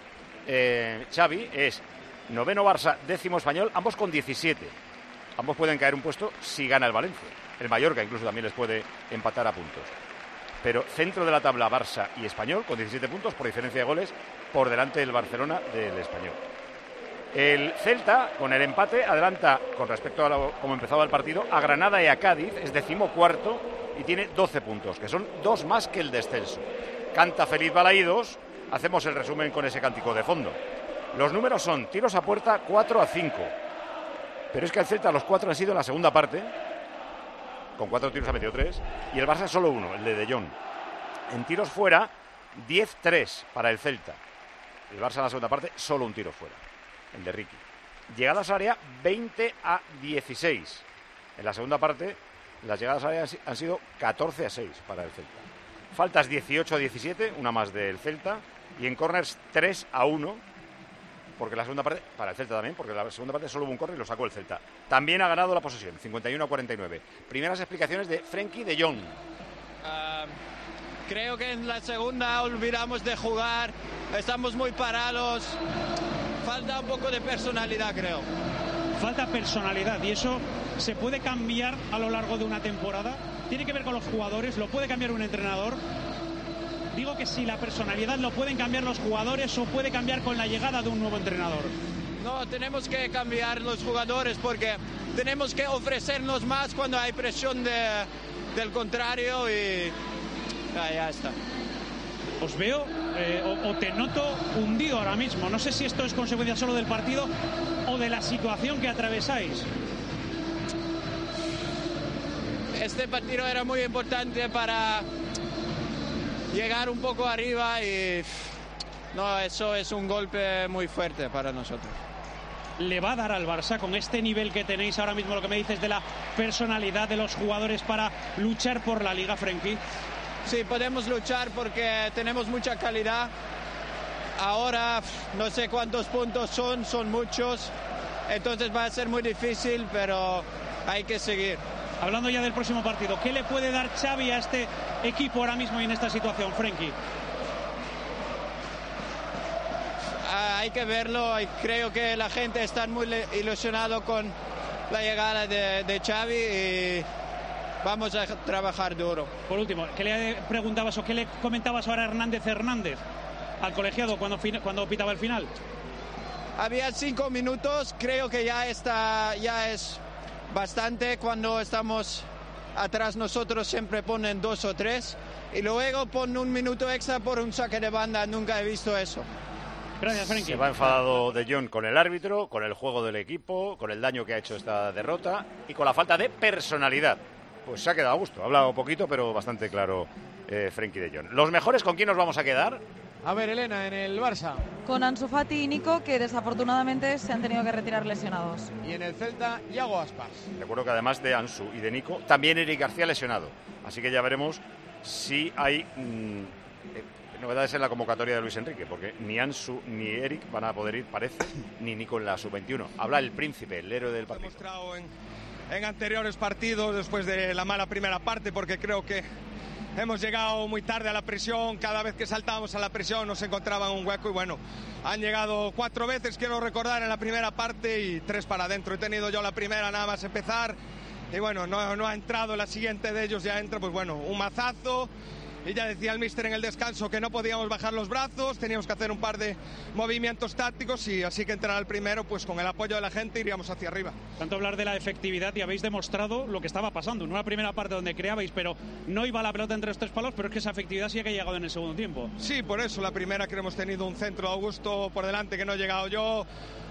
Speaker 2: eh, Xavi es noveno Barça, décimo Español, ambos con diecisiete. Ambos pueden caer un puesto si gana el Valencia. El Mallorca incluso también les puede empatar a puntos. Pero centro de la tabla, Barça y Español con diecisiete puntos por diferencia de goles por delante del Barcelona del Español. El Celta, con el empate, adelanta con respecto a lo, como empezaba el partido, a Granada y a Cádiz, es decimocuarto y tiene doce puntos, que son dos más que el descenso. Canta Feliz Balaídos. Hacemos el resumen con ese cántico de fondo. Los números son tiros a puerta cuatro a cinco. Pero es que el Celta los cuatro han sido en la segunda parte. Con cuatro tiros ha metido tres. Y el Barça solo uno, el de De Jong. En tiros fuera, diez tres para el Celta. El Barça en la segunda parte, solo un tiro fuera, el de Ricky. Llegadas a área, veinte a dieciséis. En la segunda parte, las llegadas a área han sido catorce a seis para el Celta. Faltas dieciocho a diecisiete, una más del Celta. Y en corners, tres a uno. Porque la segunda parte, para el Celta también, porque la segunda parte solo hubo un córner y lo sacó el Celta. También ha ganado la posesión, cincuenta y uno a cuarenta y nueve. Primeras explicaciones de Frenkie de Jong.
Speaker 16: Uh, creo que en la segunda olvidamos de jugar, estamos muy parados, falta un poco de personalidad, creo.
Speaker 18: Falta personalidad, y eso se puede cambiar a lo largo de una temporada. Tiene que ver con los jugadores, lo puede cambiar un entrenador. Digo que si la personalidad lo pueden cambiar los jugadores o puede cambiar con la llegada de un nuevo entrenador.
Speaker 16: No, tenemos que cambiar los jugadores porque tenemos que ofrecernos más cuando hay presión de, del contrario y ya, ya está.
Speaker 18: Os veo eh, o, o te noto hundido ahora mismo. No sé si esto es consecuencia solo del partido o de la situación que atravesáis.
Speaker 16: Este partido era muy importante para llegar un poco arriba y no, eso es un golpe muy fuerte para nosotros.
Speaker 18: ¿Le va a dar al Barça con este nivel que tenéis ahora mismo, lo que me dices de la personalidad de los jugadores, para luchar por la Liga, Frenkie?
Speaker 16: Sí, podemos luchar porque tenemos mucha calidad. Ahora no sé cuántos puntos son, son muchos, entonces va a ser muy difícil, pero hay que seguir.
Speaker 18: Hablando ya del próximo partido, ¿qué le puede dar Xavi a este equipo ahora mismo y en esta situación, Frenkie?
Speaker 16: Ah, hay que verlo, creo que la gente está muy ilusionado con la llegada de, de Xavi y vamos a trabajar duro.
Speaker 18: Por último, ¿qué le preguntabas o qué le comentabas ahora a Hernández Hernández, al colegiado, cuando, cuando pitaba el final?
Speaker 16: Había cinco minutos, creo que ya está, ya es bastante. Cuando estamos atrás nosotros siempre ponen dos o tres y luego ponen un minuto extra por un saque de banda. Nunca he visto eso.
Speaker 18: Gracias, Frenkie.
Speaker 2: Se va enfadado De Jong con el árbitro, con el juego del equipo, con el daño que ha hecho esta derrota y con la falta de personalidad Pues se ha quedado a gusto. Ha hablado poquito, pero bastante claro eh, Frenkie de Jong. ¿Los mejores con quién nos vamos a quedar?
Speaker 3: A ver, Elena, en el Barça.
Speaker 10: Con Ansu Fati y Nico, que desafortunadamente se han tenido que retirar lesionados.
Speaker 3: Y en el Celta, Iago Aspas.
Speaker 2: Recuerdo que además de Ansu y de Nico, también Eric García lesionado. Así que ya veremos si hay mmm, eh, novedades en la convocatoria de Luis Enrique, porque ni Ansu ni Eric van a poder ir, parece, ni Nico en la sub veintiuno. Habla el príncipe, el héroe del partido.
Speaker 19: En, en anteriores partidos, después de la mala primera parte, porque creo que hemos llegado muy tarde a la presión. Cada vez que saltábamos a la presión nos encontraban un hueco y bueno, han llegado cuatro veces, quiero recordar, en la primera parte y tres para adentro. He tenido yo la primera nada más empezar y bueno, no, no ha entrado la siguiente de ellos, ya entra, pues bueno, un mazazo. Y ya decía el míster en el descanso que no podíamos bajar los brazos, teníamos que hacer un par de movimientos tácticos y así que entrar al primero, pues con el apoyo de la gente iríamos hacia arriba.
Speaker 18: Tanto hablar de la efectividad y habéis demostrado lo que estaba pasando. En una primera parte donde creabais, pero no iba la pelota entre los tres palos, pero es que esa efectividad sí que ha llegado en el segundo tiempo.
Speaker 19: Sí, por eso la primera que hemos tenido un centro de Augusto por delante que no he llegado yo.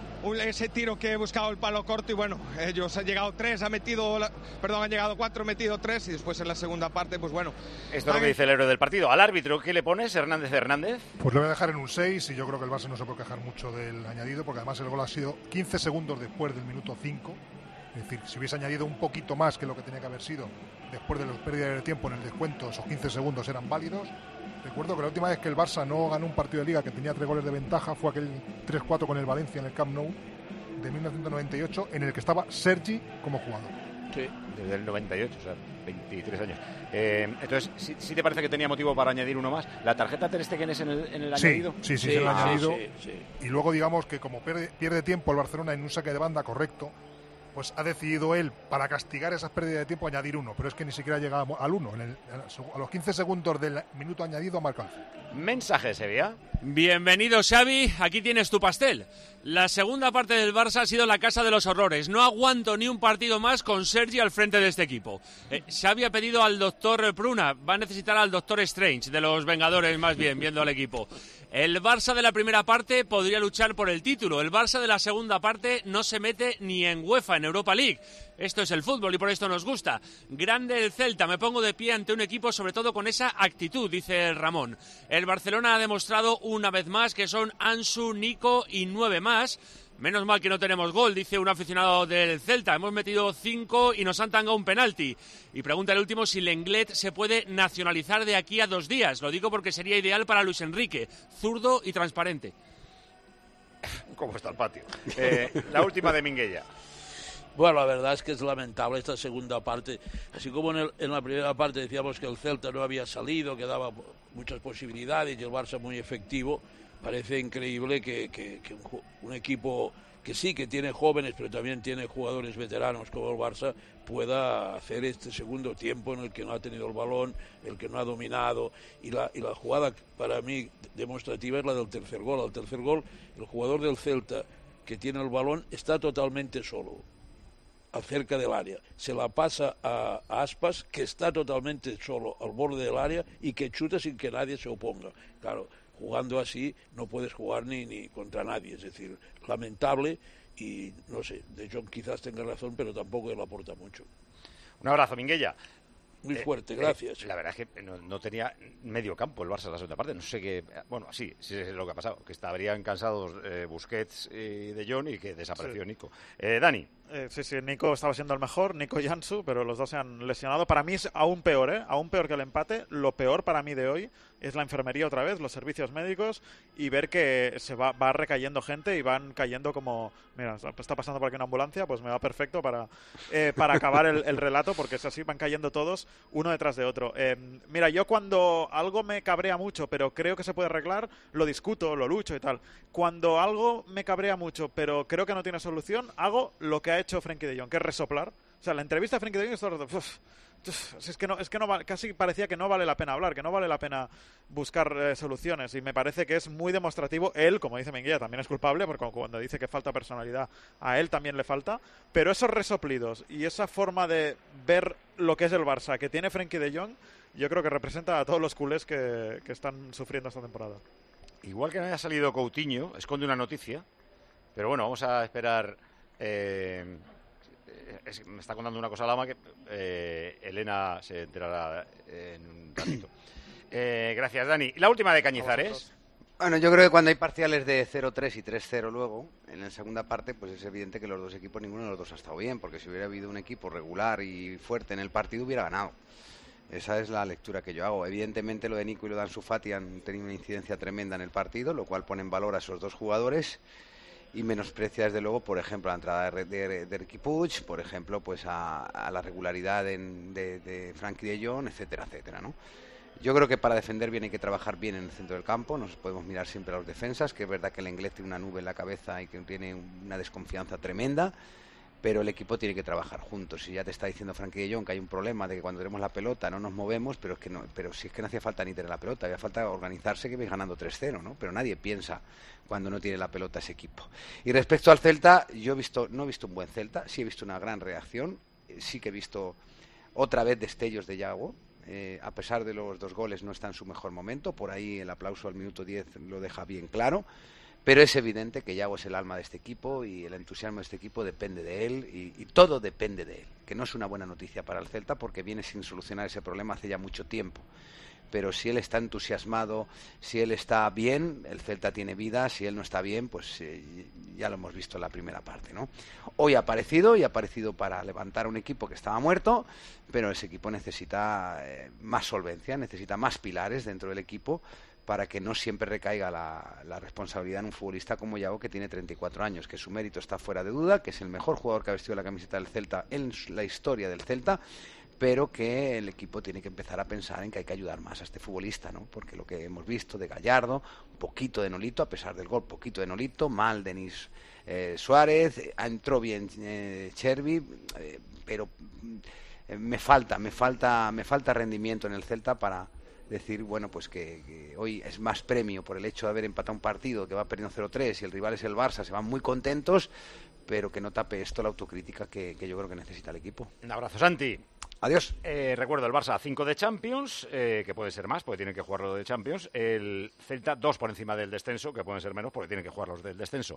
Speaker 19: Ese tiro que he buscado el palo corto y bueno, ellos han llegado tres, han metido, la, perdón, han llegado cuatro, metido tres y después en la segunda parte, pues bueno.
Speaker 2: Esto es lo que dice el héroe del partido. Al árbitro, ¿qué le pones, Hernández Hernández?
Speaker 11: Pues le voy a dejar en un seis y yo creo que el Barça no se puede quejar mucho del añadido, porque además el gol ha sido quince segundos después del minuto cinco. Es decir, si hubiese añadido un poquito más que lo que tenía que haber sido después de la pérdida de tiempo en el descuento, esos quince segundos eran válidos. Recuerdo que la última vez que el Barça no ganó un partido de Liga que tenía tres goles de ventaja fue aquel tres cuatro con el Valencia en el Camp Nou de mil novecientos noventa y ocho, en el que estaba Sergi como jugador.
Speaker 2: Sí, desde el noventa y ocho, o sea, veintitrés años. Eh, entonces, ¿sí, ¿sí te parece que tenía motivo para añadir uno más? ¿La tarjeta Ter Stegen es en el, en el
Speaker 11: sí,
Speaker 2: añadido?
Speaker 11: Sí, sí, sí,
Speaker 2: sí,
Speaker 11: en el
Speaker 2: ah,
Speaker 11: añadido.
Speaker 2: Sí, sí.
Speaker 11: Y luego, digamos que como pierde, pierde tiempo el Barcelona en un saque de banda correcto, pues ha decidido él, para castigar esas pérdidas de tiempo, añadir uno. Pero es que ni siquiera llega al uno. En el, a los quince segundos del minuto añadido ha marcado.
Speaker 2: Mensaje, Sevilla.
Speaker 20: Bienvenido, Xavi. Aquí tienes tu pastel. La segunda parte del Barça ha sido la casa de los horrores. No aguanto ni un partido más con Sergi al frente de este equipo. Eh, Xavi ha pedido al doctor Pruna. Va a necesitar al doctor Strange, de los Vengadores más bien, viendo al equipo. El Barça de la primera parte podría luchar por el título. El Barça de la segunda parte no se mete ni en UEFA, en Europa League. Esto es el fútbol y por esto nos gusta. Grande el Celta, me pongo de pie ante un equipo sobre todo con esa actitud, dice el Ramón. El Barcelona ha demostrado una vez más que son Ansu, Nico y nueve más. Menos mal que no tenemos gol, dice un aficionado del Celta. Hemos metido cinco y nos han tangado un penalti. Y pregunta el último si Lenglet se puede nacionalizar de aquí a dos días. Lo digo porque sería ideal para Luis Enrique, zurdo y transparente.
Speaker 2: ¿Cómo está el patio? Eh, la última de Minguella.
Speaker 5: Bueno, la verdad es que es lamentable esta segunda parte. Así como en, el, en la primera parte decíamos que el Celta no había salido, que daba muchas posibilidades y el Barça muy efectivo, parece increíble que, que, que un, un equipo que sí, que tiene jóvenes, pero también tiene jugadores veteranos como el Barça, pueda hacer este segundo tiempo en el que no ha tenido el balón, el que no ha dominado. Y la, y la jugada para mí demostrativa es la del tercer gol. Al tercer gol, el jugador del Celta que tiene el balón está totalmente solo, cerca del área. Se la pasa a, a Aspas, que está totalmente solo al borde del área y que chuta sin que nadie se oponga. Claro, jugando así no puedes jugar ni, ni contra nadie, es decir, lamentable y no sé, de hecho quizás tenga razón, pero tampoco le aporta mucho.
Speaker 2: Un abrazo, Minguella.
Speaker 5: Muy
Speaker 2: Eh,
Speaker 5: fuerte, gracias.
Speaker 2: eh, la verdad es que no, no tenía medio campo el Barça en la segunda parte. No sé qué. Bueno, sí, sí es lo que ha pasado. Que estarían cansados eh, Busquets y De Jong y que desapareció
Speaker 7: Sí.
Speaker 2: Nico. Eh, Dani.
Speaker 7: Eh, sí, sí, Nico estaba siendo el mejor, Nico y Ansu, pero los dos se han lesionado. Para mí es aún peor, ¿eh? Aún peor que el empate. Lo peor para mí de hoy es la enfermería otra vez, los servicios médicos y ver que se va, va recayendo gente y van cayendo como... Mira, está pasando por aquí una ambulancia, pues me va perfecto para, eh, para acabar el, el relato, porque es así, van cayendo todos uno detrás de otro. Eh, mira, yo cuando algo me cabrea mucho, pero creo que se puede arreglar, lo discuto, lo lucho y tal. Cuando algo me cabrea mucho, pero creo que no tiene solución, hago lo que ha hecho Frenkie de Jong, que es resoplar. O sea, la entrevista de Frenkie de Jong es todo el rato, uf, uf, es que no, es que no va, casi parecía que no vale la pena hablar, que no vale la pena buscar eh, soluciones, y me parece que es muy demostrativo. Él, como dice Minguella, también es culpable, porque cuando dice que falta personalidad, a él también le falta, pero esos resoplidos y esa forma de ver lo que es el Barça que tiene Frenkie de Jong, yo creo que representa a todos los culés que, que están sufriendo esta temporada.
Speaker 2: Igual que no haya salido Coutinho, esconde una noticia, pero bueno, vamos a esperar... Eh, es, me está contando una cosa Lama que eh, Elena se enterará en un ratito. Eh, gracias, Dani. La última de Cañizares.
Speaker 8: Bueno, yo creo que cuando hay parciales de cero tres y tres cero luego, en la segunda parte, pues es evidente que los dos equipos, ninguno de los dos ha estado bien, porque si hubiera habido un equipo regular y fuerte en el partido, hubiera ganado. Esa es la lectura que yo hago. Evidentemente lo de Nico y lo de Ansu Fati han tenido una incidencia tremenda en el partido, lo cual pone en valor a esos dos jugadores y menosprecia desde luego, por ejemplo, la entrada de, de, de Riqui Puig, por ejemplo, pues a, a la regularidad en, de, de Frenkie de Jong, etcétera, etcétera, ¿no? Yo creo que para defender bien hay que trabajar bien en el centro del campo, nos podemos mirar siempre a los defensas, que es verdad que el inglés tiene una nube en la cabeza y que tiene una desconfianza tremenda, pero el equipo tiene que trabajar juntos. Si ya te está diciendo Frenkie de Jong que hay un problema de que cuando tenemos la pelota no nos movemos, pero es que no, pero si es que no hacía falta ni tener la pelota, había falta organizarse, que vais ganando tres cero, ¿no? Pero nadie piensa cuando no tiene la pelota ese equipo. Y respecto al Celta, yo he visto, no he visto un buen Celta, sí he visto una gran reacción, sí que he visto otra vez destellos de Yago. Eh, a pesar de los dos goles no está en su mejor momento, por ahí el aplauso al minuto diez lo deja bien claro, pero es evidente que Yago es el alma de este equipo y el entusiasmo de este equipo depende de él y, y todo depende de él, que no es una buena noticia para el Celta porque viene sin solucionar ese problema hace ya mucho tiempo. Pero si él está entusiasmado, si él está bien, el Celta tiene vida, si él no está bien, pues eh, ya lo hemos visto en la primera parte, ¿no? Hoy ha aparecido y ha aparecido para levantar un equipo que estaba muerto, pero ese equipo necesita eh, más solvencia, necesita más pilares dentro del equipo para que no siempre recaiga la, la responsabilidad en un futbolista como Yago, que tiene treinta y cuatro años, que su mérito está fuera de duda, que es el mejor jugador que ha vestido la camiseta del Celta en la historia del Celta, pero que el equipo tiene que empezar a pensar en que hay que ayudar más a este futbolista, ¿no? Porque lo que hemos visto de Gallardo, un poquito de Nolito, a pesar del gol, poquito de Nolito, mal Denis eh, Suárez, eh, entró bien eh, Chervi, eh, pero eh, me falta, me falta, me falta rendimiento en el Celta para decir, bueno, pues que, que hoy es más premio por el hecho de haber empatado un partido que va perdiendo cero tres y el rival es el Barça, se van muy contentos, pero que no tape esto la autocrítica que, que yo creo que necesita el equipo.
Speaker 2: Un abrazo, Santi.
Speaker 8: Adiós.
Speaker 2: Eh, recuerdo, el Barça cinco de Champions, eh, que puede ser más, porque tienen que jugar los de Champions. El Celta dos por encima del descenso, que pueden ser menos, porque tienen que jugar los del descenso.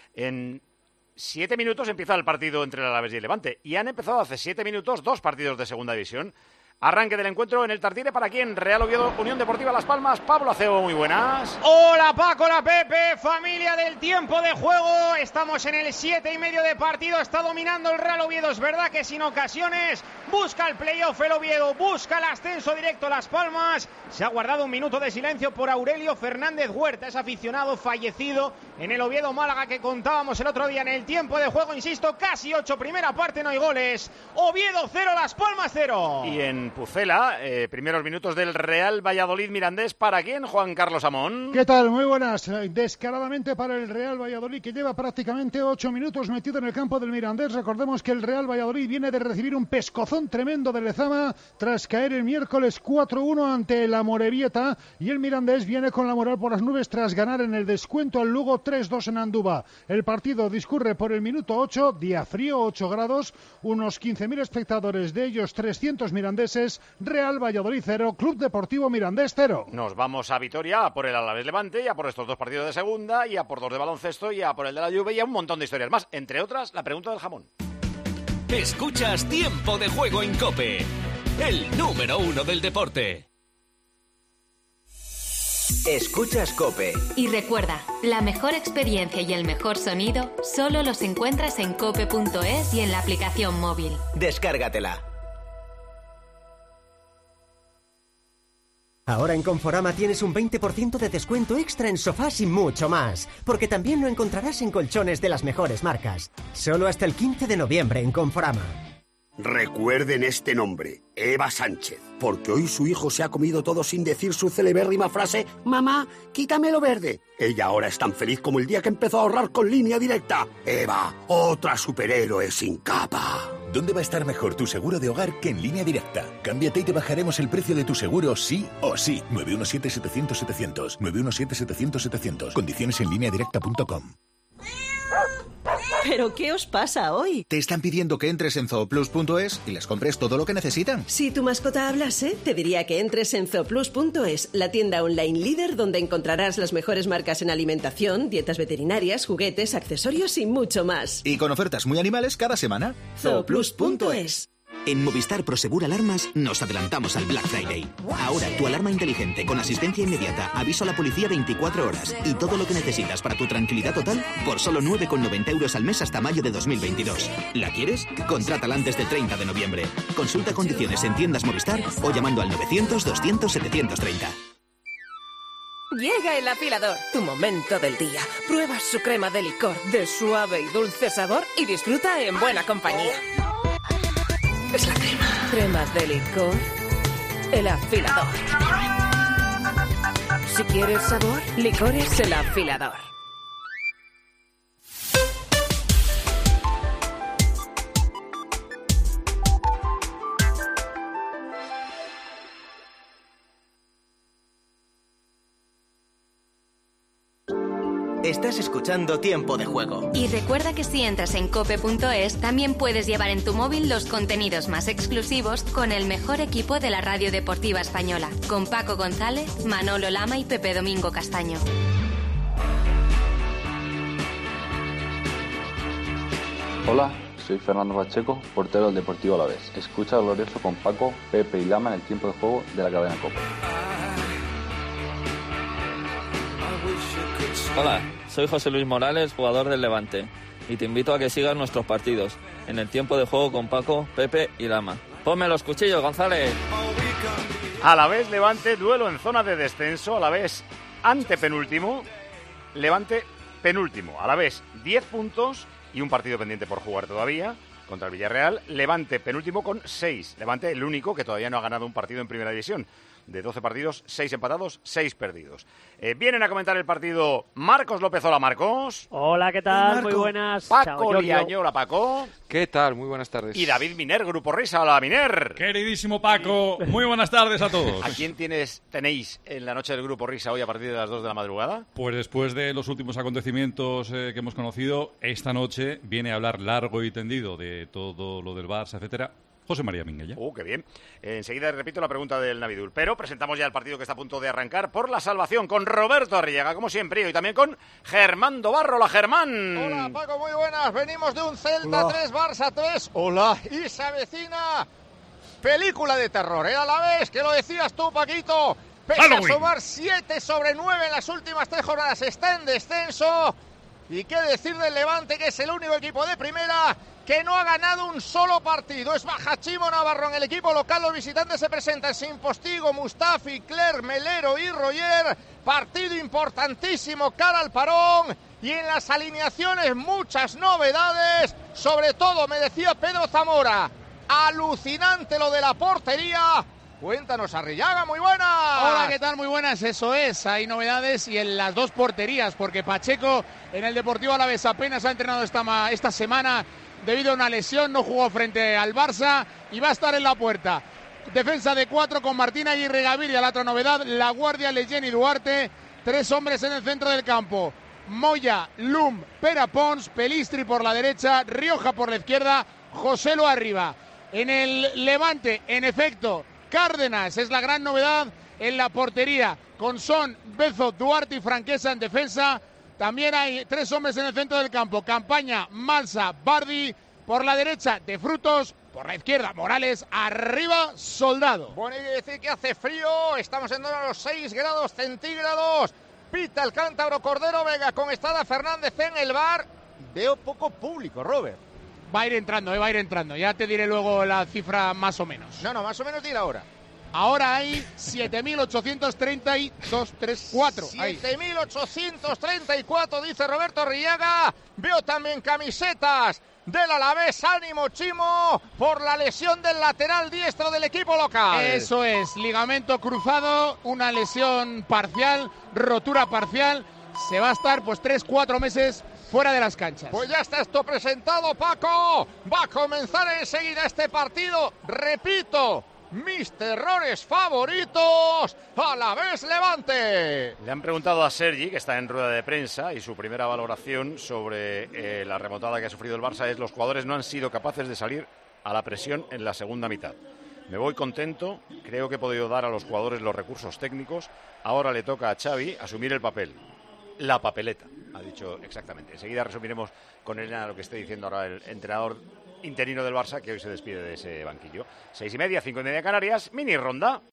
Speaker 2: En siete minutos empieza el partido entre el Alavés y el Levante. Y han empezado hace siete minutos dos partidos de segunda división. Arranque del encuentro en el Tartiere para quien Real Oviedo, Unión Deportiva Las Palmas. Pablo Acebo, muy buenas.
Speaker 1: Hola Paco, hola Pepe, familia del tiempo de juego. Estamos en el siete y medio de partido. Está dominando el Real Oviedo. Es verdad que sin ocasiones busca el playoff el Oviedo, busca el ascenso directo Las Palmas. Se ha guardado un minuto de silencio por Aurelio Fernández Huerta, es aficionado fallecido en el Oviedo Málaga que contábamos el otro día en el tiempo de juego. Insisto, casi ocho, primera parte, no hay goles. Oviedo cero, Las Palmas cero.
Speaker 2: Y en Pucela, eh, primeros minutos del Real Valladolid Mirandés. ¿Para quién, Juan Carlos Amón?
Speaker 6: ¿Qué tal? Muy buenas. Descaradamente para el Real Valladolid, que lleva prácticamente ocho minutos metido en el campo del Mirandés. Recordemos que el Real Valladolid viene de recibir un pescozón tremendo de Lezama tras caer el miércoles cuatro uno ante la Morevieta, y el Mirandés viene con la moral por las nubes tras ganar en el descuento al Lugo tres dos en Andúba. El partido discurre por el minuto ocho, día frío, ocho grados, unos quince mil espectadores, de ellos trescientos mirandeses. Real Valladolid cero, Club Deportivo Mirandés cero.
Speaker 2: Nos vamos a Vitoria, a por el Alavés Levante, y a por estos dos partidos de segunda, y a por dos de baloncesto, y a por el de la Juve, y a un montón de historias más. Entre otras, la pregunta del jamón.
Speaker 21: Escuchas Tiempo de Juego en COPE, el número uno del deporte.
Speaker 17: Escuchas COPE. Y recuerda, la mejor experiencia y el mejor sonido solo los encuentras en cope punto es y en la aplicación móvil.
Speaker 21: Descárgatela.
Speaker 22: Ahora en Conforama tienes un veinte por ciento de descuento extra en sofás y mucho más, porque también lo encontrarás en colchones de las mejores marcas. Solo hasta el quince de noviembre en Conforama.
Speaker 23: Recuerden este nombre, Eva Sánchez, porque hoy su hijo se ha comido todo sin decir su celebérrima frase «Mamá, quítame lo verde». Ella ahora es tan feliz como el día que empezó a ahorrar con Línea Directa. Eva, otra superhéroe sin capa.
Speaker 24: ¿Dónde va a estar mejor tu seguro de hogar que en Línea Directa? Cámbiate y te bajaremos el precio de tu seguro sí o sí. nueve uno siete, setecientos, setecientos. nueve uno siete, setecientos, setecientos. Condiciones en línea directa punto com.
Speaker 4: ¿Pero qué os pasa hoy?
Speaker 12: Te están pidiendo que entres en zooplus punto es y les compres todo lo que necesitan.
Speaker 4: Si tu mascota hablase, te diría que entres en zooplus punto es, la tienda online líder donde encontrarás las mejores marcas en alimentación, dietas veterinarias, juguetes, accesorios y mucho más.
Speaker 12: Y con ofertas muy animales cada semana.
Speaker 4: zooplus punto es.
Speaker 13: En Movistar Prosegur Alarmas nos adelantamos al Black Friday. Ahora tu alarma inteligente con asistencia inmediata, aviso a la policía veinticuatro horas y todo lo que necesitas para tu tranquilidad total por solo nueve con noventa euros al mes hasta mayo de dos mil veintidós. ¿La quieres? Contrátala antes del treinta de noviembre. Consulta condiciones en tiendas Movistar o llamando al novecientos doscientos setecientos treinta.
Speaker 4: Llega el afilador, tu momento del día. Prueba su crema de licor de suave y dulce sabor y disfruta en buena compañía. Es la crema. Crema de licor. El afilador. Si quieres sabor, licores el afilador.
Speaker 22: Estás escuchando Tiempo de Juego.
Speaker 17: Y recuerda que si entras en cope punto es, también puedes llevar en tu móvil los contenidos más exclusivos con el mejor equipo de la radio deportiva española, con Paco González, Manolo Lama y Pepe Domingo Castaño.
Speaker 15: Hola, soy Fernando Pacheco, portero del Deportivo Alavés. Escucha Glorioso con Paco, Pepe y Lama en el Tiempo de Juego de la cadena COPE.
Speaker 25: Hola, soy José Luis Morales, jugador del Levante, y te invito a que sigas nuestros partidos en el Tiempo de Juego con Paco, Pepe y Lama. ¡Ponme los cuchillos, González!
Speaker 2: Alavés Levante, duelo en zona de descenso. Alavés antepenúltimo, Levante penúltimo. Alavés diez puntos y un partido pendiente por jugar todavía contra el Villarreal. Levante penúltimo con seis. Levante el único que todavía no ha ganado un partido en Primera División. De doce partidos, seis empatados, seis perdidos. Eh, vienen a comentar el partido Marcos López. Hola, Marcos.
Speaker 26: Hola, ¿qué tal? Muy buenas.
Speaker 2: Paco Liaño. Hola, Paco.
Speaker 27: ¿Qué tal? Muy buenas tardes.
Speaker 2: Y David Miner, Grupo Risa. Hola, Miner.
Speaker 28: Queridísimo Paco, muy buenas tardes a todos.
Speaker 2: ¿A quién tienes, tenéis en la noche del Grupo Risa hoy a partir de las dos de la madrugada?
Speaker 28: Pues después de los últimos acontecimientos eh, que hemos conocido, esta noche viene a hablar largo y tendido de todo lo del Barça, etcétera, José María Minguella.
Speaker 2: Uh, qué bien. Eh, enseguida repito la pregunta del Navidul. Pero presentamos ya el partido que está a punto de arrancar por la salvación con Roberto Arriaga, como siempre, y hoy también con Germán Dobarro. Hola, Germán.
Speaker 29: Hola, Paco, muy buenas. Venimos de un Celta Hola. tres, Barça tres. Hola. Y se avecina película de terror, ¿eh? A la vez, que lo decías tú, Paquito. Pese Halloween. a sumar siete sobre nueve en las últimas tres jornadas, está en descenso. Y qué decir del Levante, que es el único equipo de primera que no ha ganado un solo partido. Es Bajachimo Navarro en el equipo local. Los visitantes se presentan sin Postigo, Mustafi, Cler, Melero y Roger. Partido importantísimo cara al parón. Y en las alineaciones muchas novedades. Sobre todo, me decía Pedro Zamora, alucinante lo de la portería. Cuéntanos, Arrillaga, muy buenas.
Speaker 30: Hola, ¿qué tal? Muy buenas, eso es. Hay novedades y en las dos porterías, porque Pacheco en el Deportivo Alavés apenas ha entrenado esta, esta semana debido a una lesión, no jugó frente al Barça y va a estar en la puerta. Defensa de cuatro con Martín Aguirre Gaviria, la otra novedad, La Guardia, Leyen y Duarte. Tres hombres en el centro del campo. Moya, Lum, Pera Pons, Pelistri por la derecha, Rioja por la izquierda, Joselo arriba. En el Levante, en efecto, Cárdenas es la gran novedad en la portería, con Son, Bezo, Duarte y Franquesa en defensa. También hay tres hombres en el centro del campo, Campaña, Malsa, Bardi. Por la derecha, De Frutos. Por la izquierda, Morales. Arriba, Soldado.
Speaker 29: Bueno, hay que decir que hace frío. Estamos en torno a los seis grados centígrados. Pita el cántabro Cordero Vega con Estrada Fernández en el bar. Veo poco público, Robert.
Speaker 30: Va a ir entrando, eh, va a ir entrando. Ya te diré luego la cifra más o menos.
Speaker 29: No, no, más o menos dile ahora.
Speaker 30: Ahora hay siete mil ochocientos treinta y dos, tres, cuatro.
Speaker 29: siete mil ochocientos treinta y cuatro, dice Roberto Arriaga. Veo también camisetas del Alavés. Ánimo, Chimo, por la lesión del lateral diestro del equipo local.
Speaker 30: Eso es, ligamento cruzado, una lesión parcial, rotura parcial. Se va a estar pues tres, cuatro meses fuera de las canchas.
Speaker 29: Pues ya está esto presentado, Paco. Va a comenzar enseguida este partido. Repito, mis terrores favoritos, Alavés Levante.
Speaker 2: Le han preguntado a Sergi, que está en rueda de prensa, y su primera valoración sobre eh, la remontada que ha sufrido el Barça es: los jugadores no han sido capaces de salir a la presión en la segunda mitad. Me voy contento, creo que he podido dar a los jugadores los recursos técnicos. Ahora le toca a Xavi asumir el papel. La papeleta, ha dicho exactamente. Enseguida resumiremos con Elena lo que esté diciendo ahora el entrenador interino del Barça, que hoy se despide de ese banquillo. Seis y media, cinco y media Canarias, mini ronda.